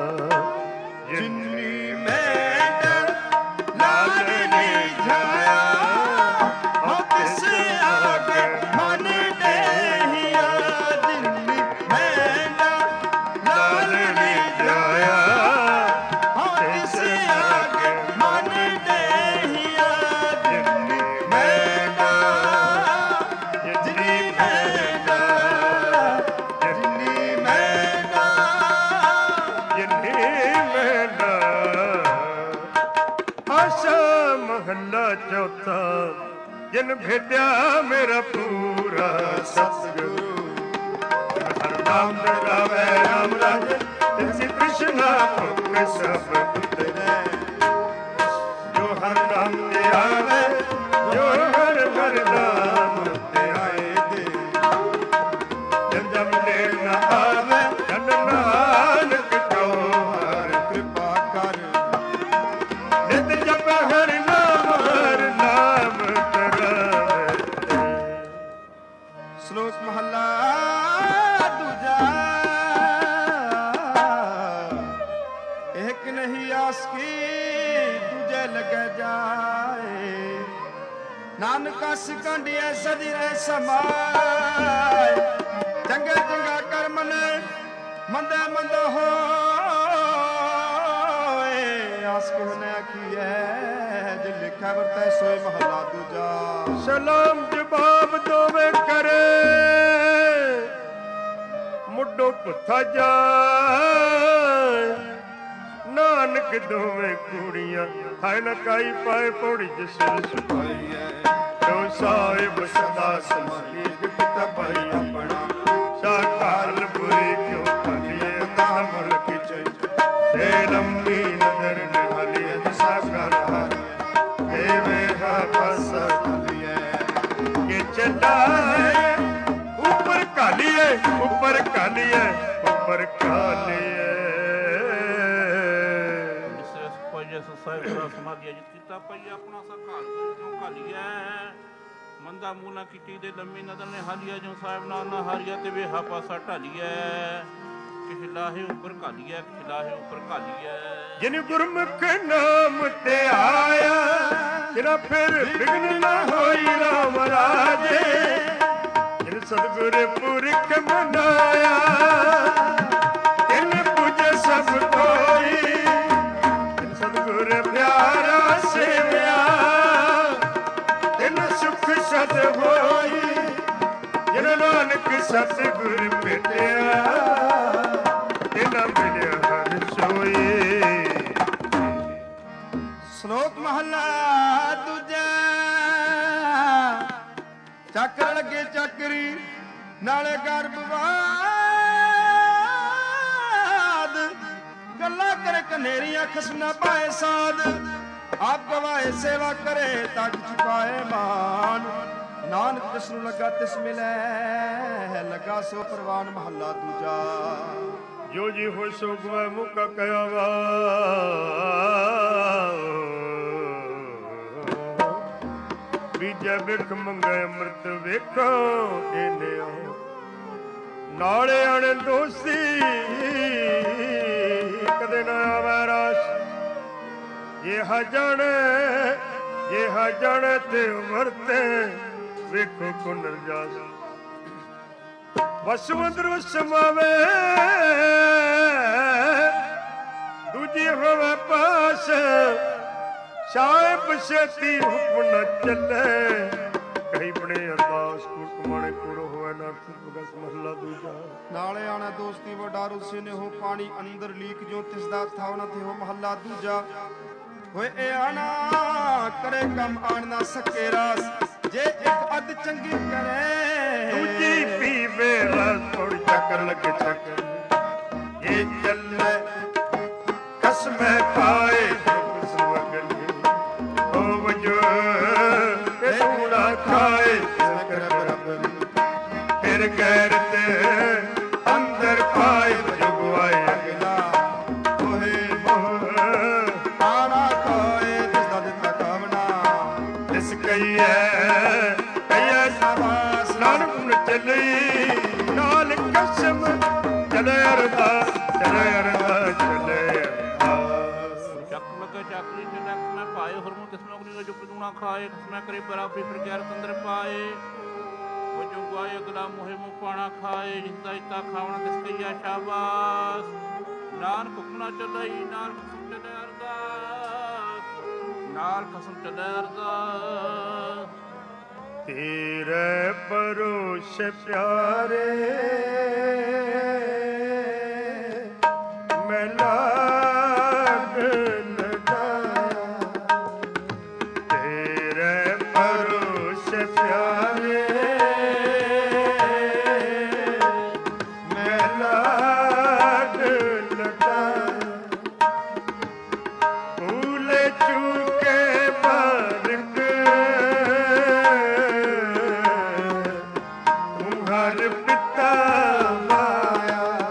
ਜਿੰਨੀ ਮੈਂਡਾ ਲਾਲ ਰਿਝਾਇਆ ਹੋ ਤਿਸ ਆਗੇ ਮਨ ਦੇਹਿਆ ਜਿੰਨੀ ਮੈਂਡਾ ਲਾਲ ਰਿਝਾਇਆ ਹੋ ਤਿਸ ਆਗੇ ਮਨ ਦੇਹਿਆ ਜਿੰਨੀ ਮੈਂਡਾ ਜਿੰਨੀ ਮੈਂਡਾ ਜਿੰਨੀ ਮੈਂਡਾ ਜਿੰਨੀ ਮੈਂਡਾ ਆਸਾ ਮਹੱਲਾ ਚੌਥਾ ਜਿਨ ਭੇਟਿਆ ਮੇਰਾ ਪੂਰਾ ਸਤਿਗੁਰੂ ਹਰ ਨਾਮ ਰਾਵੈ ਰਾਮ ਰਾਜੇ ਤਿਨ ਸਿ ਕ੍ਰਿਸ਼ਨਾ ਭੁਖ ਸਭ ਉਤਰੈ ਜੋ ਹਰ ਨਾਮ ਤੇ ਆਵੇ ਜੋ ਹਰ ਹਰ ਨਾਮ ਤੇ ਆਏ ਦੇ ਜਨ ਜਮ ਨੇੜ ਨ ਆਵੇ ਜਨ ਨਾਨਕ ਕੋ ਹਰ ਕਿਰਪਾ ਕਰ ਨਿਤ ਜਪ ਹਰ ਨਾਮ ਕਰਾਵੇ ਸ਼ਲੋਕ ਮਹੱਲਾ ਦੂਜਾ ਇੱਕ ਨਹੀਂ ਆਸ ਕੀ ਦੂਜੇ ਲਗੇ ਜਾਏ ਨਾਨਕ ਸਿਕੰਡੀਐ ਸਦੀ ਰਹਿ ਸਮਾਏ ਚੰਗੇ ਚੰਗਾ ਕਰਮ ਨੇ ਮੰਦਾ ਮੰਦਾ ਹੋਏ ਆਸ ਕਿਹਨੇ ਲਿਖੀਐ, ਜੇ ਲਿਖਿਆ ਵਰਤੈ ਸੋਏ ਮਹਲਾ ਦੂਜਾ। ਸਲਾਮ ਜਵਾਬ ਦੋਵੇਂ ਕਰੇ, ਮੁੱਢੋਂ ਪੁੱਥਾ ਜਾਏ, ਨਾਨਕ ਦੋਵੇਂ ਕੁੜੀਆਂ ਹਾਏ ਨਕਾਈ ਪਾਏ ਪੌੜੀ ਜਿਸ ਸੁਭਾਈਐ। ਤੋ ਸਾਹਿਬ ਸਦਾ ਸਮਾਲੀ ਪਿਤਾ ਭਾਈ ਆਪਣਾ, ਸਾਕਾਲ ਬੁਰੇ ਕਿਉਂ ਖਾਲੀਏ ਤਾ ਮੁਲਕ ਚਈ। ਤੇ ਲੰਮੀ ਨਜ਼ਰ ਨਿਹਾਲੀਏ ਦਿਸਾ ਕਰ ਹਾਰ, ਦੇਵੇ ਹਾ ਪਾਸਾ ਖਾਲੀਏ ਕਿ ਚੱਲਾਏ ਉੱਪਰ ਕਾਲੀਏ, ਉੱਪਰ ਕਾਲੀਏ, ਉੱਪਰ ਕਾਲੀਏ। ਸਾਹਿਬ ਸਮਾਧੀ ਅਜਿਤ ਕੀਤਾ ਪਈ ਆਪਣਾ ਸਕਾਲ ਕਿਉਂ ਘਾਲੀਐ। ਮੰਦਾ ਮੂਨਾ ਕੀਤੀ ਦੇ ਲੰਮੀ ਨਦਰ ਨੇ ਹਾਲੀਆ, ਜੋ ਸਾਹਿਬ ਨਾਲ ਨਾ ਹਾਰੀਆ ਤੇ ਵੇਹਾ ਪਾਸਾ ਢਾਲੀਐ। ਕਿਛ ਲਾਹੇ ਉੱਪਰ ਘਾਲੀਐ, ਕਿਛ ਲਾਹੇ ਉੱਪਰ ਘਾਲੀਐ। ਜਿਨ ਗੁਰਮੁਖ ਨਾਮ ਤੇ ਆਇਆ, ਤੇਰਾ ਫਿਰ ਬਿਗਨ ਨਾ ਹੋਈ ਰਾਮ ਰਾਜੇ। ਜਿਨ ਸਤਿਗੁਰ ਪੁਰਖ ਮਨਾਇਆ, ਤਿਨ ਪੂਜੇ ਸਭ ਕੋਈ। ਸਤਿਗੁਰ ਪਿਆਰਾ ਸੇਵਿਆ, ਤਿਨ ਸੁਖ ਸਦ ਹੋਈ। ਜਿਨ ਨਾਨਕ ਸਤਿਗੁਰ ਭੇਟਿਆ, ਤਿਨ ਮਿਲਿਆ ਹਰਿ ਸੋਈ। ਸ਼ਲੋਕ ਮਹਲਾ ਦੂਜਾ। ਚੱਕਰ ਲੱਗੇ ਚੱਕਰੀ, ਨਾਲੇ ਗਰਭਵਾਦ। ਗੱਲਾਂ ਕਰੇ ਕਨੇਰੀਆਂ, ਖਸਮ ਨਾ ਪਾਏ ਸਾਧ। ਆਪ ਗਵਾਏ ਸੇਵਾ ਕਰੇ, ਤੱਕ ਚੁਕਾਏ ਮਾਨ। ਨਾਨਕ ਜਿਸ ਨੂੰ ਲੱਗਾ ਤਿਸ ਮਿਲੈ, ਲੱਗਾ ਸੋ ਪ੍ਰਵਾਨ ਮਹੱਲਾ ਦੂਜਾ। ਜੋ ਜੀ ਹੋਇ ਸੋ ਗਵਾਏ ਮੁਕਾ ਕਹਿਆ ਵਾ। ਬੀਜੈ ਬਿਖ ਮੰਗੈ ਅੰਮ੍ਰਿਤ ਵੇਖੋ ਇਹਨਿਓ। ਨਾਲੇ ਅਣ ਦੋਸੀ ਕਦੇ ਨਾ ਆਵੈ ਰਾਸ। ਇਹ ਜਣ ਤੇ ਵਰਤੇ ਵੇਖੋ ਕੋ ਨਰਜਾਸ। ਵਸਵੰਦਰ ਵਸਮਾਵੇ, ਦੂਜੀ ਹੋਵੇ ਪਾਸ। ਸਾਹਿਬ ਛੇਤੀ ਹੁਕਮ ਨ ਚੱਲੇ, ਕਹੀ ਬਣੇ ਅਰਦਾਸ ਕੂੜ ਕਮਾਣੇ ਕੂੜੋ ਹੋਵੇ ਨਾ ਬਗਸ ਮਹਲਾ ਦੂਜਾ। ਨਾਲੇ ਆਣਾ ਦੋਸਤੀ ਵੱਡਾ ਰੁੱਸੇ ਨੇ ਹੋ, ਪਾਣੀ ਅੰਦਰ ਲੀਕ ਜੋ ਤਿਸ ਦਾ ਥਾਵ ਨਾ ਥਿਓ ਮਹੱਲਾ ਦੂਜਾ। ਹੋਏ ਇਹ ਆਣਾ ਕਰੇ ਕੰਮ ਆਣ ਨਾ ਸਕੇ ਰਾਸ। ਜੇ ਇੱਕ ਅੱਧ ਚੰਗੀ ਕਰੇ, ਦੂਜੀ ਪੀਵੇ ਰਸ। ਥੋੜੀ ਚੱਕਰ ਲੱਗੇ ਚੱਕਰ, ਇਹ ਚੱਲੇ ਕਸਮੇ ਖਾਏ ਸੁਵਗਲੀ। ਹੋ ਵਜੋ ਇਹ ਤੂੜਾ ਖਾਏ ਕਰ ਬਰਾਬਰੀ। ਫਿਰ ਗੈਰਤ ਅੰਦਰ ਪਾਏ ਜੁਗਵਾਏ ਅਗਲਾ। ਹੋਏ ਮੋਹ ਆਣਾ ਖਾਏ ਤਿਸ ਦਾ ਦਿੱਤਾ ਕਾਵਣਾ। ਤਿਸ ਕਹੀਏ ਕਹੀਏ ਸ਼ਾਬਾਸ਼। ਨਾਨਕ ਨੂੰ ਚੱਲੀ ਨਾਲ ਕਸਮ, ਚਲੇ ਅਰਦਾਸ, ਚਲੇ ਅਰਦਾਸ, ਚਲੇ ਅਰਦਾਸ। ਚੱਕ ਲੱਗੇ ਚੱਕਰੀ ਤੇ ਨੱਕ ਮੈਂ ਪਾਏ, ਹੁਰਮੁ ਤਿਸ ਨੂੰ ਅਗਨੀ ਜੋ ਪਦੂਣਾ ਖਾਏ। ਮੈਂ ਕਰੇ ਬਰਾਬਰੀ ਫਿਰ ਗੈਰਤ ਅੰਦਰ ਪਾਏ। ਵਜੋ ਗਾਏ ਅਗਲਾ ਮੋਹੇ ਮੁ ਪਾਣਾ ਖਾਏ। ਜਿਸਦਾ ਇਤਾ ਖਾਵਣਾ ਤਿਸ ਕਹੀਆ ਸ਼ਾਬਾਸ਼। ਨਾਨਕ ਹੁਕਮ ਨਾ ਚੱਲਈ, ਨਾਲ ਖਸਮ ਚੱਲੇ ਅਰਦਾਸ, ਨਾਲ ਖਸਮ ਚੱਲੇ ਅਰਦਾਸ। ਤੇਰੇ ਭਰੋਸੇ ਪਿਆਰੇ ਮੈਂ ਲਾਗ ਲਗਾਇਆ। ਤੇਰੇ ਭਰੋਸੇ ਪਿਆਰੇ ਮੈਂ ਲਾਗ ਲਗਾਇਆ। ਭੂਲੇ ਚੁਕੇ ਬਾਰਕ ਹਰ ਪਿਤਾ ਮਾਇਆ।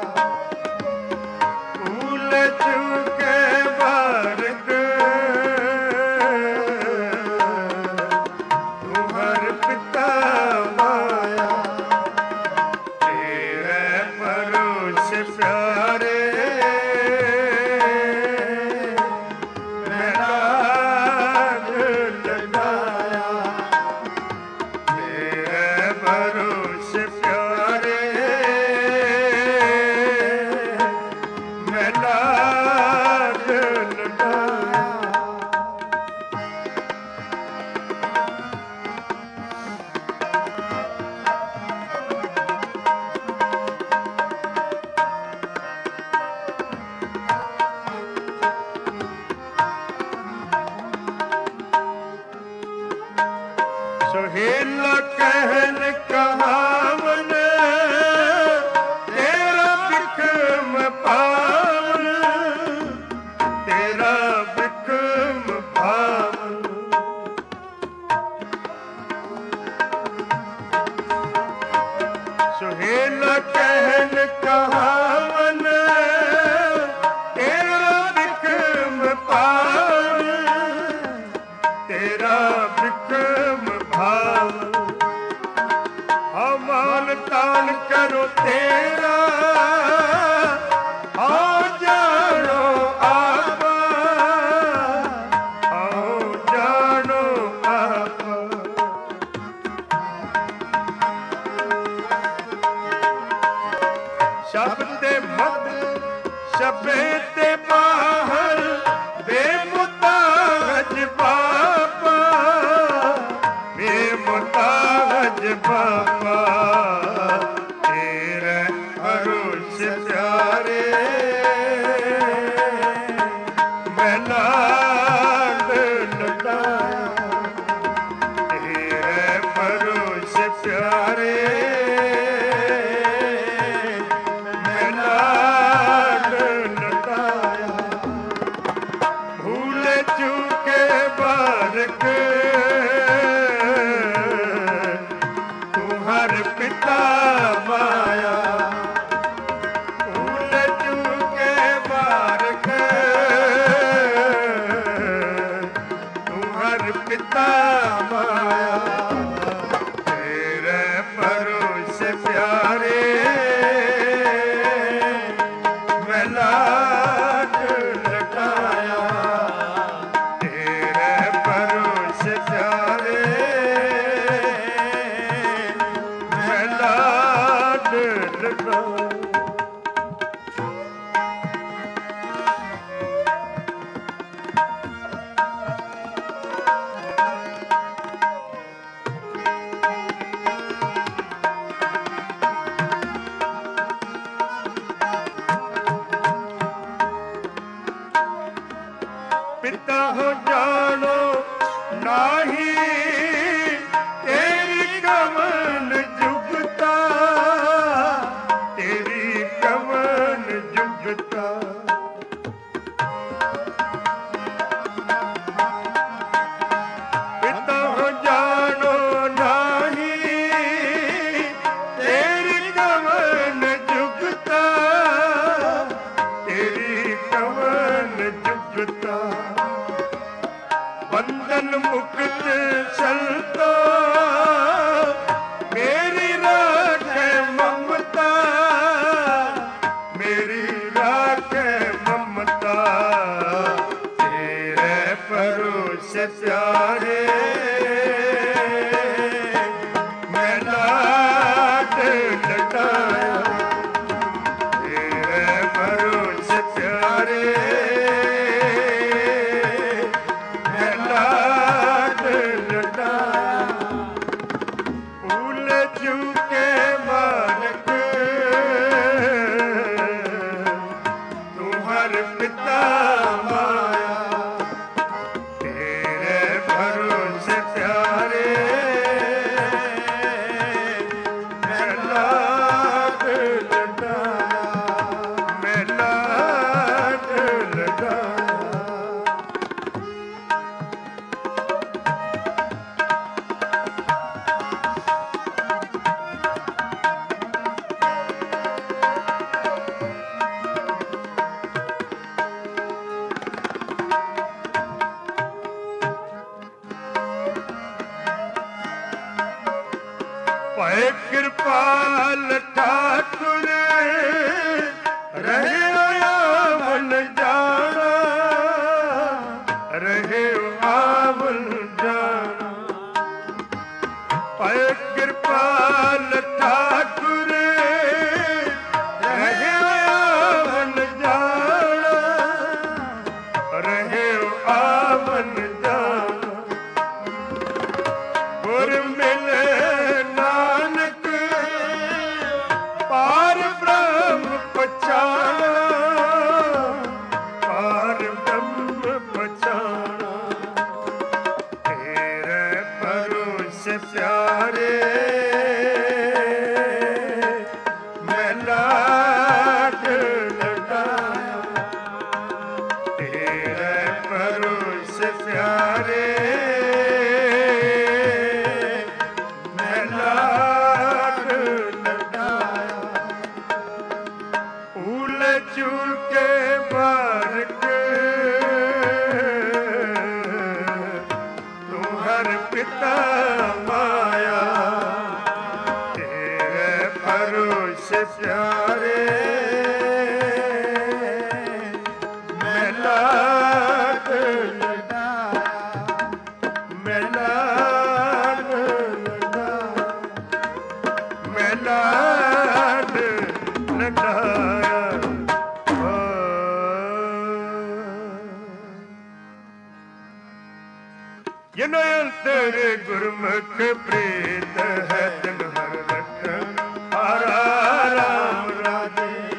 ਪਿਤਾ ਮਾਇਆ ਤੇਰੇ ਪਰੋਸ ਪਿਆਰੇ ਮੈਂ ਲਾਡ ਲਟਾਇਆ ਤੇਰੇ ਪਰੋਸ ਪਿਆਰੇ ਮੈਂ ਲਾਡ ਲਟਾਇਆ। ਪਿਤਾ ਹੋ ਜਾਣੋ ਨਾਹੀ ਤੇਰੀ ਕਵਨ ਜੁਗਤਾ ਤੇਰੀ ਕਵਨ ਜੁਗਤਾ ਪਿਤਾ ਹੋ ਜਾਣੋ ਨਾਹੀ ਤੇਰੀ ਕਵਨ ਜੁਗਤਾ ਤੇਰੀ ਕਵਨ ਜੁਗਤਾ ਬੰਧਨ ਮੁਕਤ ਸੰਤੋ ਮੇਰੀ ਰਾਖੇ ਮਮਤਾ ਮੇਰੀ ਰਾਖੇ ਮਮਤਾ ਤੇਰੇ ਪਰੋਸ ਪਿਆਰੇ ਮੈਂ ਲਾਡ ਲਟਾਇਆ ਤੇਰੇ ਪਰੋਸ ਪਿਆਰੇ ਭਏ ਕਿਰਪਾਲ ਠਾਕੁਰ ਰਹੇ ਆਵਨ ਜਾਣਾ ਰਹੇ ਆਵਨ ਜਾਣਾ ਭਏ ਕਿਰਪਾਲ ਠਾਕੁਰ ਰਹੇ ਆਵਨ ਜਾਣਾ ਰਹੇ ਆਵਨ ਜਾਣਾ ਗੁਰ ਮਿਲੇ ਪਿਆਰੇ ਮੈਂ ਲਾਡ ਲਟਾਇਆ ਤੇਰੇ ਪਰੋਸ ਪਿਆਰੇ ਮੈਂ ਲਾਡ ਲਟਾਇਆ ਭੂਲ ਚੁੱਕੇ ਬਾਰਕ ਤੂੰ ਹਰ ਪਿਤਾ ਮਾਇਆ ਤੇਰੇ ਪਰੋਸ ਪਿਆਰੇ ਮੈਂ ਲਾਡ ਲਟਾਇਆ ਮੈਂ ਲਾਡ ਲਟਾਇਆ ਮੈਂ ਲਾਡ ਲਟਾਇਆ। ਜਿਨ ਅੰਤਰ ਗੁਰਮੁਖ ਪ੍ਰੀਤ ਹੈ ਤਿਨ ਹਰ ਰਖਣ ਹਾਰਾ ਰਾਮ ਰਾਜੇ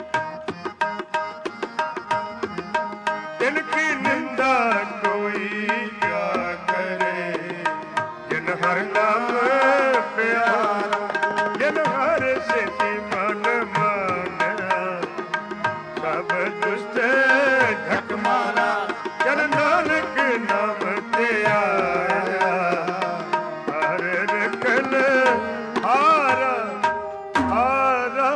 ਤਿਨ ਕੀ ਨਿੰਦਾ ਕੋਈ ਕਿਆ ਕਰੇ ਜਿਨ ਹਰ ਨਾਮ ਪਿਆਰਾ ਜਿਨ ਹਰ ਸਿਧਿ ਮਨ ਮਾਨਿਆ ਸਭ ਦੁਸ਼ਟ ਘਟ ਮਾਰਾ ਜਨ ਨਾਨਕ ਨਾਮ ਤੇ ਆਇਆ ਹਰ ਰਖਨ ਹਾਰਾ ਹਾਰਾ।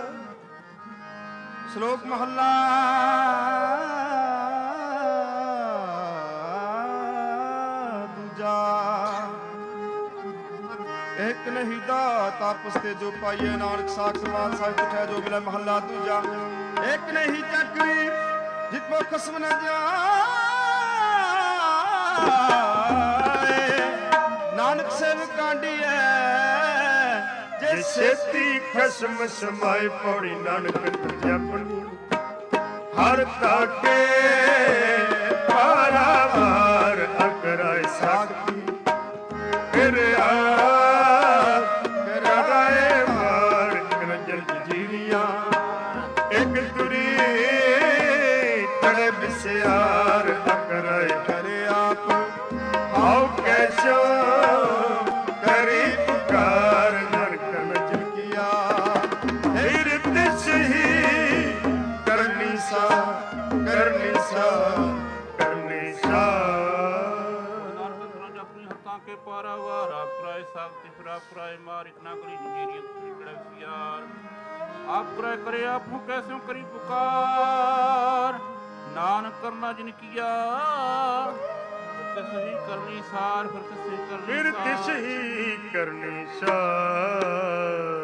ਸ਼ਲੋਕ ਮਹੱਲਾ ਦੂਜਾ। ਦੂਜਾ। ਇੱਕ ਨਹੀਂ ਦਾਤ ਆਪਸ ਤੇ ਜੋ ਪਾਈਏ, ਨਾਨਕ ਸਾਖ ਸਮਾਨ ਸਾਹਿਬ ਉਠਿਆ ਜੋ ਮਿਲੇ ਮਹੱਲਾ ਦੂਜਾ। ਇੱਕ ਨਹੀਂ ਚੱਕਰੀ ਜਿਤ ਮੋ ਖਸਮ ਨ ਜਾਏ, ਨਾਨਕ ਸੇਵ ਕਾਂਡੀਐ ਜੇ ਛੇਤੀ ਖਸਮ ਸਮਾਏ। ਪੌੜੀ ਨਾਨਕ ਜਪਨੀ ਹਰ ਤਾਕੇ ਪਾਰਾਵਾਰ ਅਕਰਾਏ ਸਾਖੀ। ਫਿਰ ਕਰਾਏ ਮਾਰ ਕਰਜਲ ਜੀਰੀਆਂ, ਇੱਕ ਤੁਰੀ ਤੜੇ ਬਿਸਿਆਰ ਅਕਰਾਏ ਕਰੇ ਆਪ। ਆਓ ਕੈਸੋ ਕਰੀ ਪੁਕਾਰ ਨਰਕਨ ਜਕੀਆ। ਫਿਰ ਤਿਸ ਹੀ ਕਰਨੀ ਸਾ ਕਰਨੀ ਸਾ ਕਰਨੀ ਸਾ। अपने हत्ता के पारावार आप प्राय सागति फिर आप प्राय मार इतना करी जंजीरियत फिर सियार। आप प्राय करे आप हूँ कैसे करी पुकार, नानक करना जिन किया फिर सही करनी सार। फिर तिस ही करनी सार।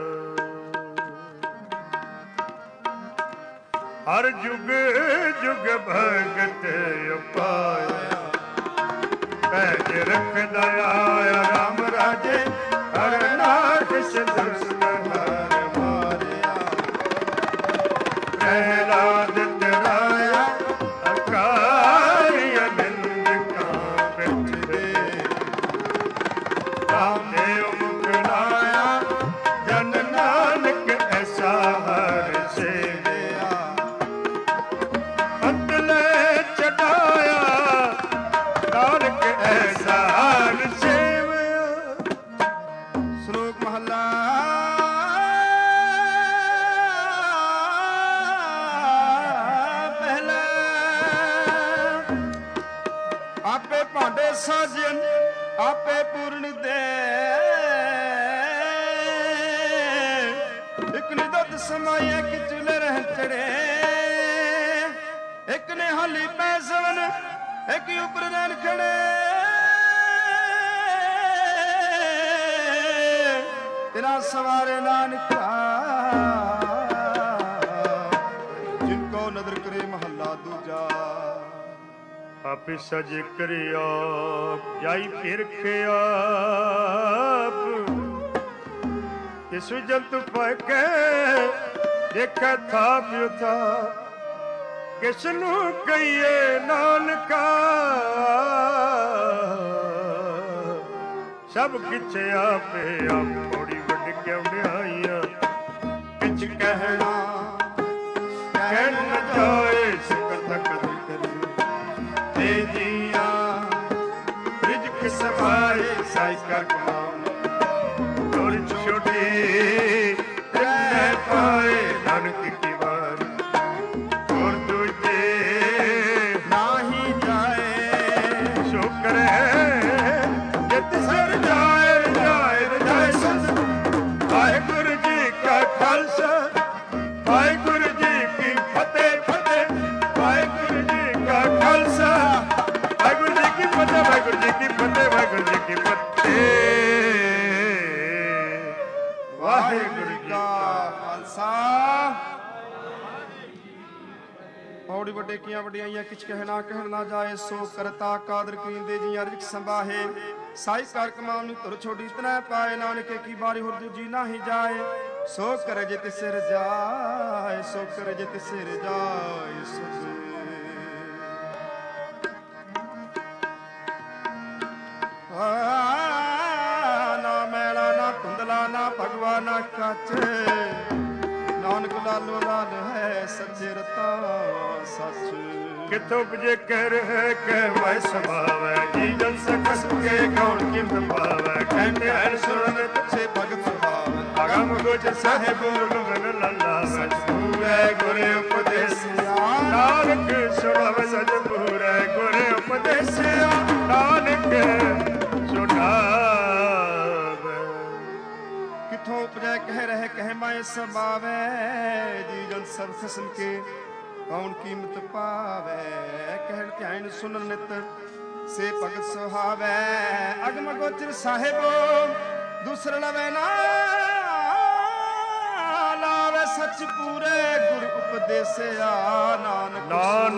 हर जुग जुग भगत उपाया, पैज रखदा आया राम राजे। हर नाथ दुष्ट हर मारिया, प्रहलाद तराया अकारिया निंदका बिठदे। रामदेव मुख लाया जन नानक ऐसा हर सेविया। अंतले चढ़ाया नानक ऐसा हर सेविया। ਸ਼ਲੋਕ ਮਹੱਲਾ ਪਹਿਲਾ। ਆਪੇ ਭਾਂਡੇ ਸਾਜਨ ਆਪੇ ਪੂਰਨ ਦੇ, ਇੱਕ ਨੇ ਦੁੱਧ ਸਮਾਇਆ ਕਿ ਚੁੱਲ੍ਹੇ ਰਹਿ ਚੜੇ। ਇੱਕ ਨੇ ਹਾਲੀ ਪੈ ਸਵਨ ਇੱਕ ਉੱਪਰ ਰਹਿਣ ਖੜੇ। ਤੇਰਾ ਸਵਾਰੇ ਨਾਨਕਾ ਜਿਨ ਕੋ ਨਦਰ ਕਰੇ ਮਹੱਲਾ ਦੂਜਾ। ਆਪੇ ਸਜ ਕਰਿਆ ਜਾਈ ਫਿਰ ਖਿਆਪ। ਕਿਸੁ ਜੰਤ ਪੈ ਕੇ ਦੇਖੈ ਥਾਪ ਉਥਾ। ਕਿਸ ਨੂੰ ਕਹੀਏ ਨਾਨਕਾ ਸਭ ਕਿਛ ਆਪੇ ਆਪ। ਥੋੜੀ ਵੱਡ ਕਿਉਂ ਵਡਿਆਈਆਂ ਕਿਛ ਕਹਿਣਾ ਕਹਿਣ ਨ ਜਾਏ। ਸਿਕਰ ਤੱਕ ਤੇ ਜੀਆਂ ਰਿਜਕ ਸਮਾਏ ਸਾਈ ਕਰ ਕਮਾਉ। ਤੋਰ ਛੋਟੀ ਤੈਨੇ ਪਾਏ ਨਾਨਕ ਕੀ ਵਾਰ। ਹੋਰ ਦੂਜੇ ਨਾਹੀ ਜਾਏ ਸ਼ੁਕਰ ਹੈ ਜਿਤ ਸਿਰ ਜਾਏ ਜਾਏ ਰਜਾਏ ਸੰਤ। ਵਾਹਿਗੁਰੂ ਜੀ ਕਾ ਖਾਲਸਾ ਵਾਹਿਗੁਰੂ ਜੀ ਕੀ ਫਤਿਹ ਫਤਿਹ। ਵਾਹਿਗੁਰੂ ਜੀ ਕਾ ਖਾਲਸਾ ਵਾਹਿਗੁਰੂ ਜੀ ਕੀ ਫਤਿਹ। ਵਾਹਿਗੁਰੂ ਜੀ ਕੀ ਫਤਿਹ। ਵਾਹਿਗੁਰੂ ਜੀ ਕੀ ਫਤਿਹ। ਵਾਹਿਗੁਰੂ ਜੀ ਕਾ ਖਾਲਸਾ ਪੌੜੀ ਵੱਡੇ ਕੀਆਂ ਵਡਿਆਈਆਂ ਕਿਛ ਕਹਿਣਾ ਕਹਿਣ ਨਾ ਜਾਏ। ਸੋ ਕਰਤਾ ਕਾਦਰ ਕੀਂਦੇ ਜੀ ਅਰਜ ਸੰਭਾਹੇ। ਸਾਈ ਕਰ ਕਮਾਉ ਨੂੰ ਤੁਰ ਛੋਡੀ ਤਨੈ ਪਾਏ। ਨਾਨਕੇ ਕੀ ਬਾਰੀ ਹੋਰ ਦੂਜੀ ਨਾਹੀ ਜਾਏ। ਸੋ ਕਰ ਜੇ ਤਿਸ ਰਜਾਏ ਸੋ ਕਰ ਜੇ ਤਿਸ ਰਜਾਏ। ਸੁਖ ਨਾ ਮੈਲਾ ਨਾ ਧੁੰਦਲਾ ਨਾ ਭਗਵਾ ਨਾ ਕੱਚ। ਨਾਨਕ ਲਾਲੋ ਲਾਲ ਹੈ ਸੱਚੇ ਰਤਾ ਸੱਚ। ਕਿਥੋਂ ਉਪਜੇ ਕਹਿ ਰਹਿ ਕਹਿ ਮੈਂ ਸਮਾਵੈ। ਜੀ ਜਨ ਸਕਸ ਕੇ ਕੌਣ ਕਿੰਤ ਪਾਵੈ। ਕਹਿੰਦੇ ਹਰ ਸੁਰਨ ਤੁਸੇ ਭਗਤ ਸੁਭਾਵੈ। ਅਗਮ ਗੋਚਰ ਸਾਹਿਬ ਗੁਣ ਲਾਲਾਵੈ। ਸਤਿਗੁਰੈ ਗੁਰ ਉਪਦੇਸਿਆ ਨਾਨਕ ਸੁਣਾਵੈ। ਸਤਿਗੁਰੈ ਗੁਰ ਉਪਦੇਸਿਆ ਨਾਨਕ ਸੁਣਾਵੈ। ਕਿਥੋਂ ਉਪਜੈ ਕਹਿ ਰਹਿ ਕਹਿ ਮੈਂ ਸਮਾਵੈ। ਜੀ ਜਨ ਸਭ ਖਸਮ ਕੇ ਕੌਣ ਕੀਮਤ ਪਾਵੈ। ਕਹਿਣ ਧਿਆਨ ਸੁਨਨ ਨਿਤ ਸੇ ਭਗਤ ਸੁਹਾਵੈ। ਅਗਮ ਗੋਚਰ ਸਾਹਿਬੋ ਦੂਸਰ ਲਵੈ ਨਾ ਲਾਵੇ। ਸੱਚ ਪੂਰੇ ਗੁਰ ਉਪਦੇਸਿਆ ਨਾਨਕ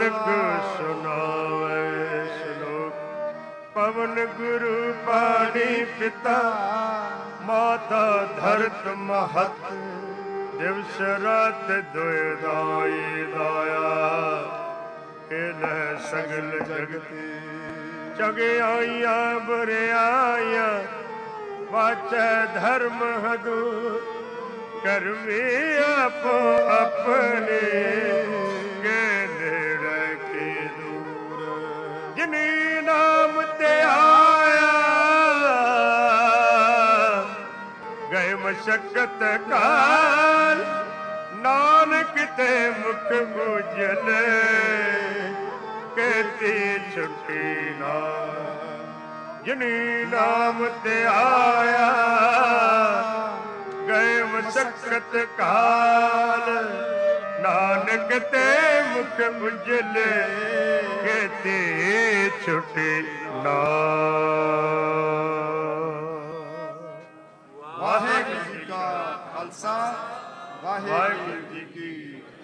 ਸੁਣਾਵੇ ਸ਼ਲੋਕ। ਪਵਨ ਗੁਰੂ ਪਾਣੀ ਪਿਤਾ ਮਾਤਾ ਧਰਤ ਮਹਤ। ਦਿਵਸ ਰਾਤ ਦੁਇ ਦਾਈ ਦਾਇਆ। ਇਹ ਲੈ ਸਗਲ ਜਗਤ ਚੰਗਿਆਈਆਂ ਬੁਰਿਆਈਆਂ। ਵਾਚੈ ਧਰਮ ਹਦੂਰ ਕਰਮੀ ਆਪੋ ਆਪਣੇ। ਕੇ ਨੇੜੇ ਕੀ ਦੂਰ ਜਿਨੀ ਨਾਮ ਤੇ ਆਇਆ। ਗਏ ਮਸ਼ਕਤ ਕਾਲ ਨਾਨਕ ਤੇ ਮੁਖ ਬੁਝਲੇ। ਕਹਿਤੀ ਛੁੱਟੀ ਨਾ ਜਿਨੀ ਨਾਮ ਤੇ ਆਇਆ। ਗਏ ਮਸ਼ਕਤ ਕਾਲ ਨਾਨਕ ਤੇ ਮੁਖ ਉਜਲੇ। ਕਹਿਤੀ ਛੁੱਟੀ ਨਾ। ਵਾਹਿਗੁਰੂ ਜੀ ਕਾ ਖਾਲਸਾ ਵਾਹਿਗੁਰੂ ਜੀ ਕੀ